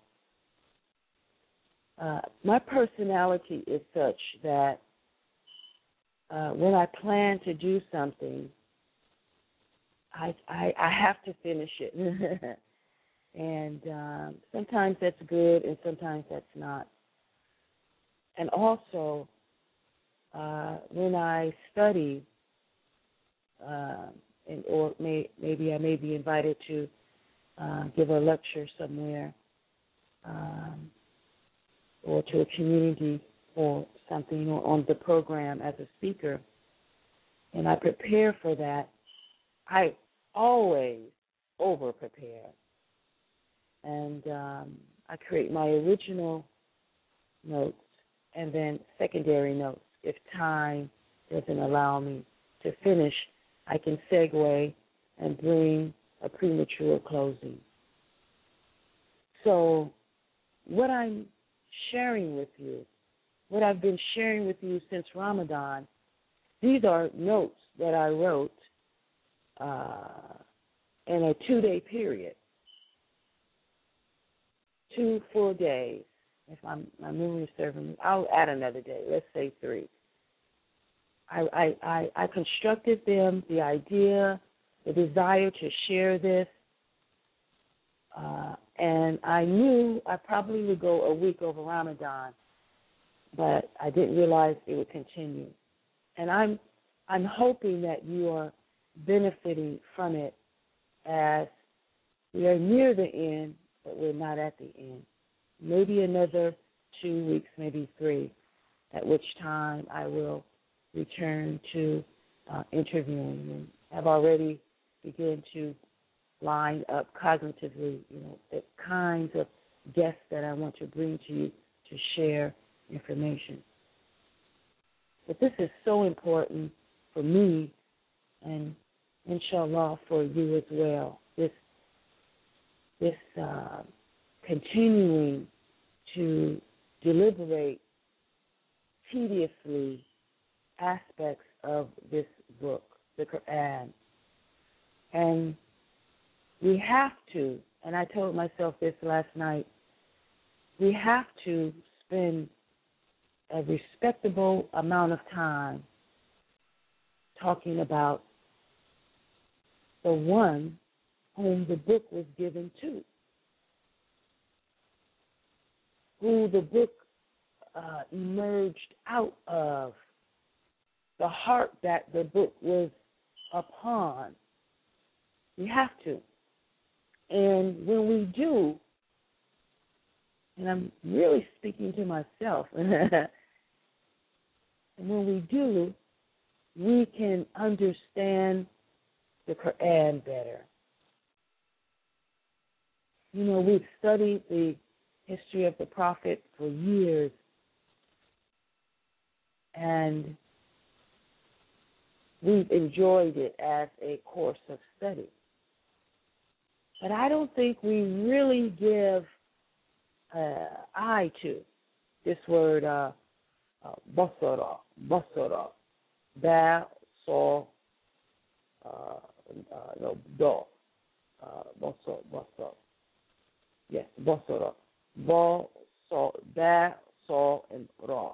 uh, my personality is such that uh, when I plan to do something, I, I, I have to finish it. And um, sometimes that's good and sometimes that's not. And also, uh, when I study, uh, and, or may, maybe I may be invited to uh, give a lecture somewhere, um, or to a community or something, or on the program as a speaker, and I prepare for that, I always over-prepare. And um, I create my original notes and then secondary notes. If time doesn't allow me to finish, I can segue and bring a premature closing. So what I'm sharing with you, what I've been sharing with you since Ramadan, these are notes that I wrote uh, in a two-day period, two full days. If I'm, my memory is serving me, I'll add another day. Let's say three. I, I, I, I constructed them, the idea, the desire to share this, uh, and I knew I probably would go a week over Ramadan, but I didn't realize it would continue. And I'm, I'm hoping that you are benefiting from it as we are near the end, but we're not at the end. Maybe another two weeks, maybe three, at which time I will return to uh, interviewing, and have already begun to line up cognitively, you know, the kinds of guests that I want to bring to you to share information. But this is so important for me, and inshallah for you as well. This, this uh, continuing to deliberate tediously aspects of this book, the Quran. And we have to, and I told myself this last night, we have to spend a respectable amount of time talking about the one whom the book was given to, who the book uh, emerged out of, the heart that the book was upon. We have to. And when we do, and I'm really speaking to myself, and when we do, we can understand the Quran better. You know, we've studied the history of the Prophet for years, and we've enjoyed it as a course of study. But I don't think we really give uh, eye to this word, uh, uh, basara, basara, ba, so, uh, uh, no, do, uh, basara, basara. Yes, basara, ba, so, ba, so, and ra.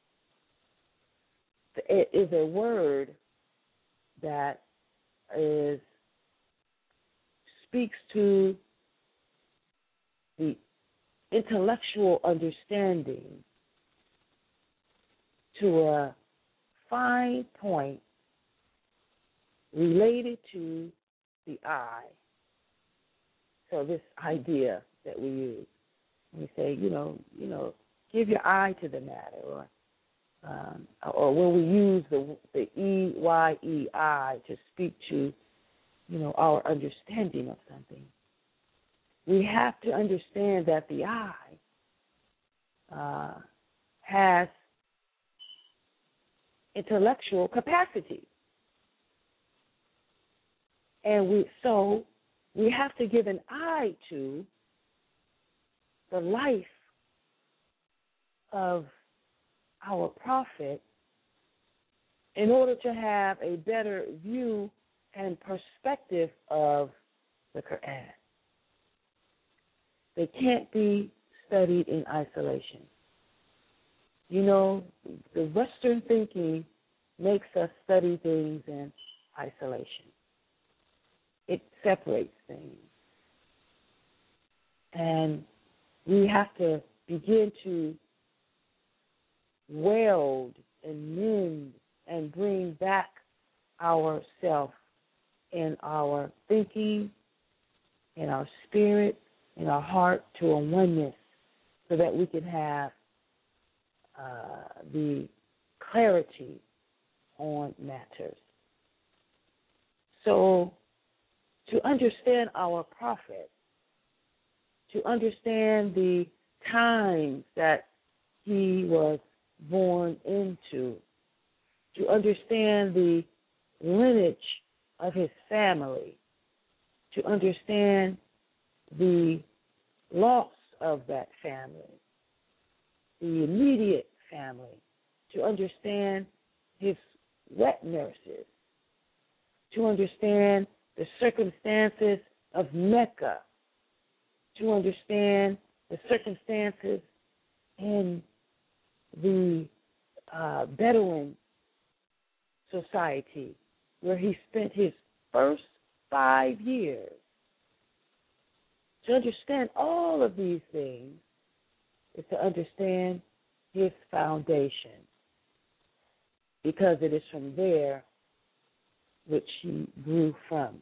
It is a word that is speaks to the intellectual understanding to a fine point related to the eye. So this idea that we use, we say, you know, you know, give your eye to the matter, or um, or when we use the the E Y E I to speak to, you know, our understanding of something. We have to understand that the eye uh, has intellectual capacity. And we so we have to give an eye to the life of our prophet in order to have a better view and perspective of the Quran. They can't be studied in isolation. You know, the Western thinking makes us study things in isolation. It separates things. And we have to begin to weld and mend and bring back ourself in our thinking, in our spirit, in our heart to a oneness so that we can have uh, the clarity on matters. So to understand our prophet, to understand the times that he was born into, to understand the lineage of his family, to understand the loss of that family, the immediate family, to understand his wet nurses, to understand the circumstances of Mecca, to understand the circumstances in the uh, Bedouin society where he spent his first five years. To understand all of these things is to understand his foundation, because it is from there which he grew from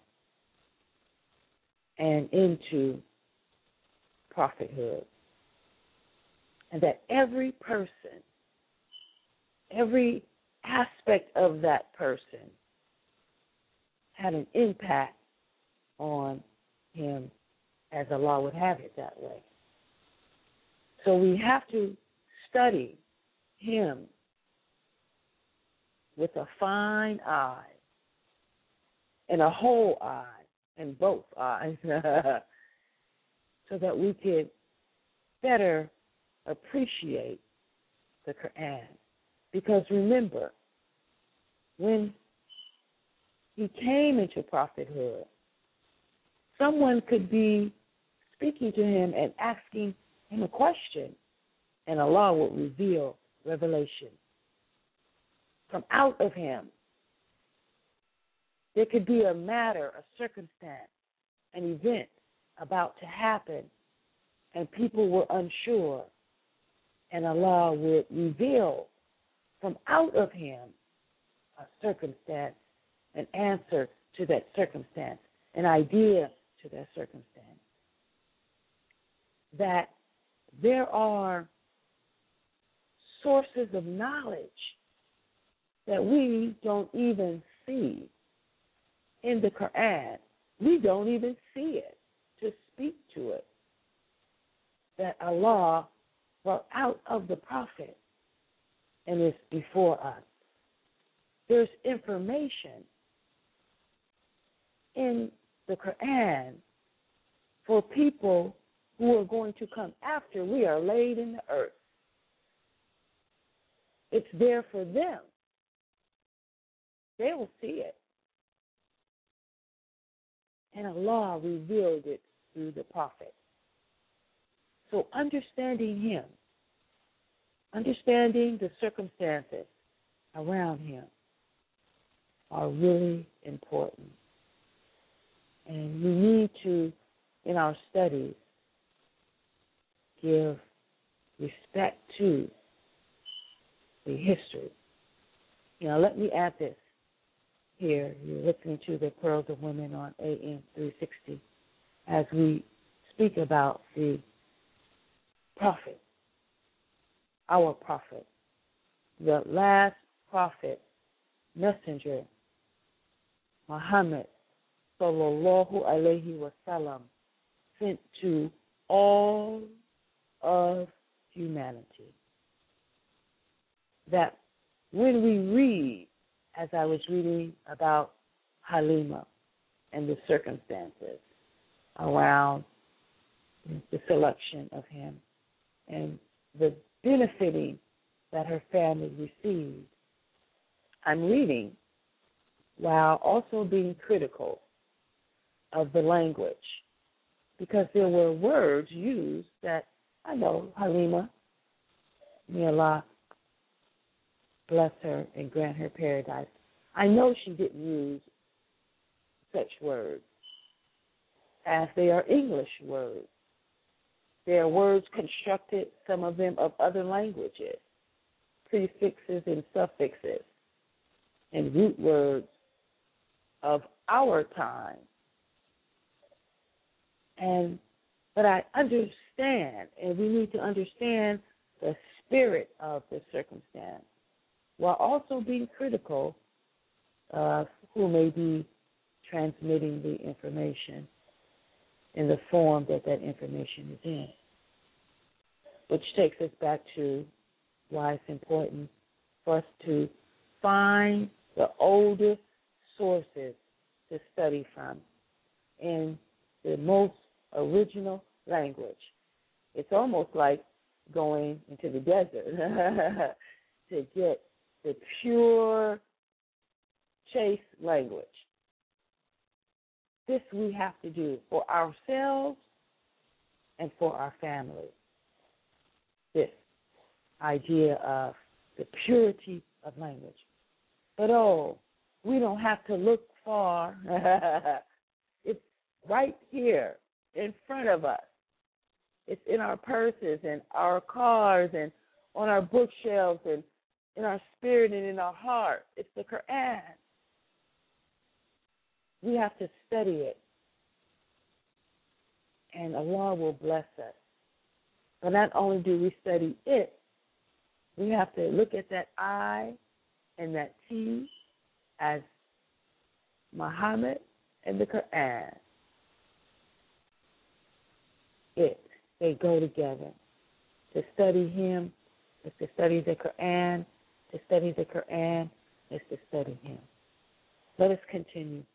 and into prophethood. And that every person, every aspect of that person had an impact on him, as Allah would have it that way. So we have to study him with a fine eye and a whole eye and both eyes so that we could better appreciate the Quran. Because remember, when he came into prophethood, someone could be speaking to him and asking him a question, and Allah will reveal revelation from out of him. There could be a matter, a circumstance, an event about to happen, and people were unsure, and Allah would reveal from out of him a circumstance, an answer to that circumstance, an idea to that circumstance. That there are sources of knowledge that we don't even see in the Quran. We don't even see it to speak to it, that Allah brought out of the Prophet and is before us. There's information in the Quran for people who are going to come after we are laid in the earth. It's there for them. They will see it. And Allah revealed it through the Prophet. So understanding him, understanding the circumstances around him are really important. And we need to, in our studies, give respect to the history. Now, let me add this here. You're listening to the Pearls of Women on A M three sixty as we speak about the prophet, our prophet, the last prophet, messenger, Muhammad, sallallahu alayhi wa sallam, sent to all of humanity. That when we read, as I was reading about Halima and the circumstances around the selection of him and the benefiting that her family received, I'm reading while also being critical of the language, because there were words used that I know Halima, may Allah bless her and grant her paradise, I know she didn't use such words, as they are English words. They are words constructed, some of them of other languages, prefixes and suffixes, and root words of our time. And but I understand, and we need to understand the spirit of the circumstance, while also being critical of who may be transmitting the information in the form that that information is in. Which takes us back to why it's important for us to find the oldest sources to study from in the most original language. It's almost like going into the desert to get the pure chase language. This we have to do for ourselves and for our family. This idea of the purity of language. But oh, we don't have to look far. It's right here in front of us. It's in our purses and our cars and on our bookshelves and in our spirit and in our heart. It's the Quran. We have to study it, and Allah will bless us. But not only do we study it, we have to look at that I and that T as Muhammad and the Quran. It, they go together. To study him is to study the Quran. To study the Quran is to study him. Let us continue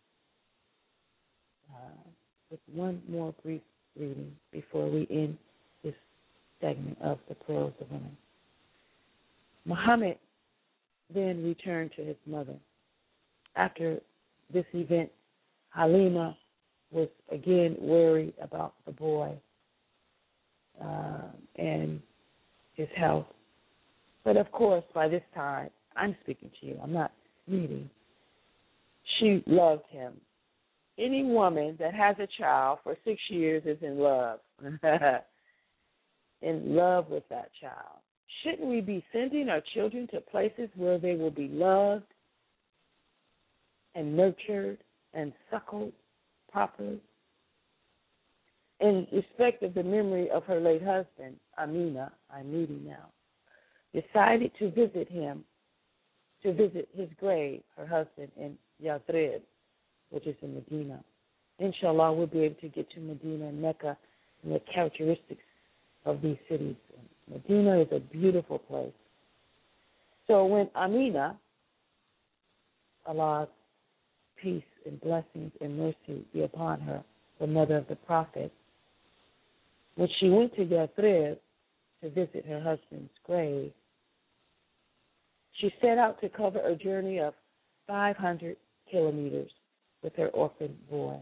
uh, with one more brief reading before we end this segment of the Pearls of Women. Muhammad then returned to his mother. After this event, Halima was again worried about the boy uh, and his health. But of course, by this time, I'm speaking to you. I'm not reading. She loved him. Any woman that has a child for six years is in love. In love with that child. Shouldn't we be sending our children to places where they will be loved and nurtured and suckled properly? In respect of the memory of her late husband, Amina, I'm reading now, decided to visit him, to visit his grave, her husband, in Yathrib, which is in Medina. Inshallah, we'll be able to get to Medina and Mecca and the characteristics of these cities. Medina is a beautiful place. So when Amina, Allah's peace and blessings and mercy be upon her, the mother of the Prophet, when she went to Yathrib to visit her husband's grave, she set out to cover a journey of five hundred kilometers with her orphan boy.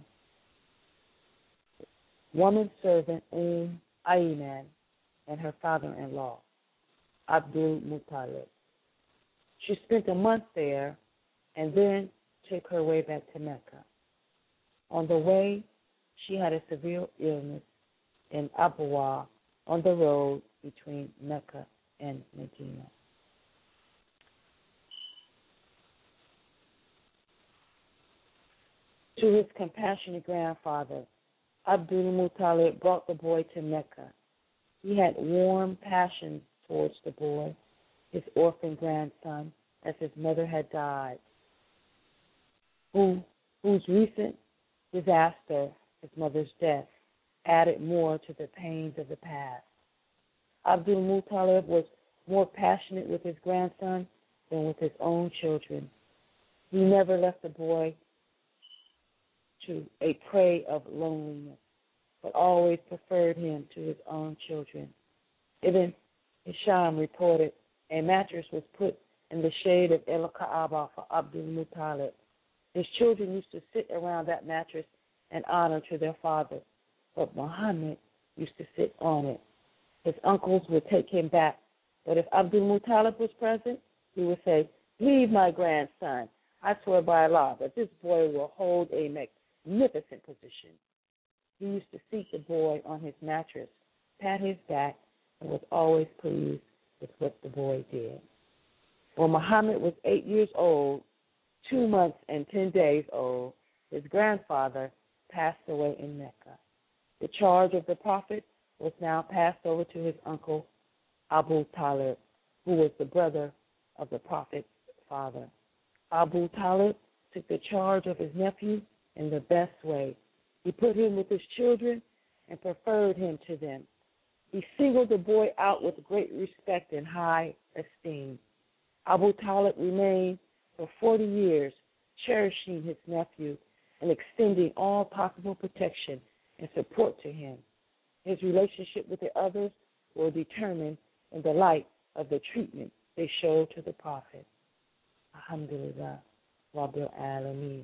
Woman servant Umm Ayman and her father-in-law, Abdul Muttalib. She spent a month there and then took her way back to Mecca. On the way, she had a severe illness in Abwa on the road between Mecca and Medina. To his compassionate grandfather, Abdul Muttalib brought the boy to Mecca. He had warm passions towards the boy, his orphan grandson, as his mother had died, who, whose recent disaster, his mother's death, added more to the pains of the past. Abdul Muttalib was more passionate with his grandson than with his own children. He never left the boy to a prey of loneliness, but always preferred him to his own children. Ibn Hisham reported a mattress was put in the shade of El Kaaba for Abdul Muttalib. His children used to sit around that mattress in honor to their father, but Muhammad used to sit on it. His uncles would take him back, but if Abdul Muttalib was present, he would say, "Leave my grandson. I swear by Allah that this boy will hold a magnificent position." He used to seat the boy on his mattress, pat his back, and was always pleased with what the boy did. When Muhammad was eight years old, two months and ten days old, his grandfather passed away in Mecca. The charge of the Prophet was now passed over to his uncle Abu Talib, who was the brother of the Prophet's father. Abu Talib took the charge of his nephew in the best way. He put him with his children and preferred him to them. He singled the boy out with great respect and high esteem. Abu Talib remained for forty years cherishing his nephew and extending all possible protection and support to him. His relationship with the others will determine in the light of the treatment they showed to the Prophet. Alhamdulillah, Rabbil Alameen.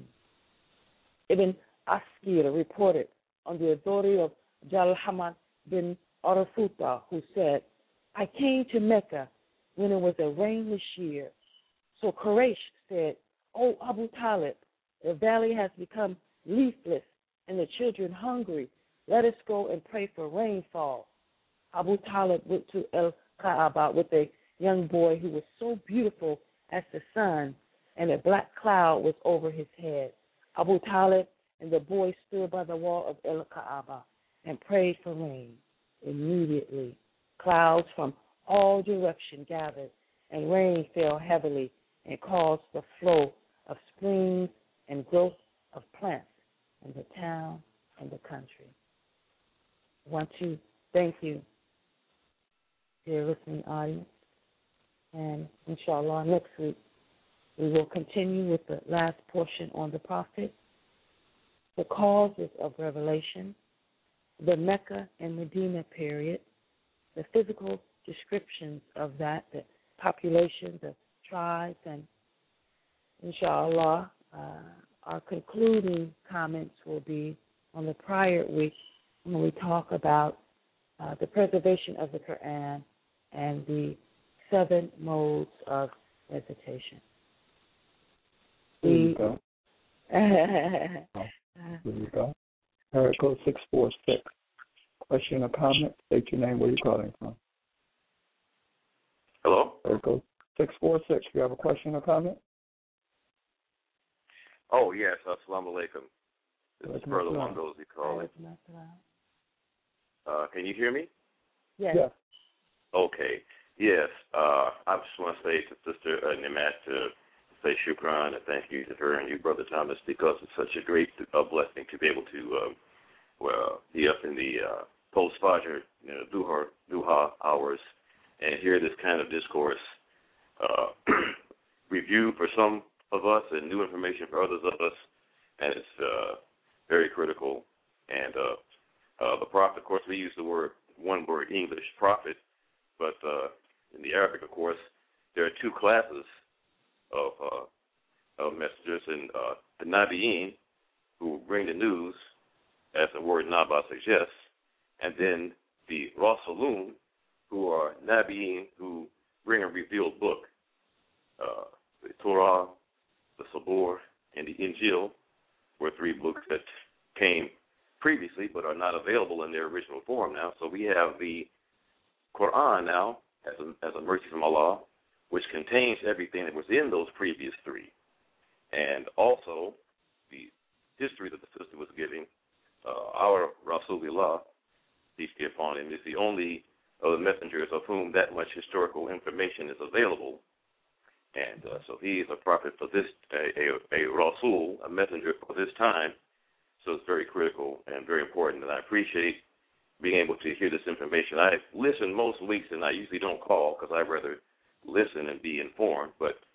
Ibn Askir reported on the authority of Jalal Hamad bin Arafuta, who said, "I came to Mecca when it was a rainless year. So Quraysh said, 'O Abu Talib, the valley has become leafless and the children hungry. Let us go and pray for rainfall.' Abu Talib went to El Kaaba with a young boy who was so beautiful as the sun, and a black cloud was over his head. Abu Talib and the boy stood by the wall of El Kaaba and prayed for rain. Immediately, clouds from all directions gathered, and rain fell heavily and caused the flow of springs and growth of plants in the town and the country." I want to thank you, dear listening audience, and inshallah next week we will continue with the last portion on the Prophet, the causes of revelation, the Mecca and Medina period, the physical descriptions of that, the population, the tribes, and inshallah, uh, our concluding comments will be on the prior week when we talk about uh, the preservation of the Quran and the seven modes of recitation. There you go. There you go. All right, go six four six. Question or comment? State your name. Where you calling from? Hello? There you go. six four six. You have a question or comment? Oh, yes. Assalamu alaikum. This is Brother Wandozi calling. Uh, can you hear me? Yes. yes. Okay. Yes. Uh, I just want to say to Sister uh, Nemat to say shukran and thank you to her and you, Brother Thomas, because it's such a great uh, blessing to be able to um, well, be up in the uh, post-Fajr, you know, duha, duha hours and hear this kind of discourse, uh, review for some of us and new information for others of us, and it's uh, very critical. And uh, uh, the prophet, of course, we use the word, one word, English, prophet, but uh, in the Arabic, of course, there are two classes of, uh, of messengers, and uh, the Nabi'in, who bring the news, as the word Naba suggests, and then the Rasulun, who are Nabi'in, who bring a revealed book. Uh, the Torah, the Sabur, and the Injil were three books that came previously but are not available in their original form now. So we have the Quran now as a, as a mercy from Allah, which contains everything that was in those previous three. And also the history that the sister was giving, uh, our Rasulullah, peace be upon him, is the only of the messengers of whom that much historical information is available. And uh, so he is a prophet for this, a, a, a Rasul, a messenger for this time. So it's very critical and very important, and I appreciate being able to hear this information. I listen most weeks, and I usually don't call because I'd rather listen and be informed. But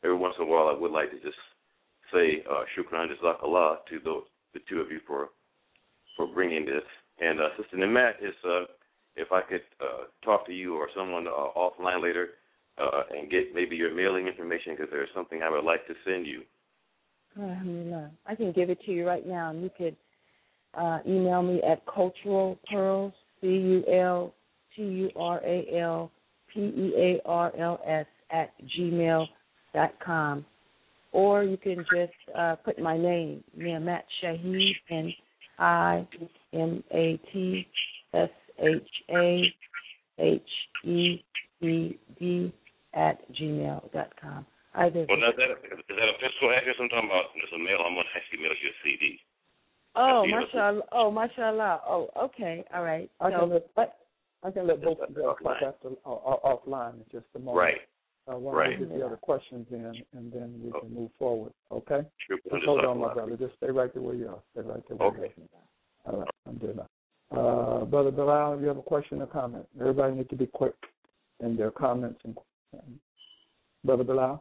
every once in a while I would like to just say uh, shukran jazakallah to the, the two of you for for bringing this. And uh, Sister Namat, is, uh, if I could uh, talk to you or someone uh, offline later uh, and get maybe your mailing information, because there's something I would like to send you. Alhamdulillah. I can give it to you right now, and you could uh, email me at Cultural Pearls, C U L T U R A L P E A R L S at gmail dot com. Or you can just uh, put my name, Niamat Shaheed, and I M A T S H A H E E D at gmail dot com. Either. Well, is that, is that a physical address I'm talking about? There's a mail. I'm going to actually mail you a C D. Oh, mashallah. Oh, mashallah. Oh, okay. All right. I so, can let, but, I can let both of you talk after, uh, offline in just a moment. Right. I want right. to get the other questions in, and then we oh. can move forward. Okay? Sure. Just hold on, my brother. Just stay right there where you are. Stay right there where okay. you are. All right. Alhamdulillah. Uh, Brother Bilal, you have a question or comment? Everybody needs to be quick in their comments. And Brother Bilal?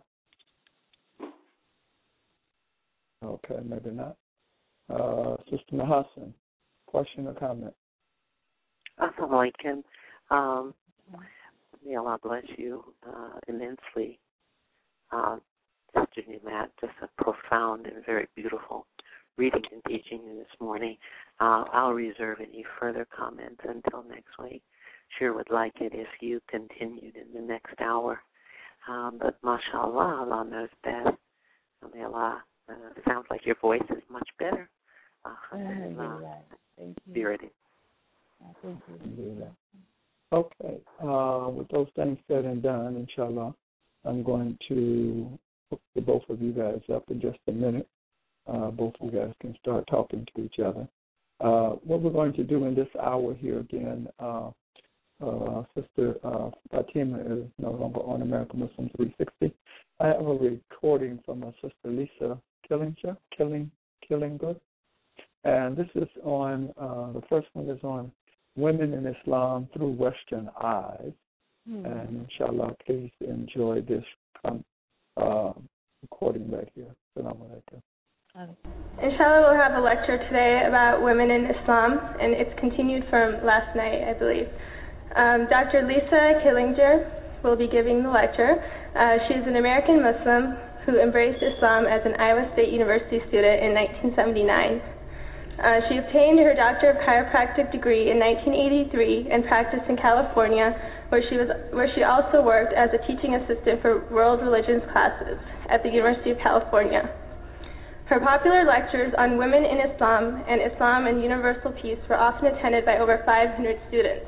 Okay, maybe not. Uh, Sister Mahassan, question or comment? Assalamu alaikum. Um, may Allah bless you uh, immensely. Uh, Sister Namat, just a profound and very beautiful reading and teaching this morning. Uh, I'll reserve any further comments until next week. Sure would like it if you continued in the next hour. Um, but mashallah, Allah knows best. May Allah, uh, sounds like your voice is much better. Uh, uh, Thank you. Spirited. Thank you. Okay. Uh, with those things said and done, inshallah, I'm going to hook the both of you guys up in just a minute. Uh, both of you guys can start talking to each other. Uh, what we're going to do in this hour here again, uh, uh, Sister uh, Fatima is no longer on American Muslim three sixty. I have a recording from my Sister Lisa Killinger, Killing, Killinger. And this is on, uh, the first one is on Women in Islam Through Western Eyes. Mm-hmm. And inshallah, please enjoy this um, uh, recording right here. Assalamu alaikum. Inshallah, we'll have a lecture today about women in Islam, and it's continued from last night, I believe. Um, Doctor Lisa Killinger will be giving the lecture. Uh, she's an American Muslim who embraced Islam as an Iowa State University student in nineteen seventy-nine. Uh, she obtained her Doctor of Chiropractic degree in nineteen eighty-three and practiced in California, where she was where she also worked as a teaching assistant for world religions classes at the University of California. Her popular lectures on women in Islam and Islam and universal peace were often attended by over five hundred students.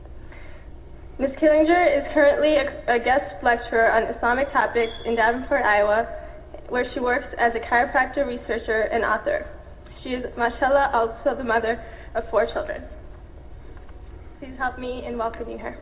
Miz Killinger is currently a, a guest lecturer on Islamic topics in Davenport, Iowa, where she works as a chiropractor, researcher, and author. She is, mashallah, also the mother of four children. Please help me in welcoming her.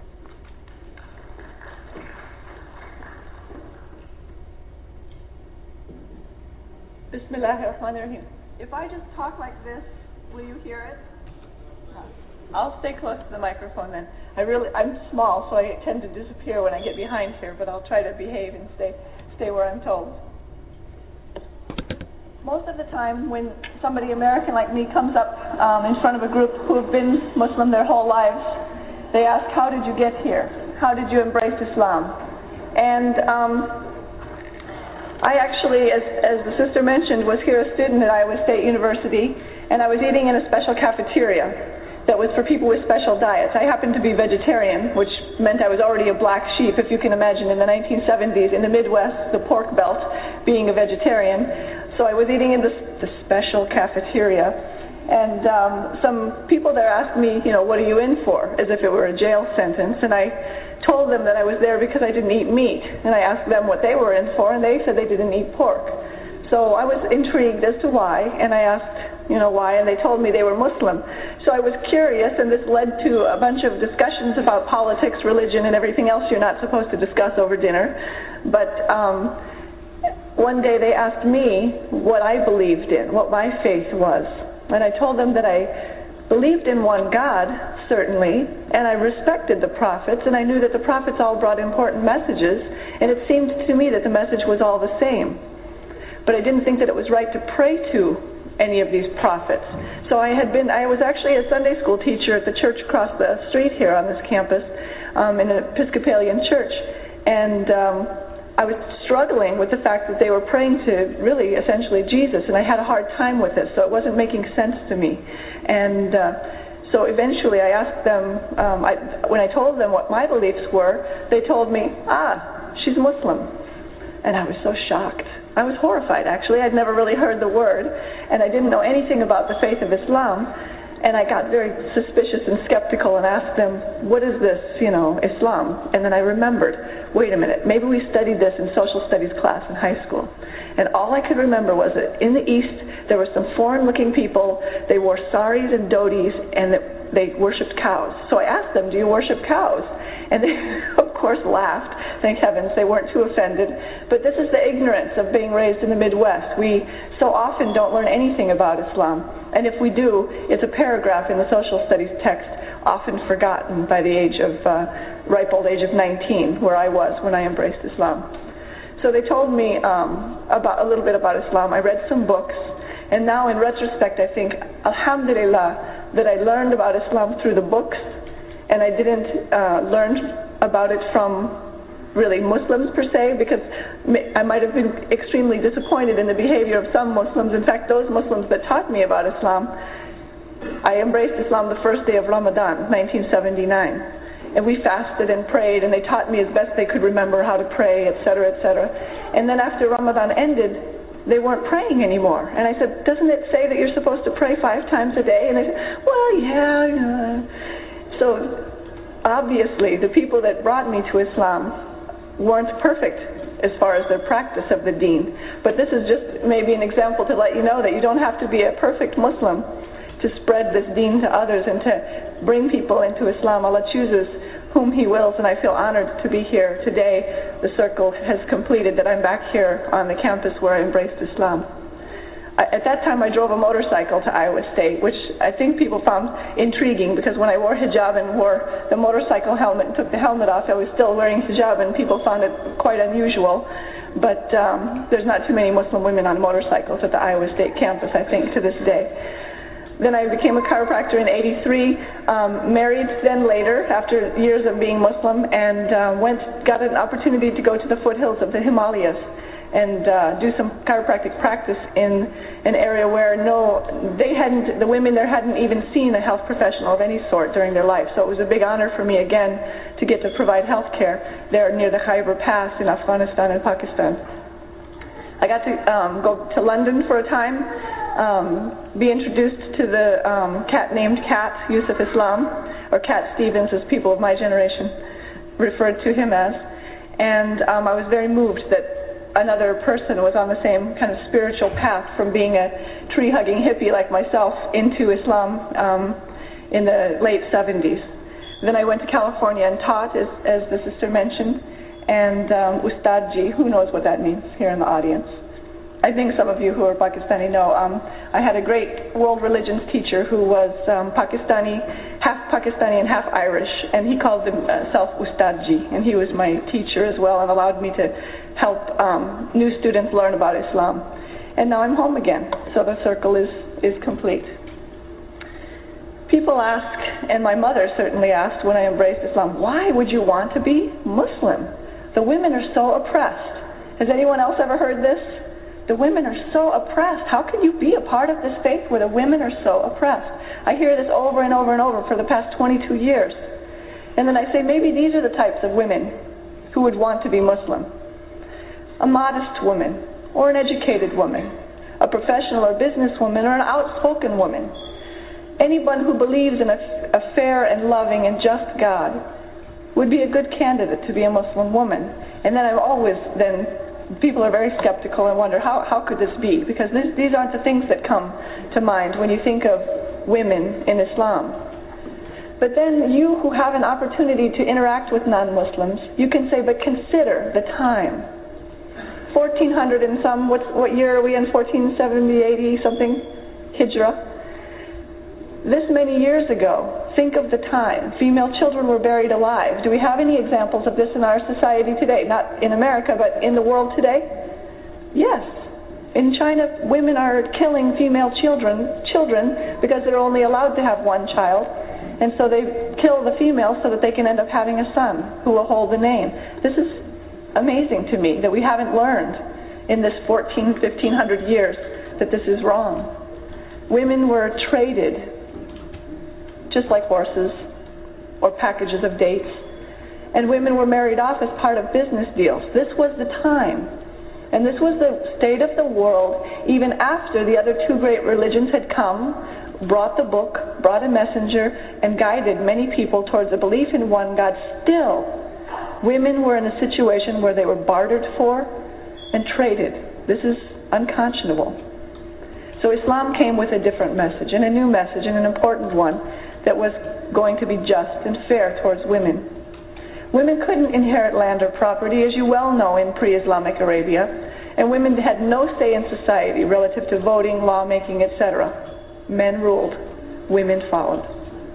Bismillahirrahmanirrahim. If I just talk like this, will you hear it? No. I'll stay close to the microphone then. I really, I'm small, so I tend to disappear when I get behind here, but I'll try to behave and stay, stay where I'm told. Most of the time when somebody American like me comes up um, in front of a group who have been Muslim their whole lives, they ask, how did you get here? How did you embrace Islam? And um, I actually, as, as the sister mentioned, was here a student at Iowa State University, and I was eating in a special cafeteria that was for people with special diets. I happened to be vegetarian, which meant I was already a black sheep, if you can imagine, in the nineteen seventies, in the Midwest, the pork belt, being a vegetarian. So I was eating in this, this special cafeteria, and um, some people there asked me, you know, what are you in for, as if it were a jail sentence, and I told them that I was there because I didn't eat meat, and I asked them what they were in for, and they said they didn't eat pork. So I was intrigued as to why, and I asked, you know, why, and they told me they were Muslim. So I was curious, and this led to a bunch of discussions about politics, religion, and everything else you're not supposed to discuss over dinner. But um, one day they asked me what I believed in, what my faith was. And I told them that I believed in one God, certainly, and I respected the prophets, and I knew that the prophets all brought important messages, and it seemed to me that the message was all the same. But I didn't think that it was right to pray to any of these prophets. So I had been, I was actually a Sunday school teacher at the church across the street here on this campus, um, in an Episcopalian church, and um, I was struggling with the fact that they were praying to really essentially Jesus, and I had a hard time with it, so it wasn't making sense to me. And uh, so eventually I asked them, um, I, when I told them what my beliefs were, they told me, ah, she's Muslim. And I was so shocked. I was horrified, actually. I'd never really heard the word, and I didn't know anything about the faith of Islam. And I got very suspicious and skeptical and asked them, what is this, you know, Islam? And then I remembered, wait a minute, maybe we studied this in social studies class in high school. And all I could remember was that in the East, there were some foreign-looking people. They wore saris and dhotis, and they worshipped cows. So I asked them, do you worship cows? And they, of course, laughed. Thank heavens they weren't too offended. But this is the ignorance of being raised in the Midwest. We so often don't learn anything about Islam. And if we do, it's a paragraph in the social studies text, often forgotten by the age of, uh, ripe old age of nineteen, where I was when I embraced Islam. So they told me um, about a little bit about Islam. I read some books, and now in retrospect I think, alhamdulillah, that I learned about Islam through the books, and I didn't uh, learn about it from really Muslims per se, because I might have been extremely disappointed in the behavior of some Muslims. In fact, those Muslims that taught me about Islam, I embraced Islam the first day of Ramadan, nineteen seventy-nine. And we fasted and prayed, and they taught me as best they could remember how to pray, et cetera, et cetera. And then after Ramadan ended, they weren't praying anymore. And I said, doesn't it say that you're supposed to pray five times a day? And they said, well, yeah, yeah. So obviously, the people that brought me to Islam weren't perfect as far as their practice of the deen. But this is just maybe an example to let you know that you don't have to be a perfect Muslim to spread this deen to others and to bring people into Islam. Allah chooses whom He wills, and I feel honored to be here today. The circle has completed, that I'm back here on the campus where I embraced Islam. I, at that time, I drove a motorcycle to Iowa State, which I think people found intriguing, because when I wore hijab and wore the motorcycle helmet and took the helmet off, I was still wearing hijab, and people found it quite unusual. But um, there's not too many Muslim women on motorcycles at the Iowa State campus, I think, to this day. Then I became a chiropractor in eighty-three, um, married then later after years of being Muslim, and uh, went got an opportunity to go to the foothills of the Himalayas and uh, do some chiropractic practice in an area where no, they hadn't, the women there hadn't even seen a health professional of any sort during their life. So it was a big honor for me again to get to provide health care there near the Khyber Pass in Afghanistan and Pakistan. I got to um, go to London for a time, um, be introduced to the um, cat named Cat, Yusuf Islam, or Cat Stevens as people of my generation referred to him as. And um, I was very moved that another person was on the same kind of spiritual path from being a tree-hugging hippie like myself into Islam um, in the late seventies. Then I went to California and taught, as, as the sister mentioned, and um, Ustadji, who knows what that means here in the audience. I think some of you who are Pakistani know. Um, I had a great world religions teacher who was um, Pakistani, half Pakistani and half Irish, and he called himself Ustadji, and he was my teacher as well and allowed me to help um, new students learn about Islam. And now I'm home again, so the circle is, is complete. People ask, and my mother certainly asked when I embraced Islam, why would you want to be Muslim? The women are so oppressed. Has anyone else ever heard this? The women are so oppressed. How can you be a part of this faith where the women are so oppressed? I hear this over and over and over for the past twenty-two years. And then I say, maybe these are the types of women who would want to be Muslim. A modest woman, or an educated woman, a professional or businesswoman, or an outspoken woman. Anyone who believes in a, a fair and loving and just God would be a good candidate to be a Muslim woman. And then I'm always then, people are very skeptical and wonder, how, how could this be? Because this, these aren't the things that come to mind when you think of women in Islam. But then you who have an opportunity to interact with non-Muslims, you can say, but consider the time. fourteen hundred and some, what's, what year are we in? fourteen seventy, eighty something? Hijrah. this many years ago, think of the time, female children were buried alive. Do we have any examples of this in our society today? Not in America, but in the world today? Yes. In China, women are killing female children, children because they're only allowed to have one child. And so they kill the female so that they can end up having a son who will hold the name. This is amazing to me that we haven't learned in this fourteen, fifteen hundred years that this is wrong. Women were traded just like horses or packages of dates. And women were married off as part of business deals. This was the time. And this was the state of the world even after the other two great religions had come, brought the book, brought a messenger, and guided many people towards a belief in one God. Still, women were in a situation where they were bartered for and traded. This is unconscionable. So Islam came with a different message, and a new message, and an important one, that was going to be just and fair towards women. Women couldn't inherit land or property, as you well know, in pre-Islamic Arabia, and women had no say in society relative to voting, lawmaking, et cetera. Men ruled, women followed.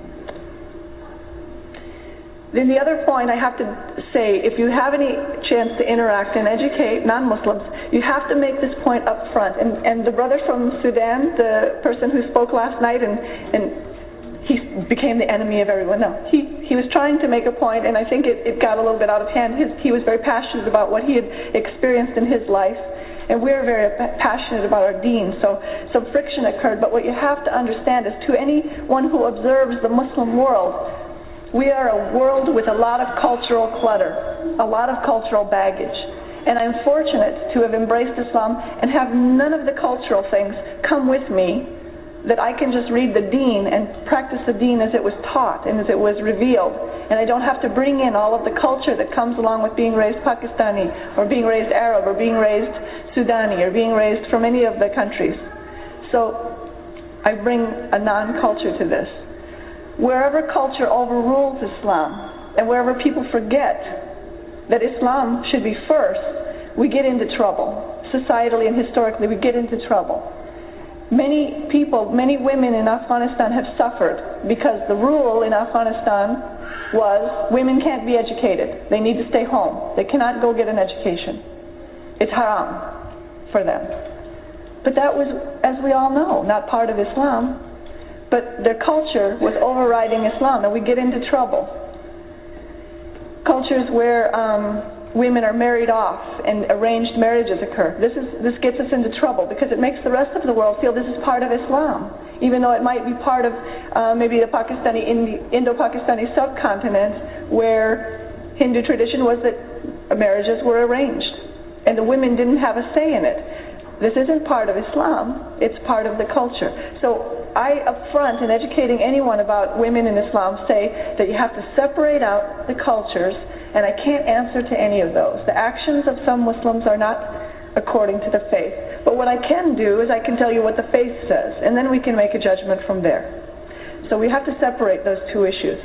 Then the other point I have to say, if you have any chance to interact and educate non-Muslims, you have to make this point up front. And, and the brother from Sudan, the person who spoke last night, and, and he became the enemy of everyone. No, he, he was trying to make a point, and I think it, it got a little bit out of hand. His, he was very passionate about what he had experienced in his life, and we're very passionate about our deen, so some friction occurred. But what you have to understand is, to anyone who observes the Muslim world, we are a world with a lot of cultural clutter, a lot of cultural baggage. And I'm fortunate to have embraced Islam and have none of the cultural things come with me, that I can just read the deen and practice the deen as it was taught and as it was revealed. And I don't have to bring in all of the culture that comes along with being raised Pakistani, or being raised Arab, or being raised Sudani, or being raised from any of the countries. So I bring a non-culture to this. Wherever culture overrules Islam, and wherever people forget that Islam should be first, we get into trouble. Societally and historically, we get into trouble. Many people, many women in Afghanistan have suffered because the rule in Afghanistan was women can't be educated. They need to stay home. They cannot go get an education. It's haram for them. But that was, as we all know, not part of Islam. But their culture was overriding Islam, and we get into trouble. Cultures where um, women are married off and arranged marriages occur. This is this gets us into trouble because it makes the rest of the world feel this is part of Islam, even though it might be part of uh, maybe the Pakistani, Indo-Pakistani subcontinent, where Hindu tradition was that marriages were arranged, and the women didn't have a say in it. This isn't part of Islam, it's part of the culture. So I, up front, in educating anyone about women in Islam, say that you have to separate out the cultures, and I can't answer to any of those. The actions of some Muslims are not according to the faith. But what I can do is I can tell you what the faith says, and then we can make a judgment from there. So we have to separate those two issues.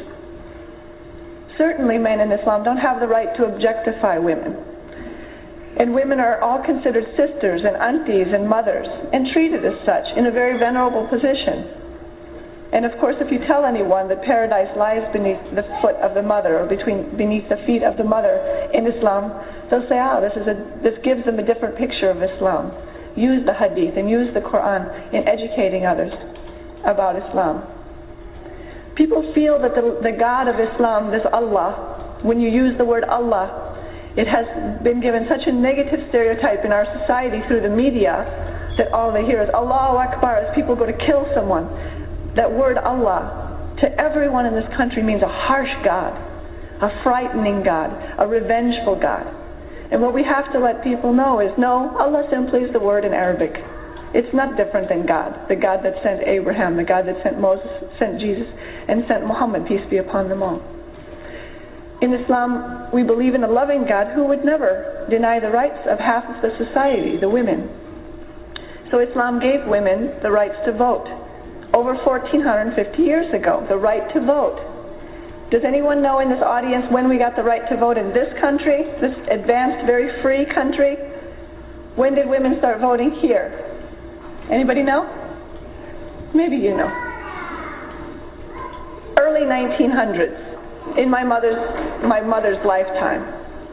Certainly men in Islam don't have the right to objectify women. And women are all considered sisters and aunties and mothers, and treated as such in a very venerable position. And of course, if you tell anyone that paradise lies beneath the foot of the mother, or between beneath the feet of the mother in Islam, they'll say, ah, this is a this gives them a different picture of Islam. Use the hadith and use the Quran in educating others about Islam. People feel that the, the God of Islam, this Allah, when you use the word Allah, it has been given such a negative stereotype in our society through the media that all they hear is Allahu Akbar as people go to kill someone. That word Allah to everyone in this country means a harsh God, a frightening God, a revengeful God. And what we have to let people know is, no, Allah simply is the word in Arabic. It's not different than God, the God that sent Abraham, the God that sent Moses, sent Jesus, and sent Muhammad, peace be upon them all. In Islam, we believe in a loving God who would never deny the rights of half of the society, the women. So Islam gave women the rights to vote over fourteen fifty years ago, the right to vote. Does anyone know in this audience when we got the right to vote in this country, this advanced, very free country? When did women start voting here? Anybody know? Maybe you know. early nineteen hundreds, in my mother's my mother's lifetime.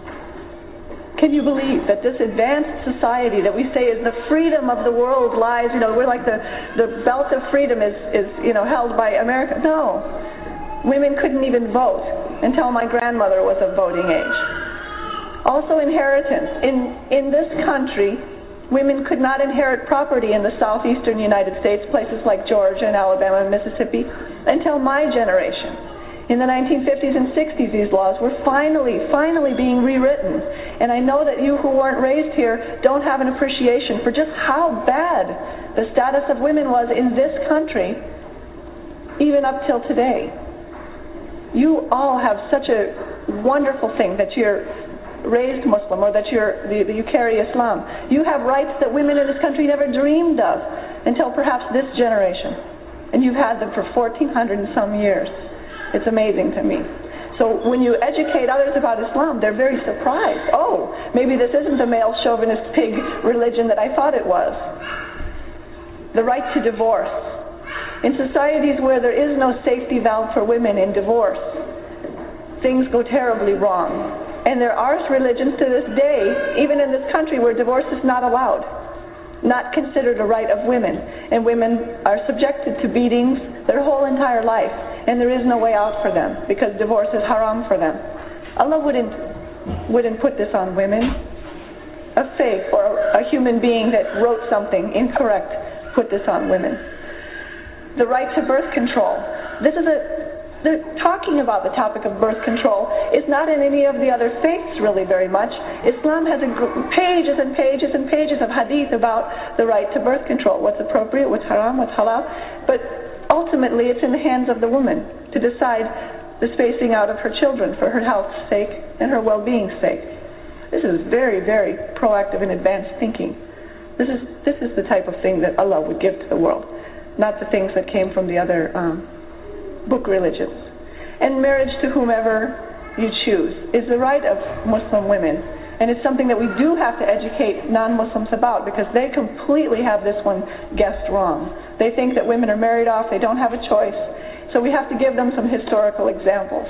Can you believe that this advanced society that we say is the freedom of the world lies, you know, we're like the, the belt of freedom is, is, you know, held by America. No. Women couldn't even vote until my grandmother was of voting age. Also inheritance. In, in this country, women could not inherit property in the southeastern United States, places like Georgia and Alabama and Mississippi, until my generation. In the nineteen fifties and sixties, these laws were finally, finally being rewritten. And I know that you who weren't raised here don't have an appreciation for just how bad the status of women was in this country, even up till today. You all have such a wonderful thing that you're raised Muslim or that you're, that you carry Islam. You have rights that women in this country never dreamed of until perhaps this generation. And you've had them for fourteen hundred and some years. It's amazing to me. So when you educate others about Islam, they're very surprised. Oh, maybe this isn't the male chauvinist pig religion that I thought it was. The right to divorce. In societies where there is no safety valve for women in divorce, things go terribly wrong. And there are religions to this day, even in this country, where divorce is not allowed, not considered a right of women. And women are subjected to beatings their whole entire life. And there is no way out for them because divorce is haram for them. Allah wouldn't wouldn't put this on women. A faith or a human being that wrote something incorrect put this on women. The right to birth control. This is a the, talking about the topic of birth control is not in any of the other faiths really very much. Islam has a, pages and pages and pages of hadith about the right to birth control. What's appropriate, what's haram, what's halal. But ultimately, it's in the hands of the woman to decide the spacing out of her children for her health's sake and her well-being's sake. This is very, very proactive and advanced thinking. This is this is the type of thing that Allah would give to the world, not the things that came from the other um, book religions. And marriage to whomever you choose is the right of Muslim women. And it's something that we do have to educate non-Muslims about because they completely have this one guessed wrong. They think that women are married off, they don't have a choice. So we have to give them some historical examples.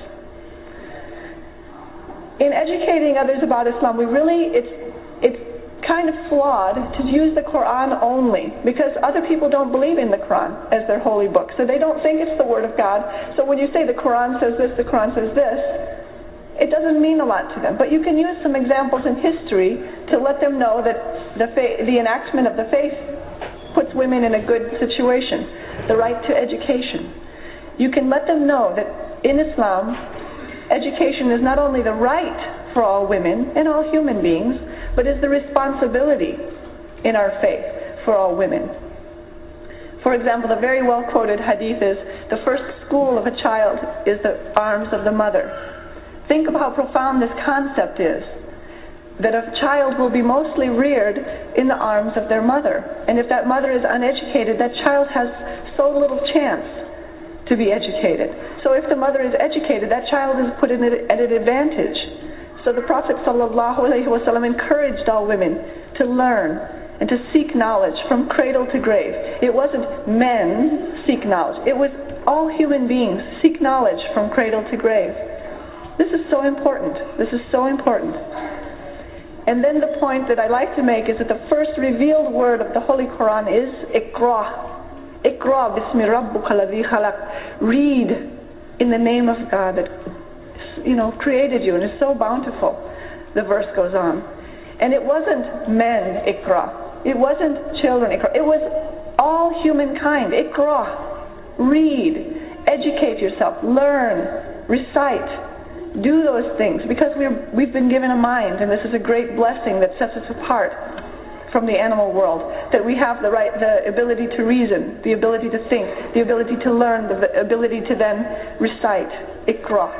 In educating others about Islam, we really, it's, it's kind of flawed to use the Quran only because other people don't believe in the Quran as their holy book. So they don't think it's the Word of God. So when you say the Quran says this, the Quran says this, it doesn't mean a lot to them. But you can use some examples in history to let them know that the, fa- the enactment of the faith puts women in a good situation. The right to education. You can let them know that in Islam, education is not only the right for all women and all human beings, but is the responsibility in our faith for all women. For example, the very well quoted hadith is, the first school of a child is the arms of the mother. Think of how profound this concept is, that a child will be mostly reared in the arms of their mother. And if that mother is uneducated, that child has so little chance to be educated. So if the mother is educated, that child is put in at an advantage. So the Prophet ﷺ encouraged all women to learn and to seek knowledge from cradle to grave. It wasn't men seek knowledge. It was all human beings seek knowledge from cradle to grave. This is so important. This is so important. And then the point that I like to make is that the first revealed word of the Holy Quran is Iqra. Iqra bismi rabbuka alladhi khalaq. Read in the name of God that, you know, created you and is so bountiful. The verse goes on. And it wasn't men Iqra. It wasn't children Iqra. It was all humankind. Iqra. Read. Educate yourself. Learn. Recite. Do those things because we're, we've been given a mind, and this is a great blessing that sets us apart from the animal world, that we have the right, the ability to reason, the ability to think, the ability to learn, the ability to then recite, Iqra.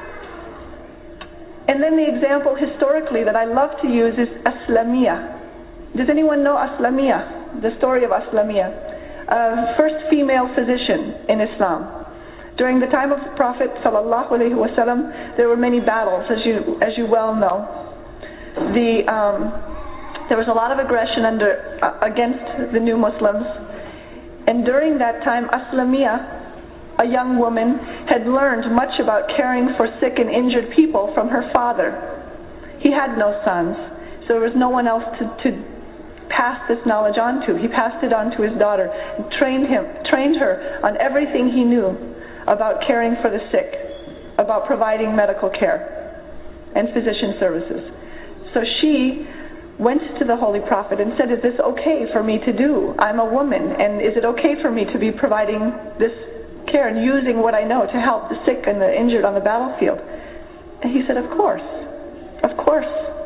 And then the example historically that I love to use is Aslamiyah. Does anyone know Aslamiyah? The story of Aslamiyah, uh, first female physician in Islam. During the time of the Prophet sallallahu alaihi wasallam, there were many battles, as you as you well know. The um, there was a lot of aggression under uh, against the new Muslims, and during that time, Aslamiyah, a young woman, had learned much about caring for sick and injured people from her father. He had no sons, so there was no one else to, to pass this knowledge on to. He passed it on to his daughter, and trained him, trained her on everything he knew about caring for the sick, about providing medical care and physician services. So she went to the Holy Prophet and said, is this okay for me to do? I'm a woman, and is it okay for me to be providing this care and using what I know to help the sick and the injured on the battlefield? And he said, of course, of course.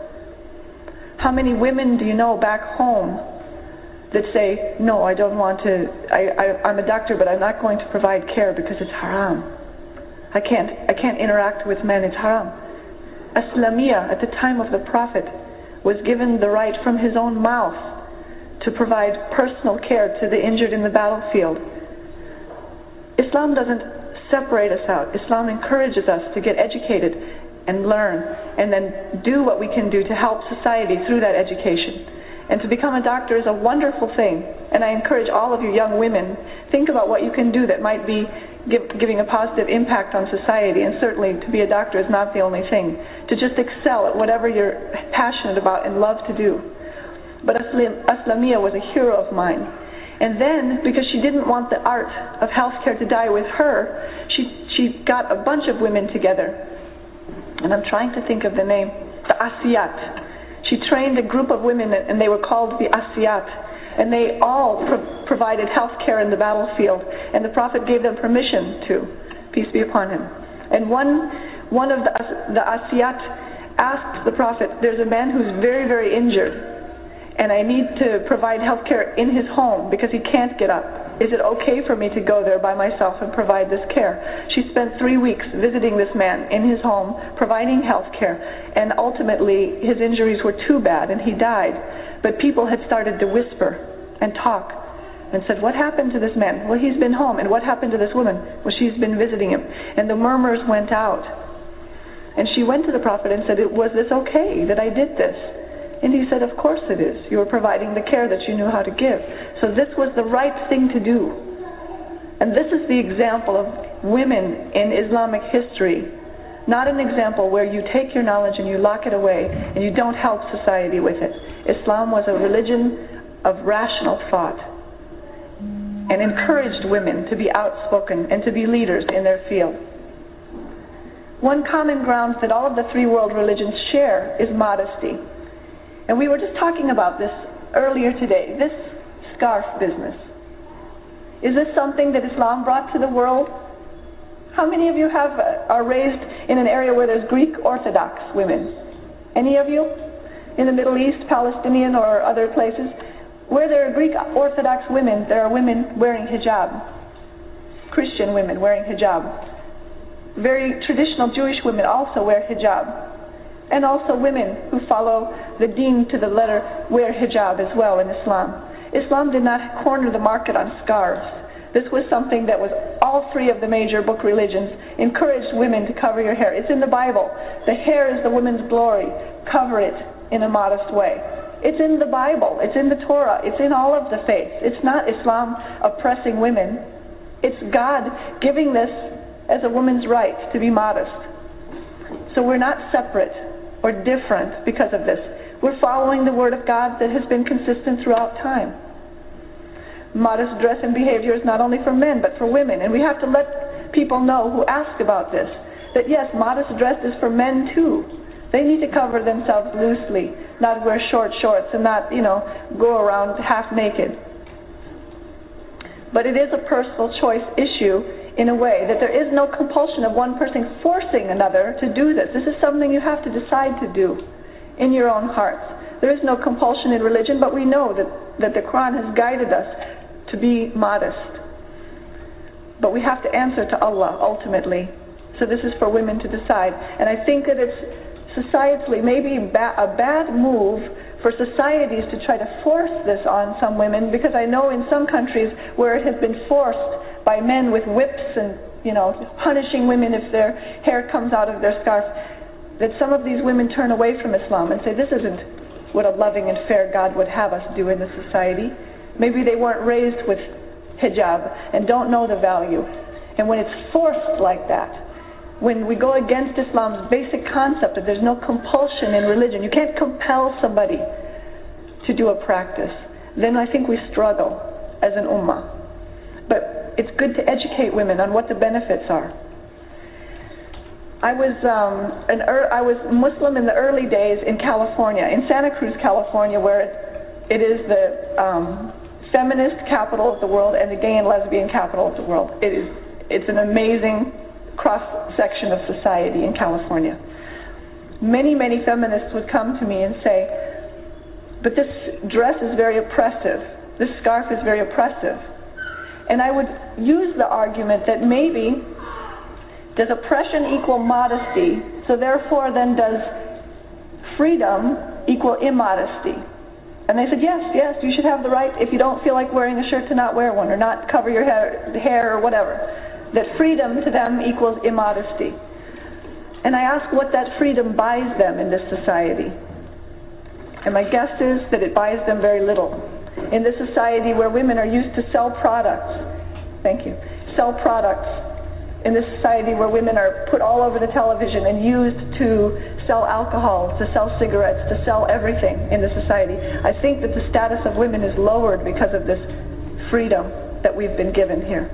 How many women do you know back home that say, no, I don't want to, I, I, I'm a doctor, but I'm not going to provide care because it's haram. I can't, I can't interact with men, it's haram. Aslamiyah, at the time of the Prophet, was given the right from his own mouth to provide personal care to the injured in the battlefield. Islam doesn't separate us out. Islam encourages us to get educated and learn, and then do what we can do to help society through that education. And to become a doctor is a wonderful thing, and I encourage all of you young women, think about what you can do that might be give, giving a positive impact on society, and certainly to be a doctor is not the only thing. To just excel at whatever you're passionate about and love to do. But Aslamiyah was a hero of mine. And then, because she didn't want the art of healthcare to die with her, she, she got a bunch of women together. And I'm trying to think of the name, the Asiyat. She trained a group of women, and they were called the Asiyat. And they all pro- provided health care in the battlefield. And the Prophet gave them permission to, peace be upon him. And one one of the, the Asiyat asked the Prophet, there's a man who's very, very injured, and I need to provide health care in his home because he can't get up. Is it okay for me to go there by myself and provide this care? She spent three weeks visiting this man in his home, providing health care, and ultimately his injuries were too bad and he died. But people had started to whisper and talk and said, what happened to this man? Well, he's been home. And what happened to this woman? Well, she's been visiting him. And the murmurs went out. And she went to the Prophet and said, was this okay that I did this? And he said, of course it is. You were providing the care that you knew how to give. So this was the right thing to do. And this is the example of women in Islamic history. Not an example where you take your knowledge and you lock it away and you don't help society with it. Islam was a religion of rational thought and encouraged women to be outspoken and to be leaders in their field. One common ground that all of the three world religions share is modesty. And we were just talking about this earlier today, this scarf business. Is this something that Islam brought to the world? How many of you have uh, are raised in an area where there's Greek Orthodox women? Any of you? In the Middle East, Palestinian or other places? Where there are Greek Orthodox women, there are women wearing hijab. Christian women wearing hijab. Very traditional Jewish women also wear hijab. And also women who follow the deen to the letter wear hijab as well in Islam. Islam did not corner the market on scarves. This was something that was all three of the major book religions encouraged women to cover your hair. It's in the Bible. The hair is the woman's glory. Cover it in a modest way. It's in the Bible. It's in the Torah. It's in all of the faiths. It's not Islam oppressing women. It's God giving this as a woman's right to be modest. So we're not separate or different because of this. We're following the Word of God that has been consistent throughout time. Modest dress and behavior is not only for men but for women, and we have to let people know who ask about this that yes, modest dress is for men too. They need to cover themselves loosely, not wear short shorts and not, you know, go around half naked. But it is a personal choice issue in a way that there is no compulsion of one person forcing another to do this. This is something you have to decide to do in your own hearts. There is no compulsion in religion, but we know that, that the Quran has guided us to be modest. But we have to answer to Allah ultimately. So this is for women to decide. And I think that it's societally maybe ba- a bad move for societies to try to force this on some women, because I know in some countries where it has been forced by men with whips and, you know, punishing women if their hair comes out of their scarf, that some of these women turn away from Islam and say, this isn't what a loving and fair God would have us do in this society. Maybe they weren't raised with hijab and don't know the value. And when it's forced like that, when we go against Islam's basic concept that there's no compulsion in religion, you can't compel somebody to do a practice, then I think we struggle as an ummah. But it's good to educate women on what the benefits are. I was um, an er- I was Muslim in the early days in California, in Santa Cruz, California, where it, it is the um, feminist capital of the world and the gay and lesbian capital of the world. It is it's an amazing cross section of society in California. Many many feminists would come to me and say, "But this dress is very oppressive. This scarf is very oppressive," and I would use the argument that maybe, does oppression equal modesty? So therefore then does freedom equal immodesty? And they said, yes, yes, you should have the right, if you don't feel like wearing a shirt, to not wear one, or not cover your hair, hair or whatever. That freedom to them equals immodesty. And I ask what that freedom buys them in this society. And my guess is that it buys them very little. In this society where women are used to sell products, thank you, sell products, in this society where women are put all over the television and used to sell alcohol, to sell cigarettes, to sell everything in the society, I think that the status of women is lowered because of this freedom that we've been given here.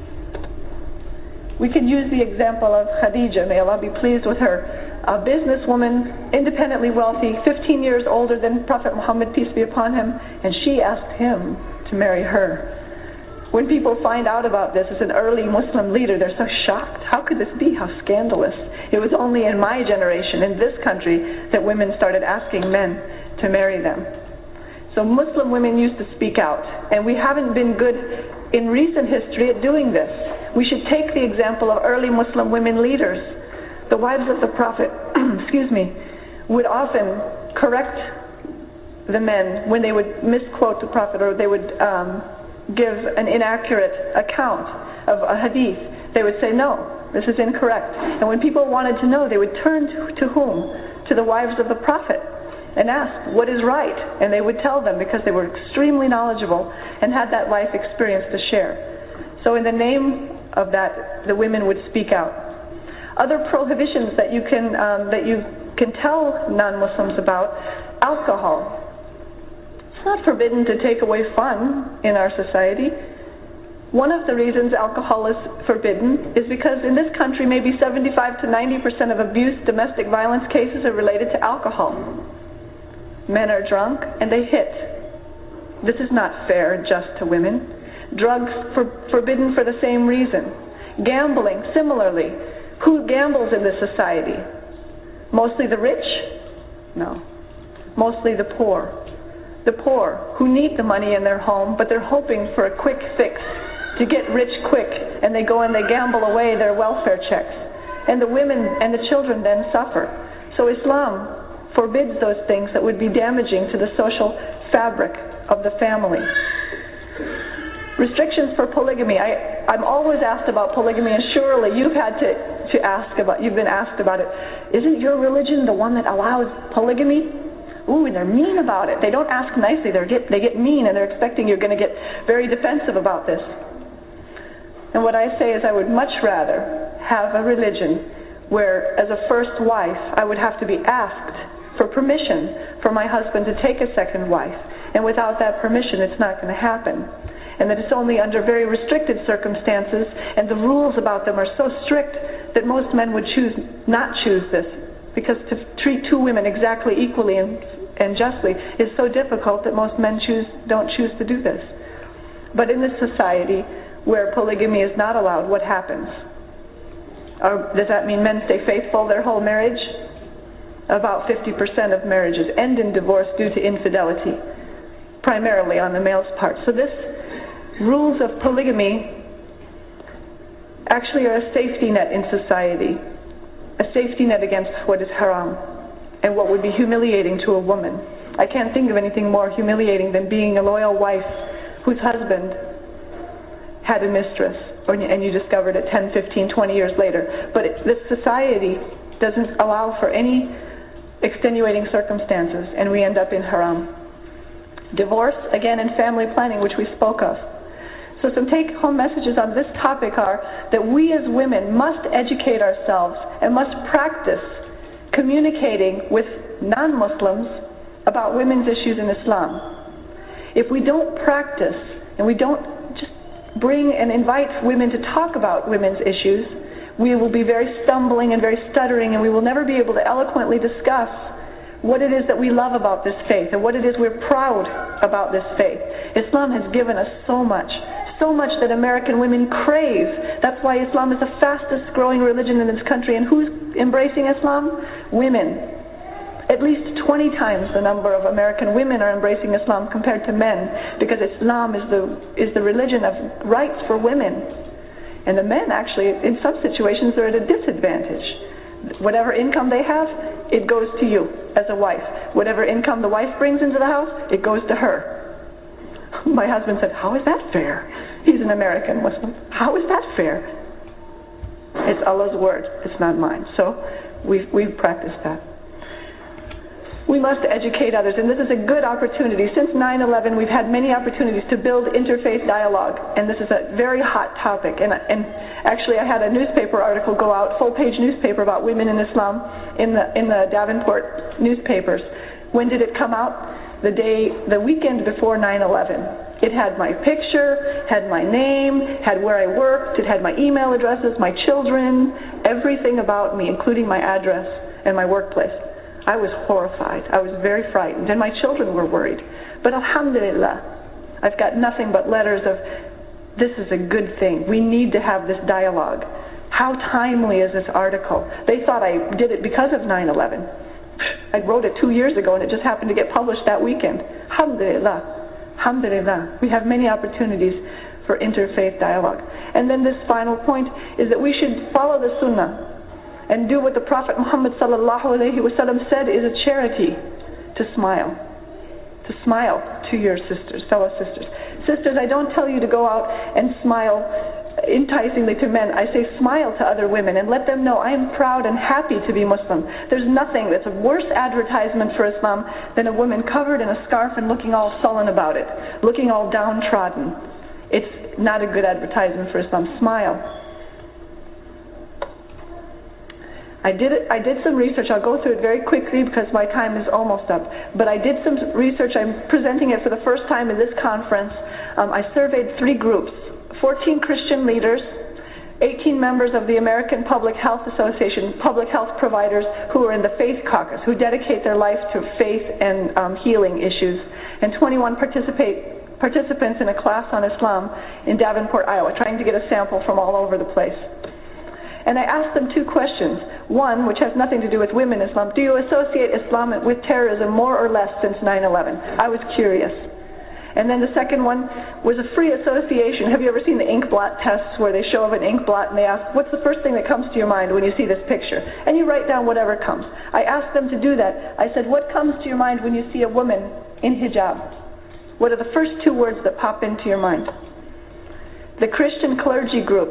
We can use the example of Khadija, may Allah be pleased with her, a businesswoman, independently wealthy, fifteen years older than Prophet Muhammad, peace be upon him, and she asked him to marry her. When people find out about this as an early Muslim leader, they're so shocked. How could this be? How scandalous. It was only in my generation, in this country, that women started asking men to marry them. So Muslim women used to speak out, and we haven't been good in recent history at doing this. We should take the example of early Muslim women leaders. The wives of the Prophet, excuse me, would often correct the men when they would misquote the Prophet, or they would um, give an inaccurate account of a hadith. They would say, no, this is incorrect. And when people wanted to know, they would turn to, to whom? To the wives of the Prophet and ask, what is right? And they would tell them because they were extremely knowledgeable and had that life experience to share. So in the name of that, the women would speak out. Other prohibitions that you can, um, that you can tell non-Muslims about, alcohol. It's not forbidden to take away fun in our society. One of the reasons alcohol is forbidden is because in this country maybe seventy-five to ninety percent of abuse, domestic violence cases are related to alcohol. Men are drunk and they hit. This is not fair and just to women. Drugs for, forbidden for the same reason. Gambling, similarly. Who gambles in this society? Mostly the rich? No. Mostly the poor. The poor who need the money in their home, but they're hoping for a quick fix to get rich quick, and they go and they gamble away their welfare checks. And the women and the children then suffer. So Islam forbids those things that would be damaging to the social fabric of the family. Restrictions for polygamy. I, I'm always asked about polygamy, and surely you've had to, to ask about, you've been asked about it. Isn't your religion the one that allows polygamy? Ooh, and they're mean about it. They don't ask nicely. They get they get mean, and they're expecting you're going to get very defensive about this. And what I say is I would much rather have a religion where, as a first wife, I would have to be asked for permission for my husband to take a second wife. And without that permission, it's not going to happen. And that it's only under very restricted circumstances, and the rules about them are so strict that most men would choose not choose this. Because to treat two women exactly equally and, and justly is so difficult that most men choose don't choose to do this. But in this society where polygamy is not allowed, what happens? Or does that mean men stay faithful their whole marriage? About fifty percent of marriages end in divorce due to infidelity, primarily on the male's part. So this rules of polygamy actually are a safety net in society. A safety net against what is haram and what would be humiliating to a woman. I can't think of anything more humiliating than being a loyal wife whose husband had a mistress, or, and you discovered it ten, fifteen, twenty years later. But it, this society doesn't allow for any extenuating circumstances, and we end up in haram. Divorce, again, in family planning, which we spoke of. So some take-home messages on this topic are that we as women must educate ourselves and must practice communicating with non-Muslims about women's issues in Islam. If we don't practice and we don't just bring and invite women to talk about women's issues, we will be very stumbling and very stuttering, and we will never be able to eloquently discuss what it is that we love about this faith and what it is we're proud about this faith. Islam has given us so much, so much that American women crave. That's why Islam is the fastest growing religion in this country. And who's embracing Islam? Women. At least twenty times the number of American women are embracing Islam compared to men, because Islam is the is the religion of rights for women. And the men actually, in some situations, are at a disadvantage. Whatever income they have, it goes to you as a wife. Whatever income the wife brings into the house, it goes to her. My husband said, "How is that fair?" He's an American Muslim. How is that fair? It's Allah's word. It's not mine. So we've we've practiced that. We must educate others, and this is a good opportunity. Since nine eleven, we've had many opportunities to build interfaith dialogue, and this is a very hot topic. And, and actually, I had a newspaper article go out, full-page newspaper about women in Islam in the in the Davenport newspapers. When did it come out? The day, the weekend before nine eleven. It had my picture, had my name, had where I worked, it had my email addresses, my children, everything about me, including my address and my workplace. I was horrified. I was very frightened, and my children were worried. But alhamdulillah, I've got nothing but letters of, this is a good thing. We need to have this dialogue. How timely is this article? They thought I did it because of nine eleven. I wrote it two years ago, and it just happened to get published that weekend. Alhamdulillah. Alhamdulillah. We have many opportunities for interfaith dialogue. And then this final point is that we should follow the sunnah and do what the Prophet Muhammad sallallahu alaihi wasallam said is a charity, to smile. To smile to your sisters, fellow sisters. Sisters, I don't tell you to go out and smile enticingly to men. I say smile to other women and let them know I am proud and happy to be Muslim. There's nothing that's a worse advertisement for Islam than a woman covered in a scarf and looking all sullen about it, looking all downtrodden. It's not a good advertisement for Islam. Smile. I did it, I did some research. I'll go through it very quickly because my time is almost up. But I did some research. I'm presenting it for the first time in this conference. Um, I surveyed three groups, fourteen Christian leaders, eighteen members of the American Public Health Association, public health providers who are in the Faith Caucus, who dedicate their life to faith and um, healing issues, and twenty-one participate, participants in a class on Islam in Davenport, Iowa, trying to get a sample from all over the place. And I asked them two questions. One, which has nothing to do with women in Islam, do you associate Islam with terrorism more or less since nine eleven? I was curious. And then the second one was a free association. Have you ever seen the ink blot tests where they show up an ink blot and they ask, what's the first thing that comes to your mind when you see this picture? And you write down whatever comes. I asked them to do that. I said, what comes to your mind when you see a woman in hijab? What are the first two words that pop into your mind? The Christian clergy group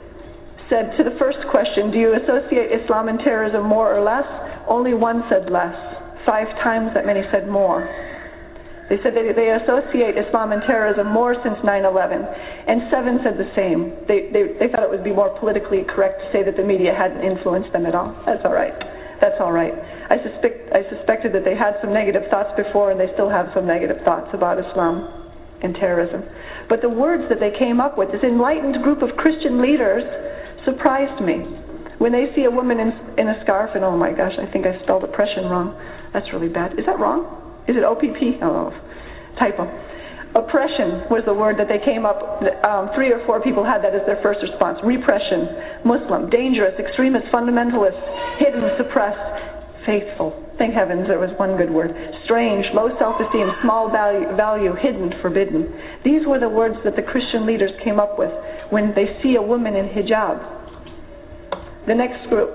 said to the first question, do you associate Islam and terrorism more or less? Only one said less. Five times that many said more. They said they, they associate Islam and terrorism more since nine eleven. And seven said the same. They, they, they thought it would be more politically correct to say that the media hadn't influenced them at all. That's all right. That's all right. I, suspect, I suspected that they had some negative thoughts before, and they still have some negative thoughts about Islam and terrorism. But the words that they came up with, this enlightened group of Christian leaders, surprised me. When they see a woman in, in a scarf, and oh my gosh, I think I spelled oppression wrong. That's really bad. Is that wrong? Is it O P P? Oh, typo. Oppression was the word that they came up, um, three or four people had that as their first response. Repression, Muslim, dangerous, extremist, fundamentalist, hidden, suppressed, faithful. Thank heavens there was one good word. Strange, low self-esteem, small value, value, hidden, forbidden. These were the words that the Christian leaders came up with when they see a woman in hijab. The next group,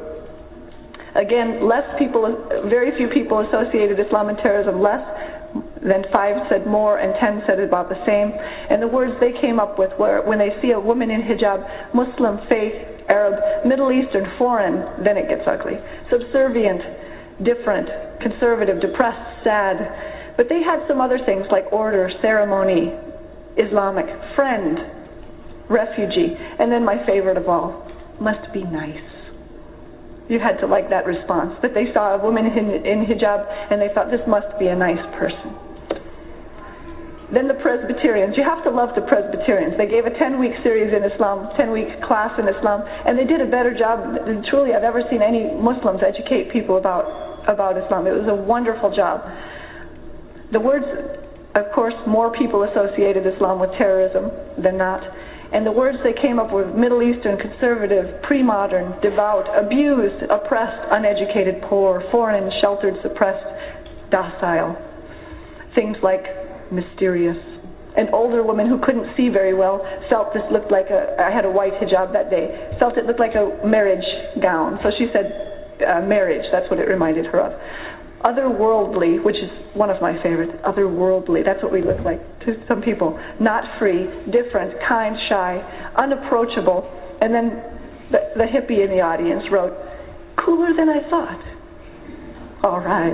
again, less people, very few people associated Islam and terrorism, less than five said more, and ten said about the same. And the words they came up with were, when they see a woman in hijab, Muslim, faith, Arab, Middle Eastern, foreign, then it gets ugly. Subservient, different, conservative, depressed, sad. But they had some other things like order, ceremony, Islamic, friend, refugee. And then my favorite of all, must be nice. You had to like that response, that they saw a woman in, in hijab and they thought, this must be a nice person. Then the Presbyterians. You have to love the Presbyterians. They gave a ten-week series in Islam, ten-week class in Islam, and they did a better job than truly I've ever seen any Muslims educate people about, about Islam. It was a wonderful job. The words, of course, more people associated Islam with terrorism than not. And the words they came up with, Middle Eastern, conservative, pre-modern, devout, abused, oppressed, uneducated, poor, foreign, sheltered, suppressed, docile. Things like mysterious. An older woman who couldn't see very well felt this looked like a, I had a white hijab that day, felt it looked like a marriage gown. So she said uh, marriage, that's what it reminded her of. Otherworldly, which is one of my favorites, otherworldly, that's what we look like to some people. Not free, different, kind, shy, unapproachable. And then the, the hippie in the audience wrote, cooler than I thought. All right.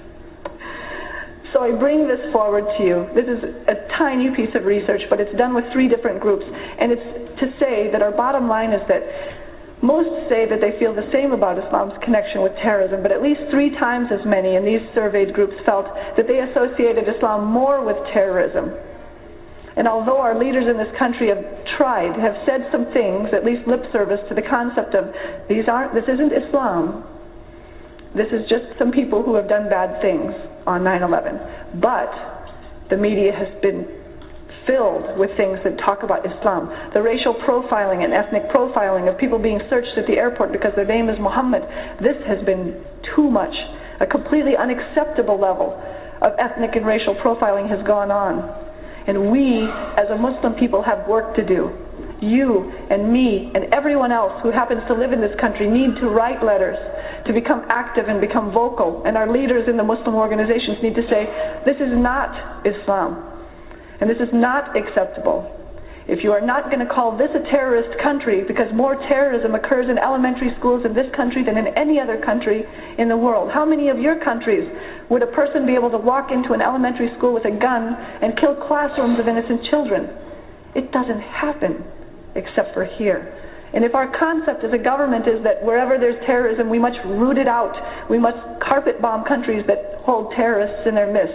So I bring this forward to you. This is a tiny piece of research, but it's done with three different groups. And it's to say that our bottom line is that most say that they feel the same about Islam's connection with terrorism, but at least three times as many in these surveyed groups felt that they associated Islam more with terrorism. And although our leaders in this country have tried, have said some things, at least lip service to the concept of these aren't, this isn't Islam, this is just some people who have done bad things on nine eleven. But the media has been filled with things that talk about Islam. The racial profiling and ethnic profiling of people being searched at the airport because their name is Muhammad. This has been too much. A completely unacceptable level of ethnic and racial profiling has gone on. And we, as a Muslim people, have work to do. You and me and everyone else who happens to live in this country need to write letters, to become active and become vocal. And our leaders in the Muslim organizations need to say, this is not Islam. And this is not acceptable. If you are not going to call this a terrorist country, because more terrorism occurs in elementary schools in this country than in any other country in the world. How many of your countries would a person be able to walk into an elementary school with a gun and kill classrooms of innocent children? It doesn't happen, except for here. And if our concept as a government is that wherever there's terrorism, we must root it out, we must carpet bomb countries that hold terrorists in their midst,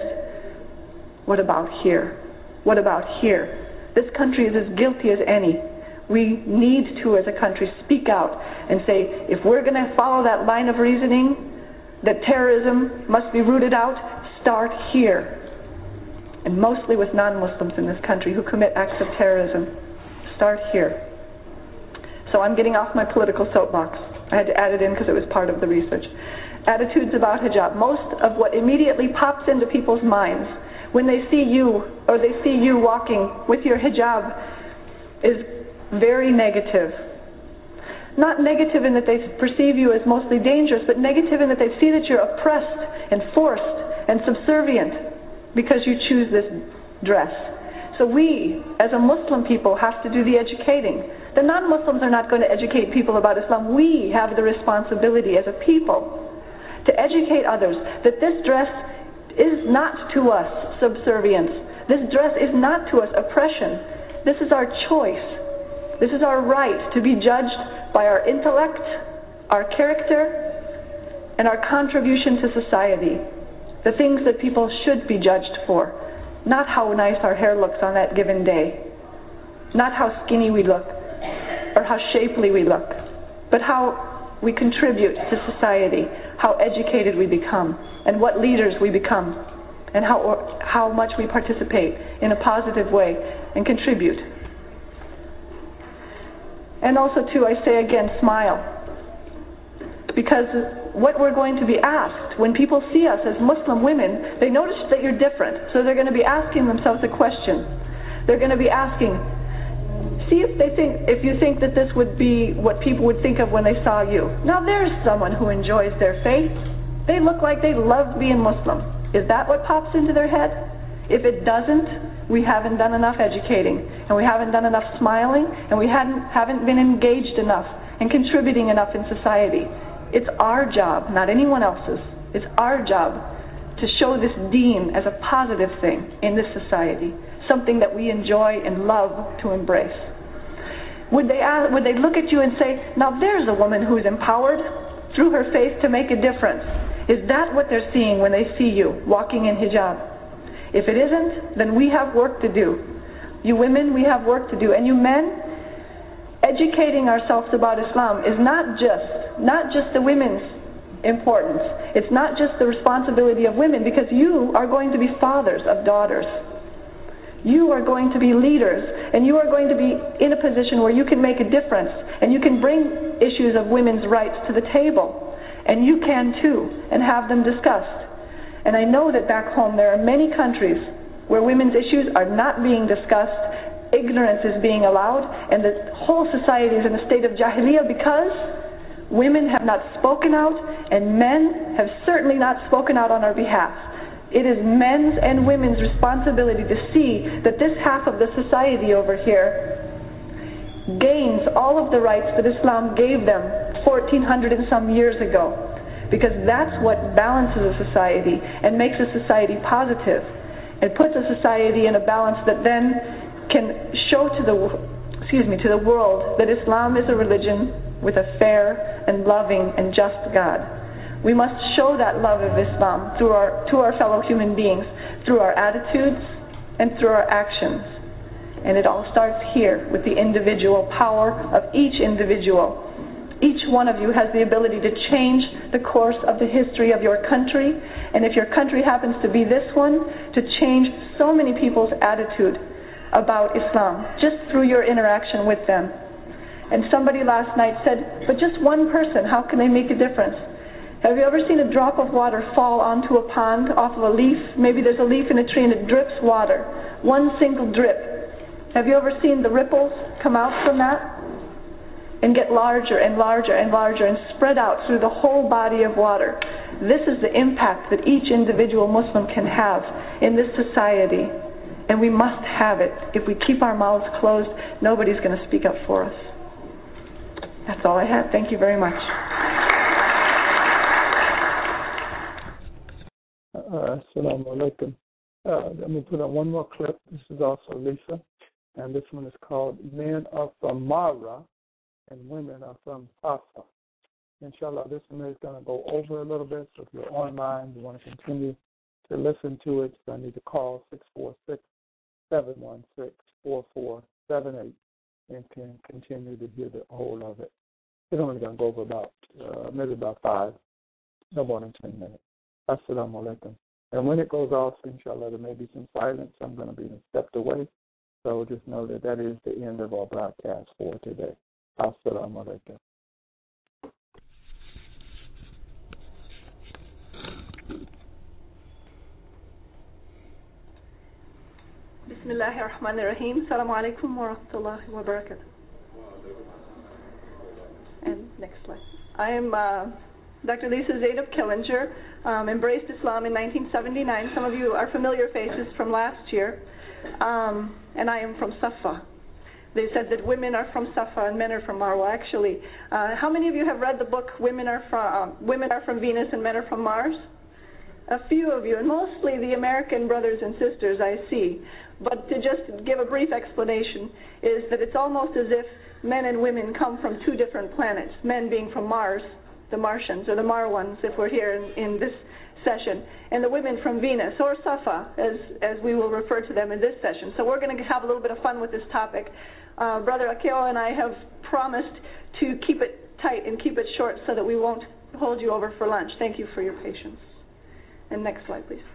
what about here? What about here? This country is as guilty as any. We need to, as a country, speak out and say, if we're going to follow that line of reasoning, that terrorism must be rooted out, start here. And mostly with non-Muslims in this country who commit acts of terrorism. Start here. So I'm getting off my political soapbox. I had to add it in because it was part of the research. Attitudes about hijab. Most of what immediately pops into people's minds when they see you, or they see you walking with your hijab, is very negative. Not negative in that they perceive you as mostly dangerous, but negative in that they see that you're oppressed and forced and subservient because you choose this dress. So we, as a Muslim people, have to do the educating. The non-Muslims are not going to educate people about Islam. We have the responsibility as a people to educate others that this dress is not to us subservience. This dress is not to us oppression. This is our choice. This is our right to be judged by our intellect, our character, and our contribution to society. The things that people should be judged for. Not how nice our hair looks on that given day. Not how skinny we look or how shapely we look, but how we contribute to society, how educated we become, and what leaders we become, and how, or, how much we participate in a positive way and contribute. And also, too, I say again, smile. Because what we're going to be asked, when people see us as Muslim women, they notice that you're different. So they're going to be asking themselves a question. They're going to be asking, see if they think, if you think that this would be what people would think of when they saw you. Now there's someone who enjoys their faith. They look like they love being Muslim. Is that what pops into their head? If it doesn't, we haven't done enough educating, and we haven't done enough smiling, and we hadn't, haven't been engaged enough and contributing enough in society. It's our job, not anyone else's. It's our job to show this deen as a positive thing in this society, something that we enjoy and love to embrace. Would they ask, would they look at you and say, now there's a woman who's empowered through her faith to make a difference? Is that what they're seeing when they see you walking in hijab? If it isn't, then we have work to do. You women, we have work to do. And you men, educating ourselves about Islam is not just, not just the women's importance. It's not just the responsibility of women, because you are going to be fathers of daughters. You are going to be leaders, and you are going to be in a position where you can make a difference, and you can bring issues of women's rights to the table. And you can too, and have them discussed. And I know that back home there are many countries where women's issues are not being discussed, ignorance is being allowed, and the whole society is in a state of jahiliyyah because women have not spoken out, and men have certainly not spoken out on our behalf. It is men's and women's responsibility to see that this half of the society over here gains all of the rights that Islam gave them fourteen hundred and some years ago, because that's what balances a society and makes a society positive. It puts a society in a balance that then can show to the excuse me to the world that Islam is a religion with a fair and loving and just God. We must show that love of Islam through our, to our fellow human beings, through our attitudes and through our actions. And it all starts here with the individual power of each individual. Each one of you has the ability to change the course of the history of your country, and if your country happens to be this one, to change so many people's attitude about Islam, just through your interaction with them. And somebody last night said, but just one person, how can they make a difference? Have you ever seen a drop of water fall onto a pond off of a leaf? Maybe there's a leaf in a tree and it drips water. One single drip. Have you ever seen the ripples come out from that? And get larger and larger and larger and spread out through the whole body of water. This is the impact that each individual Muslim can have in this society. And we must have it. If we keep our mouths closed, nobody's going to speak up for us. That's all I had. Thank you very much. Uh, Assalamu alaikum. Uh, let me put on one more clip. This is also Lisa. And this one is called Men Are From Mara and Women Are From Safa. Inshallah, this one is going to go over a little bit. So if you're online, you want to continue to listen to it, so I need to call six four six, seven one six, four four seven eight and can continue to hear the whole of it. It's only going to go over about, uh, maybe about five, no more than ten minutes. Assalamu alaikum. And when it goes off, inshallah, there may be some silence. I'm going to be stepped away. So just know that that is the end of our broadcast for today. Assalamu alaikum. Bismillahir Rahmanir Rahim. Assalamu alaikum wa rahmatullahi wa barakatuh. And next slide. I am uh, Doctor Lisa Zainab Killinger, um, embraced Islam in nineteen seventy-nine. Some of you are familiar faces from last year. Um, and I am from Safa. They said that women are from Safa and men are from Marwa. Actually, uh, how many of you have read the book Women Are from uh, Women Are from Venus and Men Are from Mars? A few of you, and mostly the American brothers and sisters I see. But to just give a brief explanation is that it's almost as if men and women come from two different planets, men being from Mars, the Martians, or the Marwans, if we're here in, in this session, and the women from Venus, or Safa, as, as we will refer to them in this session. So we're going to have a little bit of fun with this topic. Uh, Brother Akeo and I have promised to keep it tight and keep it short so that we won't hold you over for lunch. Thank you for your patience. And next slide, please.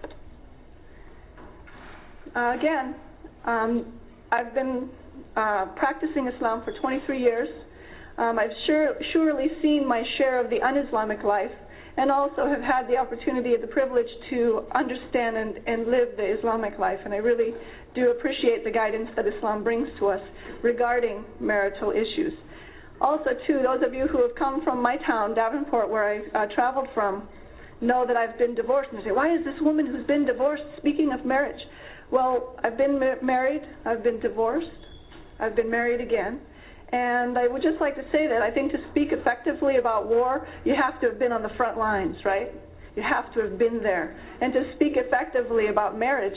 Uh, again, um, I've been uh, practicing Islam for twenty-three years. Um, I've sure, surely seen my share of the un-Islamic life, and also have had the opportunity and the privilege to understand and, and live the Islamic life. And I really do appreciate the guidance that Islam brings to us regarding marital issues. Also, too, those of you who have come from my town, Davenport, where I uh, traveled from, know that I've been divorced. And they say, why is this woman who's been divorced speaking of marriage? Well, I've been ma- married, I've been divorced, I've been married again. And I would just like to say that I think to speak effectively about war, you have to have been on the front lines, right? You have to have been there. And to speak effectively about marriage,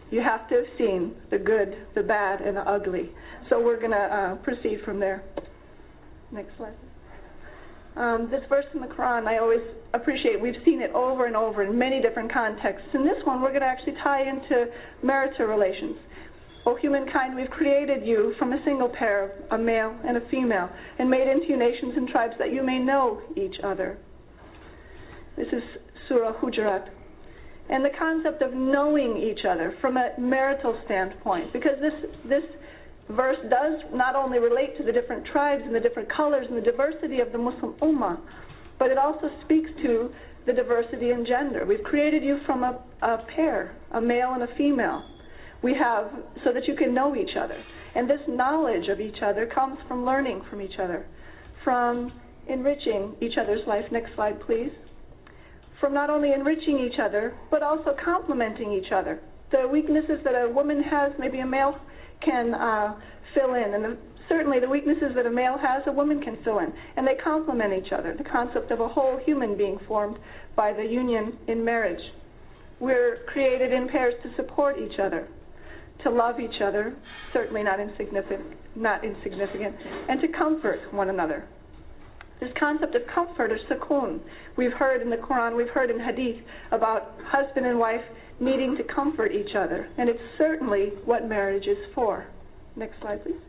You have to have seen the good, the bad, and the ugly. So we're going to uh, proceed from there. Next slide. Um, this verse in the Quran, I always appreciate. We've seen it over and over in many different contexts. In this one, we're going to actually tie into marital relations. O humankind, we've created you from a single pair, a male and a female, and made into you nations and tribes that you may know each other. This is Surah Hujurat. And the concept of knowing each other from a marital standpoint, because this this verse does not only relate to the different tribes and the different colors and the diversity of the Muslim Ummah, but it also speaks to the diversity in gender. We've created you from a, a pair, a male and a female. We have, so that you can know each other. And this knowledge of each other comes from learning from each other, from enriching each other's life. Next slide, please. From not only enriching each other, but also complementing each other. The weaknesses that a woman has, maybe a male can uh, fill in. And the, certainly the weaknesses that a male has, a woman can fill in. And they complement each other. The concept of a whole human being formed by the union in marriage. We're created in pairs to support each other, to love each other, certainly not insignificant, not insignificant, and to comfort one another. This concept of comfort or sukoon, we've heard in the Quran, we've heard in Hadith about husband and wife needing to comfort each other, and it's certainly what marriage is for. Next slide, please.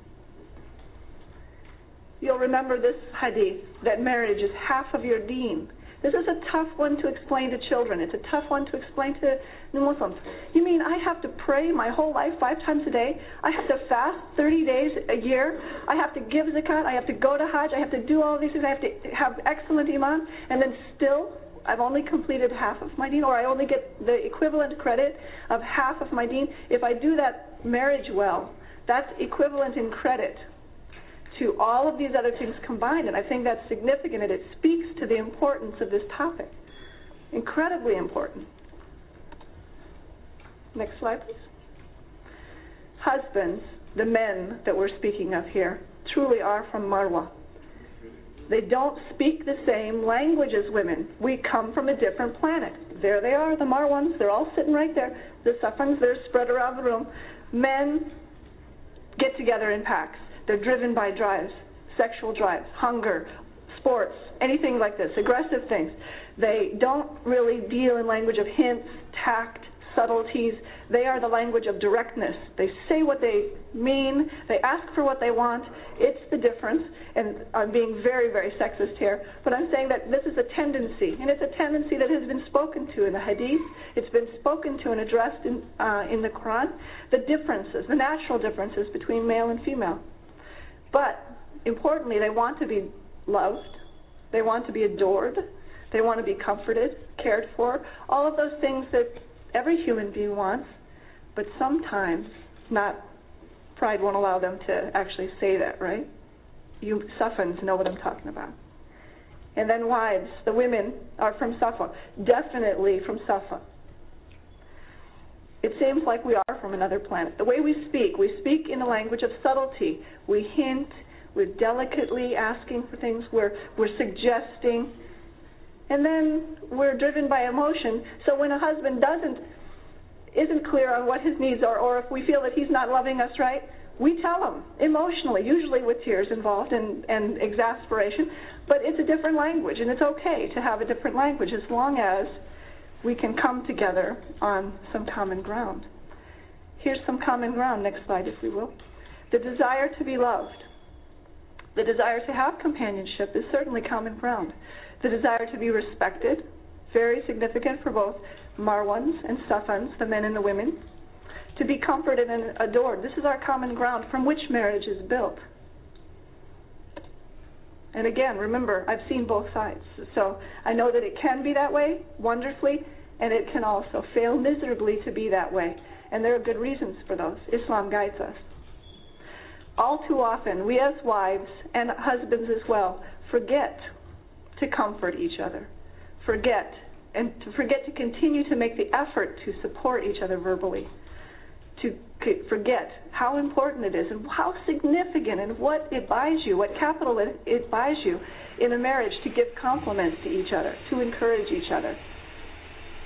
You'll remember this Hadith, that marriage is half of your deen. This is a tough one to explain to children. It's a tough one to explain to the Muslims. You mean I have to pray my whole life five times a day? I have to fast thirty days a year? I have to give zakat? I have to go to Hajj? I have to do all these things? I have to have excellent iman? And then still I've only completed half of my deen, or I only get the equivalent credit of half of my deen? If I do that marriage well, that's equivalent in credit to all of these other things combined, and I think that's significant, and it speaks to the importance of this topic. Incredibly important. Next slide, please. Husbands, the men that we're speaking of here, truly are from Marwa. They don't speak the same language as women. We come from a different planet. There they are, the Marwans. They're all sitting right there. The Safans, they're spread around the room. Men get together in packs. They're driven by drives, sexual drives, hunger, sports, anything like this, aggressive things. They don't really deal in language of hints, tact, subtleties. They are the language of directness. They say what they mean. They ask for what they want. It's the difference. And I'm being very, very sexist here, but I'm saying that this is a tendency, and it's a tendency that has been spoken to in the Hadith. It's been spoken to and addressed in, uh, in the Quran, the differences, the natural differences between male and female. But importantly, they want to be loved, they want to be adored, they want to be comforted, cared for, all of those things that every human being wants, but sometimes not, pride won't allow them to actually say that, right? You Safans know what I'm talking about. And then wives, the women are from Safa, definitely from Safa. It seems like we are from another planet. The way we speak, we speak in a language of subtlety. We hint, we're delicately asking for things, we're, we're suggesting, and then we're driven by emotion. So when a husband doesn't, isn't clear on what his needs are, or if we feel that he's not loving us right, we tell him emotionally, usually with tears involved and, and exasperation, but it's a different language, and it's okay to have a different language as long as we can come together on some common ground. Here's some common ground. Next slide, if we will. The desire to be loved. The desire to have companionship is certainly common ground. The desire to be respected, very significant for both Marwans and Safans, the men and the women. To be comforted and adored. This is our common ground from which marriage is built. And again, remember, I've seen both sides. So I know that it can be that way, wonderfully, and it can also fail miserably to be that way. And there are good reasons for those. Islam guides us. All too often, we as wives, and husbands as well, forget to comfort each other. Forget, and to forget to continue to make the effort to support each other verbally. To forget how important it is and how significant and what it buys you, what capital it, it buys you in a marriage to give compliments to each other, to encourage each other.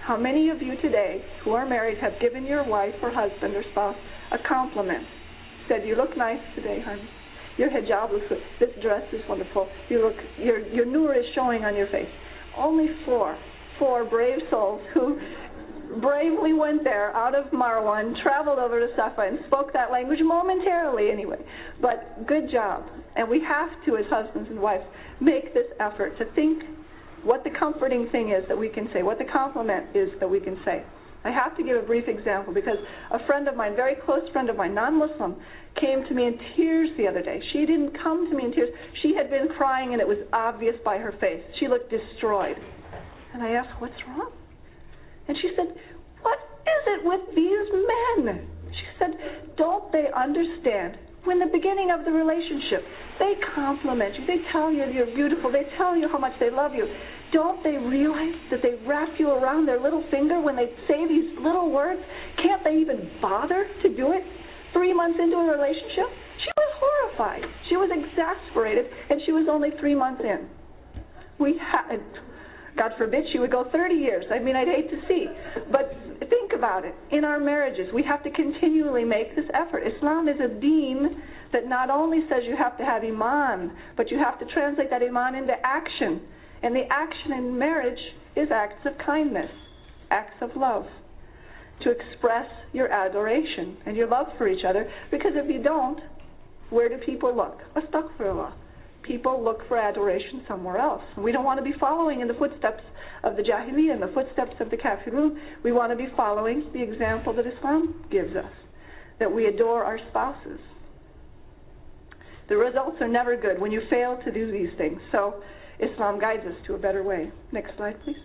How many of you today who are married have given your wife or husband or spouse a compliment? Said, you look nice today, honey. Your hijab looks good. This dress is wonderful. You look, your, your nur is showing on your face. Only four, four brave souls who bravely went there out of Marwa and traveled over to Safa and spoke that language momentarily anyway. But good job. And we have to, as husbands and wives, make this effort to think what the comforting thing is that we can say, what the compliment is that we can say. I have to give a brief example because a friend of mine, very close friend of mine, non-Muslim, came to me in tears the other day. She didn't come to me in tears. She had been crying and it was obvious by her face. She looked destroyed. And I asked, what's wrong? And she said, what is it with these men? She said, don't they understand? When the beginning of the relationship, they compliment you. They tell you you're beautiful. They tell you how much they love you. Don't they realize that they wrap you around their little finger when they say these little words? Can't they even bother to do it? Three months into a relationship, she was horrified. She was exasperated, and she was only three months in. We had, God forbid, she would go thirty years. I mean, I'd hate to see. But think about it. In our marriages, we have to continually make this effort. Islam is a deen that not only says you have to have iman, but you have to translate that iman into action. And the action in marriage is acts of kindness, acts of love, to express your adoration and your love for each other. Because if you don't, where do people look? Astaghfirullah. People look for adoration somewhere else. We don't want to be following in the footsteps of the Jahiliyyah and the footsteps of the Kafirun. We want to be following the example that Islam gives us, that we adore our spouses. The results are never good when you fail to do these things. So Islam guides us to a better way. Next slide, please.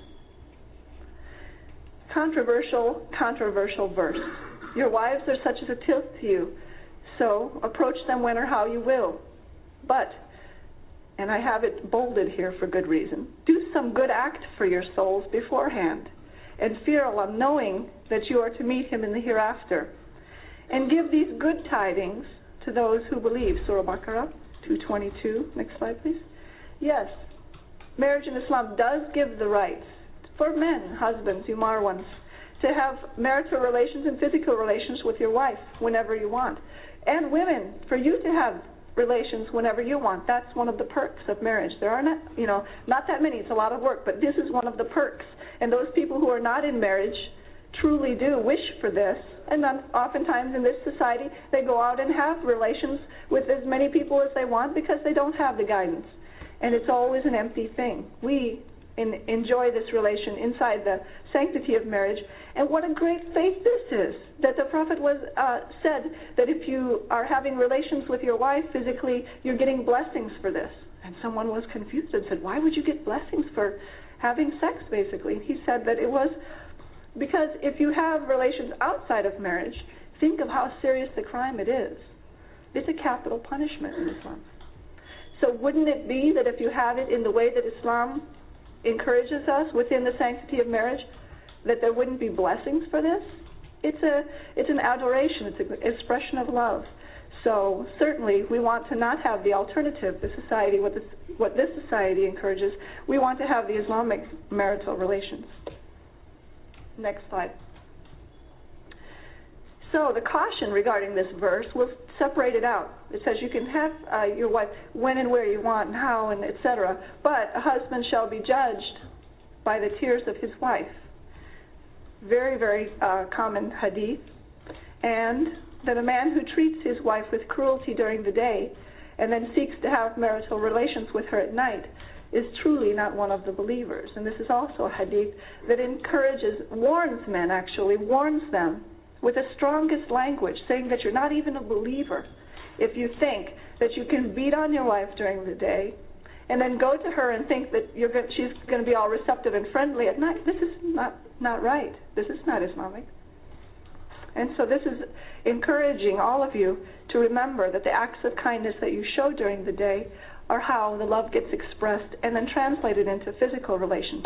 Controversial, controversial verse. Your wives are such as a tilt to you, so approach them when or how you will. But, and I have it bolded here for good reason, do some good act for your souls beforehand, and fear Allah, knowing that you are to meet Him in the hereafter. And give these good tidings to those who believe. Surah Baqarah two twenty-two. Next slide, please. Yes, marriage in Islam does give the rights for men, husbands, you Marwans, to have marital relations and physical relations with your wife whenever you want. And women, for you to have relations whenever you want. That's one of the perks of marriage. There are not, you know, not that many. It's a lot of work, but this is one of the perks. And those people who are not in marriage truly do wish for this. And then oftentimes in this society, they go out and have relations with as many people as they want because they don't have the guidance. And it's always an empty thing. We in, enjoy this relation inside the sanctity of marriage. And what a great faith this is, that the Prophet was uh, said that if you are having relations with your wife physically, you're getting blessings for this. And someone was confused and said, why would you get blessings for having sex, basically? And he said that it was because if you have relations outside of marriage, think of how serious the crime it is. It's a capital punishment in Islam. So wouldn't it be that if you have it in the way that Islam encourages us within the sanctity of marriage, that there wouldn't be blessings for this? It's a it's an adoration. It's an expression of love. So certainly we want to not have the alternative, the society, what this, what this society encourages. We want to have the Islamic marital relations. Next slide. So the caution regarding this verse, we'll separate it out. It says you can have uh, your wife when and where you want and how and et cetera, but a husband shall be judged by the tears of his wife. Very, very uh, common hadith. And that a man who treats his wife with cruelty during the day and then seeks to have marital relations with her at night is truly not one of the believers. And this is also a hadith that encourages, warns men actually, warns them with the strongest language, saying that you're not even a believer if you think that you can beat on your wife during the day and then go to her and think that you're go- she's going to be all receptive and friendly at night. This is not, not right. This is not Islamic. And so this is encouraging all of you to remember that the acts of kindness that you show during the day are how the love gets expressed and then translated into physical relations.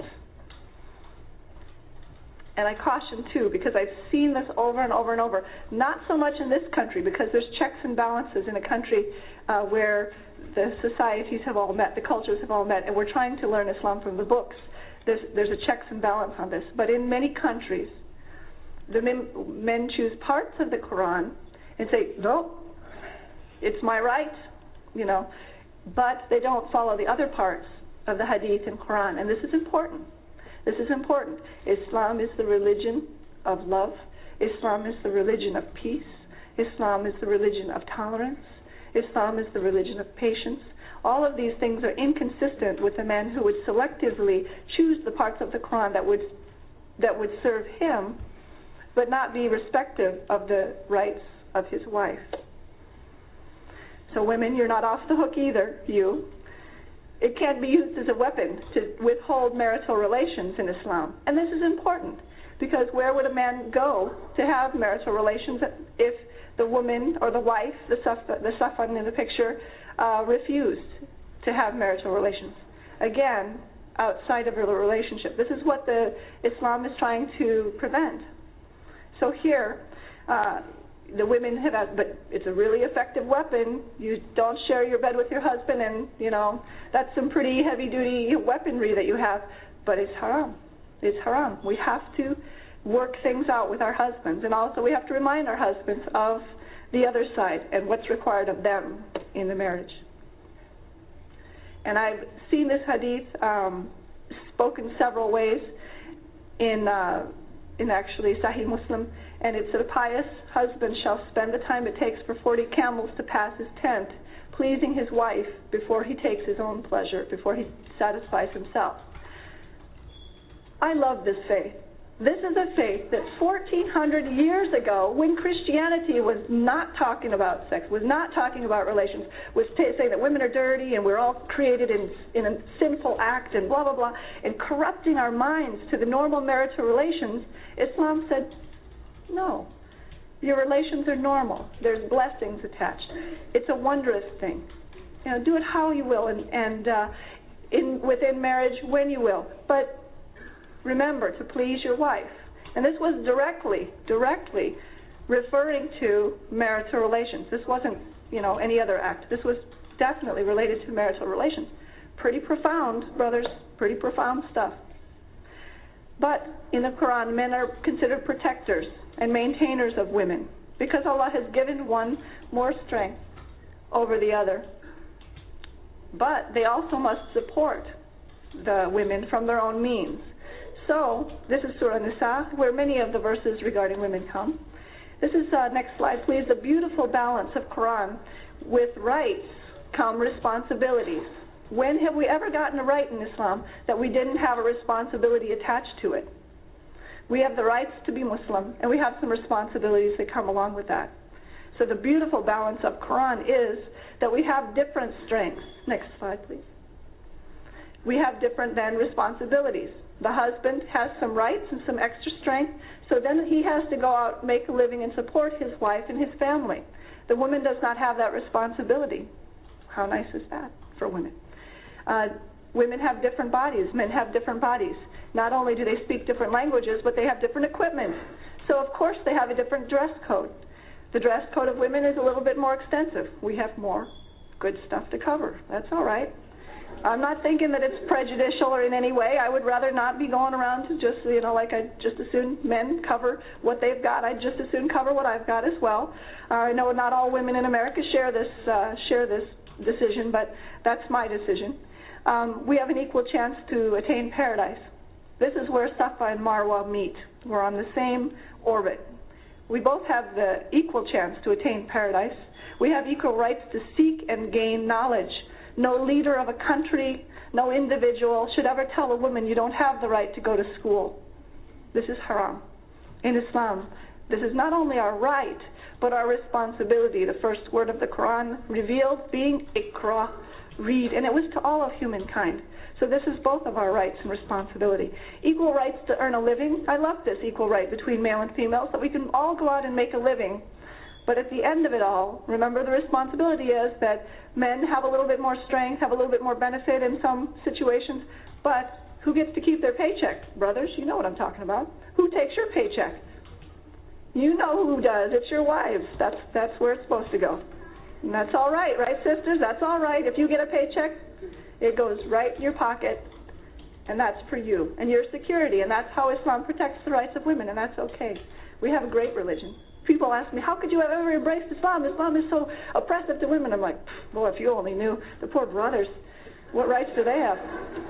And I caution, too, because I've seen this over and over and over, not so much in this country, because there's checks and balances in a country uh, where the societies have all met, the cultures have all met, and we're trying to learn Islam from the books. there's, there's a checks and balance on this. But in many countries, the men, men choose parts of the Quran and say, no, it's my right, you know, but they don't follow the other parts of the Hadith and Quran. And this is important. This is important. Islam is the religion of love. Islam is the religion of peace. Islam is the religion of tolerance. Islam is the religion of patience. All of these things are inconsistent with a man who would selectively choose the parts of the Quran that would that would serve him, but not be respective of the rights of his wife. So women, you're not off the hook either, you. It can't be used as a weapon to withhold marital relations in Islam. And this is important, because where would a man go to have marital relations if the woman or the wife, the safan, the safan in the picture, uh, refused to have marital relations? Again, outside of a relationship. This is what the Islam is trying to prevent. So here, uh, the women have asked, but it's a really effective weapon. You don't share your bed with your husband, and, you know, that's some pretty heavy-duty weaponry that you have. But it's haram. It's haram. We have to work things out with our husbands, and also we have to remind our husbands of the other side and what's required of them in the marriage. And I've seen this hadith um, spoken several ways in uh, in actually Sahih Muslim, and it's that a pious husband shall spend the time it takes for forty camels to pass his tent, pleasing his wife before he takes his own pleasure, before he satisfies himself. I love this faith. This is a faith that fourteen hundred years ago, when Christianity was not talking about sex, was not talking about relations, was t- saying that women are dirty and we're all created in, in a sinful act and blah, blah, blah, and corrupting our minds to the normal marital relations, Islam said, no, your relations are normal. There's blessings attached. It's a wondrous thing. You know, do it how you will, and, and uh, in within marriage when you will. But remember to please your wife. And this was directly, directly referring to marital relations. This wasn't, you know, any other act. This was definitely related to marital relations. Pretty profound, brothers, pretty profound stuff. But in the Quran, men are considered protectors and maintainers of women, because Allah has given one more strength over the other. But they also must support the women from their own means. So, this is Surah Nisa, where many of the verses regarding women come. This is, uh, next slide please, a beautiful balance of Quran. With rights come responsibilities. When have we ever gotten a right in Islam that we didn't have a responsibility attached to it? We have the rights to be Muslim, and we have some responsibilities that come along with that. So the beautiful balance of Quran is that we have different strengths. Next slide, please. We have different then responsibilities. The husband has some rights and some extra strength, so then he has to go out, make a living, and support his wife and his family. The woman does not have that responsibility. How nice is that for women? Uh, women have different bodies. Men have different bodies. Not only do they speak different languages, but they have different equipment. So, of course, they have a different dress code. The dress code of women is a little bit more extensive. We have more good stuff to cover. That's all right. I'm not thinking that it's prejudicial or in any way. I would rather not be going around to just, you know, like I just as soon men cover what they've got. I'd just as soon cover what I've got as well. Uh, I know not all women in America share this uh, share this decision, but that's my decision. Um, we have an equal chance to attain paradise. This is where Safa and Marwa meet. We're on the same orbit. We both have the equal chance to attain paradise. We have equal rights to seek and gain knowledge. No leader of a country, no individual should ever tell a woman you don't have the right to go to school. This is haram. In Islam, this is not only our right, but our responsibility. The first word of the Quran revealed being Iqra, read, and it was to all of humankind. So this is both of our rights and responsibility. Equal rights to earn a living. I love this equal right between male and female, so we can all go out and make a living. But at the end of it all, remember the responsibility is that men have a little bit more strength, have a little bit more benefit in some situations, but who gets to keep their paycheck? Brothers, you know what I'm talking about. Who takes your paycheck? You know who does. It's your wives. That's that's where it's supposed to go. And that's all right, right, sisters? That's all right. If you get a paycheck, it goes right in your pocket. and that's for you and your security, and that's how Islam protects the rights of women, and that's okay. We have a great religion. People ask me, how could you have ever embraced Islam? Islam is so oppressive to women. I'm like, boy, if you only knew the poor brothers, what rights do they have?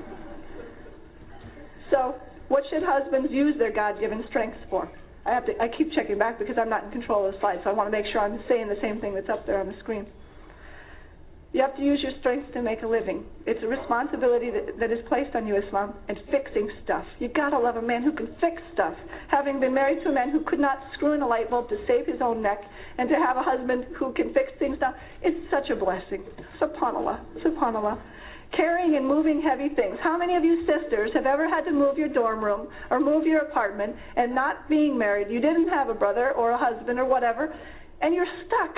So, what should husbands use their God-given strengths for? I have to. I keep checking back because I'm not in control of the slide, so I want to make sure I'm saying the same thing that's up there on the screen. You have to use your strengths to make a living. It's a responsibility that, that is placed on you, Islam, and fixing stuff. You've got to love a man who can fix stuff. Having been married to a man who could not screw in a light bulb to save his own neck, and to have a husband who can fix things down, it's such a blessing. SubhanAllah, SubhanAllah. Carrying and moving heavy things. How many of you sisters have ever had to move your dorm room or move your apartment, and not being married, you didn't have a brother or a husband or whatever, and you're stuck?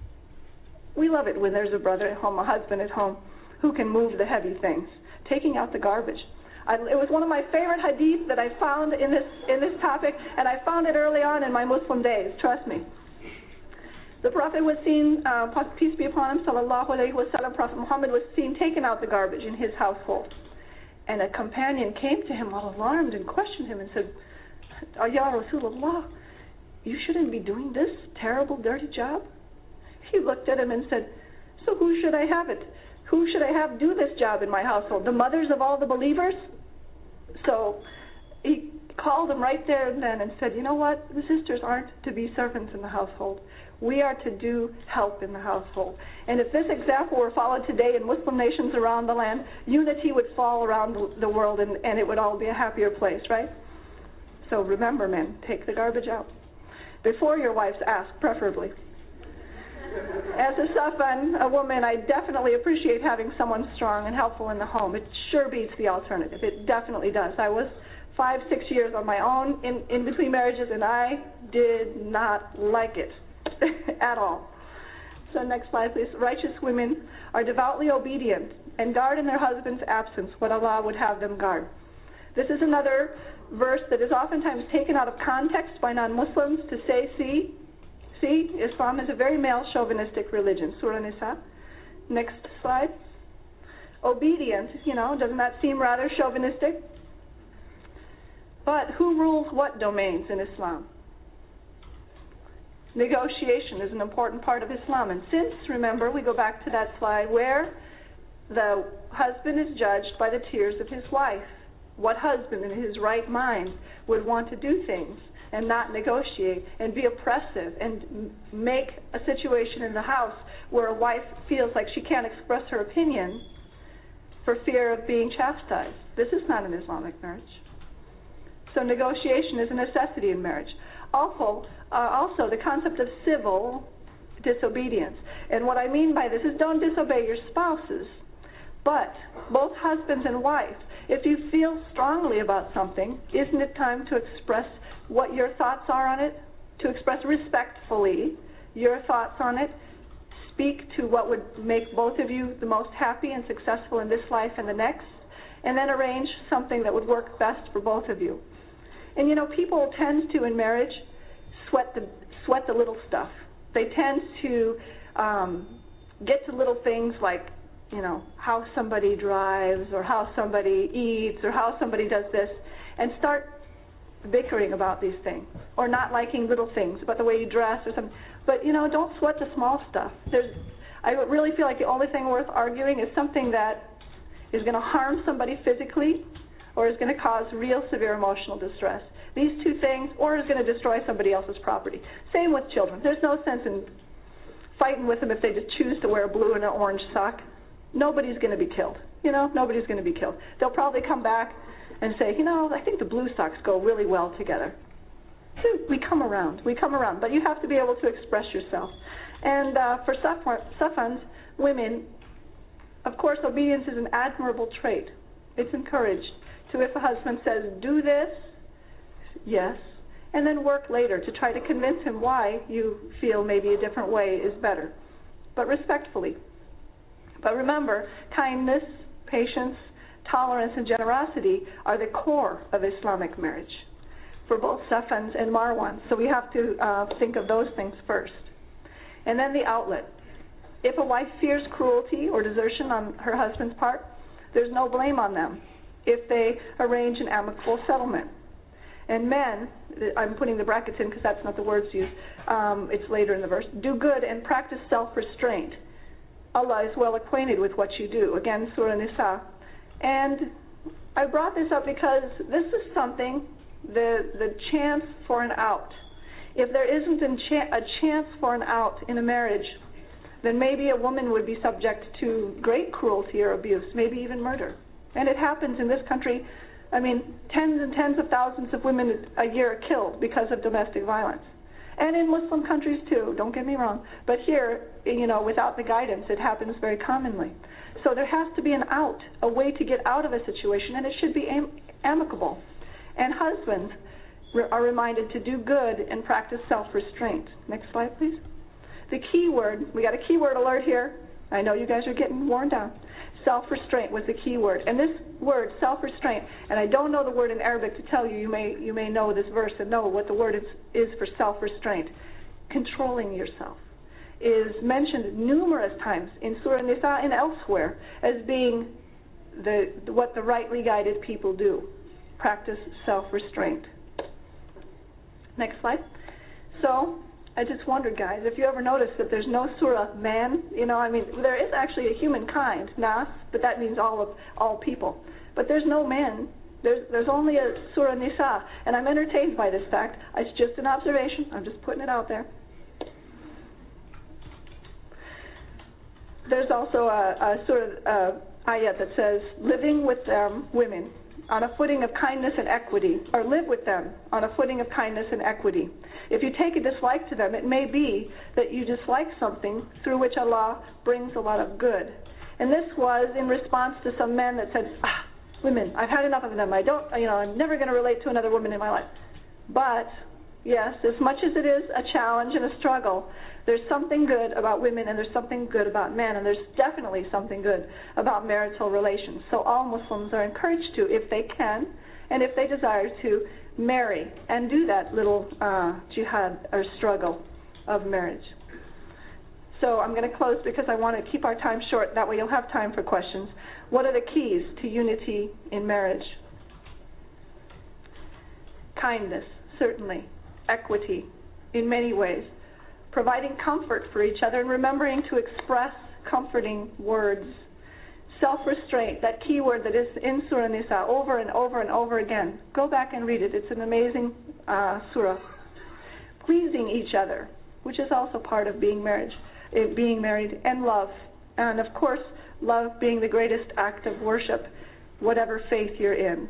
We love it when there's a brother at home, a husband at home, who can move the heavy things, taking out the garbage. I, it was one of my favorite hadith that I found in this in this topic, and I found it early on in my Muslim days, trust me. The Prophet was seen, uh, peace be upon him, sallallahu alayhi wa sallam, Prophet Muhammad was seen taking out the garbage in his household. And a companion came to him all alarmed and questioned him and said, Ya Rasulullah, you shouldn't be doing this terrible, dirty job? He looked at him and said, so who should I have it? Who should I have do this job in my household? The mothers of all the believers? So he called them right there and then and said, you know what? The sisters aren't to be servants in the household. We are to do help in the household. And if this example were followed today in Muslim nations around the land, unity would fall around the world, and, and it would all be a happier place, right? So remember, men, take the garbage out. Before your wives ask, preferably. As a Safan, a woman, I definitely appreciate having someone strong and helpful in the home. It sure beats the alternative. It definitely does. I was five, six years on my own in, in between marriages, and I did not like it at all. So next slide, please. Righteous women are devoutly obedient and guard in their husband's absence what Allah would have them guard. This is another verse that is oftentimes taken out of context by non-Muslims to say, see, See, Islam is a very male chauvinistic religion. Surah Nisa. Next slide. Obedience, you know, doesn't that seem rather chauvinistic? But who rules what domains in Islam? Negotiation is an important part of Islam. And since, remember, we go back to that slide where the husband is judged by the tears of his wife. What husband in his right mind would want to do things and not negotiate and be oppressive and make a situation in the house where a wife feels like she can't express her opinion for fear of being chastised? This is not an Islamic marriage. So negotiation is a necessity in marriage. Also, uh, also the concept of civil disobedience. And what I mean by this is don't disobey your spouses, but both husbands and wives. If you feel strongly about something, isn't it time to express what your thoughts are on it, to express respectfully your thoughts on it, speak to what would make both of you the most happy and successful in this life and the next, and then arrange something that would work best for both of you. And you know, people tend to, in marriage, sweat the sweat the little stuff. They tend to um, get to little things like, you know, how somebody drives or how somebody eats or how somebody does this, and start bickering about these things, or not liking little things about the way you dress or something. But you know, don't sweat the small stuff. There's, I really feel like the only thing worth arguing is something that is going to harm somebody physically, or is going to cause real severe emotional distress. These two things, or is going to destroy somebody else's property. Same with children. There's no sense in fighting with them if they just choose to wear a blue and an orange sock. Nobody's going to be killed. You know, nobody's going to be killed. They'll probably come back and say, you know, I think the blue socks go really well together. We come around. We come around. But you have to be able to express yourself. And uh, for Safans, women, of course, obedience is an admirable trait. It's encouraged to, if a husband says, do this, yes, and then work later to try to convince him why you feel maybe a different way is better, but respectfully. But remember, kindness, patience, tolerance, and generosity are the core of Islamic marriage for both Safans and Marwans. So we have to uh, think of those things first. And then the outlet. If a wife fears cruelty or desertion on her husband's part, there's no blame on them. if they arrange an amicable settlement. And men, I'm putting the brackets in because that's not the words used, um, it's later in the verse, do good and practice self-restraint. Allah is well acquainted with what you do. Again, Surah Nisa. And I brought this up because this is something, the the chance for an out. If there isn't a chance for an out in a marriage, then maybe a woman would be subject to great cruelty or abuse, maybe even murder. And it happens in this country. I mean, tens and tens of thousands of women a year are killed because of domestic violence. And in Muslim countries too, don't get me wrong. But here, you know, without the guidance, it happens very commonly. So there has to be an out, a way to get out of a situation, and it should be am- amicable. And husbands re- are reminded to do good and practice self-restraint. Next slide, please. The key word, we got a keyword alert here. I know you guys are getting worn down. Self-restraint was the key word. And this word, self-restraint, and I don't know the word in Arabic to tell you, you may you may know this verse and know what the word is, is for self-restraint. Controlling yourself is mentioned numerous times in Surah Nisa and elsewhere as being the what the rightly guided people do. Practice self-restraint. Next slide. So, I just wondered, guys, if you ever noticed that there's no surah man, you know, I mean, there is actually a humankind, nas, but that means all of all people. But there's no men. There's there's only a surah Nisa, and I'm entertained by this fact. It's just an observation. I'm just putting it out there. There's also a, a surah uh, ayat that says, living with um, women on a footing of kindness and equity, or live with them on a footing of kindness and equity. If you take a dislike to them, it may be that you dislike something through which Allah brings a lot of good. And this was in response to some men that said, ah, women, I've had enough of them. I don't, you know, I'm never going to relate to another woman in my life. But, yes, as much as it is a challenge and a struggle, there's something good about women and there's something good about men, and there's definitely something good about marital relations. So all Muslims are encouraged to, if they can, and if they desire to, marry and do that little uh, jihad or struggle of marriage. So I'm going to close because I want to keep our time short. That way you'll have time for questions. What are the keys to unity in marriage? Kindness, certainly. Equity, in many ways. Providing comfort for each other and remembering to express comforting words. Self-restraint, that key word that is in Surah Nisa over and over and over again. Go back and read it. It's an amazing uh, surah. Pleasing each other, which is also part of being marriage, uh, being married, and love. And of course, love being the greatest act of worship, whatever faith you're in.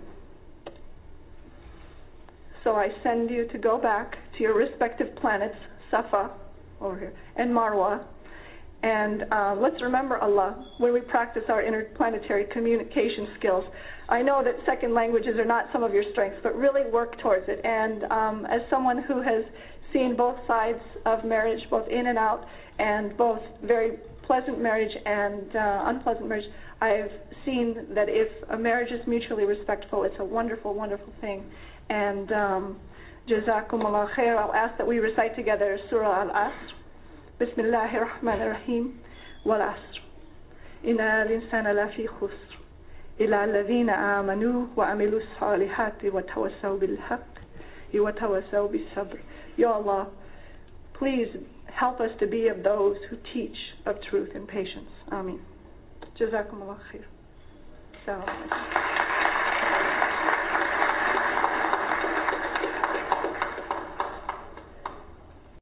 So I send you to go back to your respective planets, Safa, over here, and Marwa. And uh, let's remember Allah when we practice our interplanetary communication skills. I know that second languages are not some of your strengths, but really work towards it. And um, as someone who has seen both sides of marriage, both in and out, and both very pleasant marriage and uh, unpleasant marriage, I've seen that if a marriage is mutually respectful, it's a wonderful, wonderful thing. And um, Jazakumullah khair. I'll ask that we recite together Surah Al-Asr. Bismillahir Rahmanir Rahim. Wal Asr. Inna al-insana lafi khusr. Illa alladhina amanu wa amilu salihati wa tawassaw bil haqq wa tawassaw bis sabr. Ya Allah, please help us to be of those who teach of truth and patience. Ameen. Jazakumullah khair. Assalamu alaikum.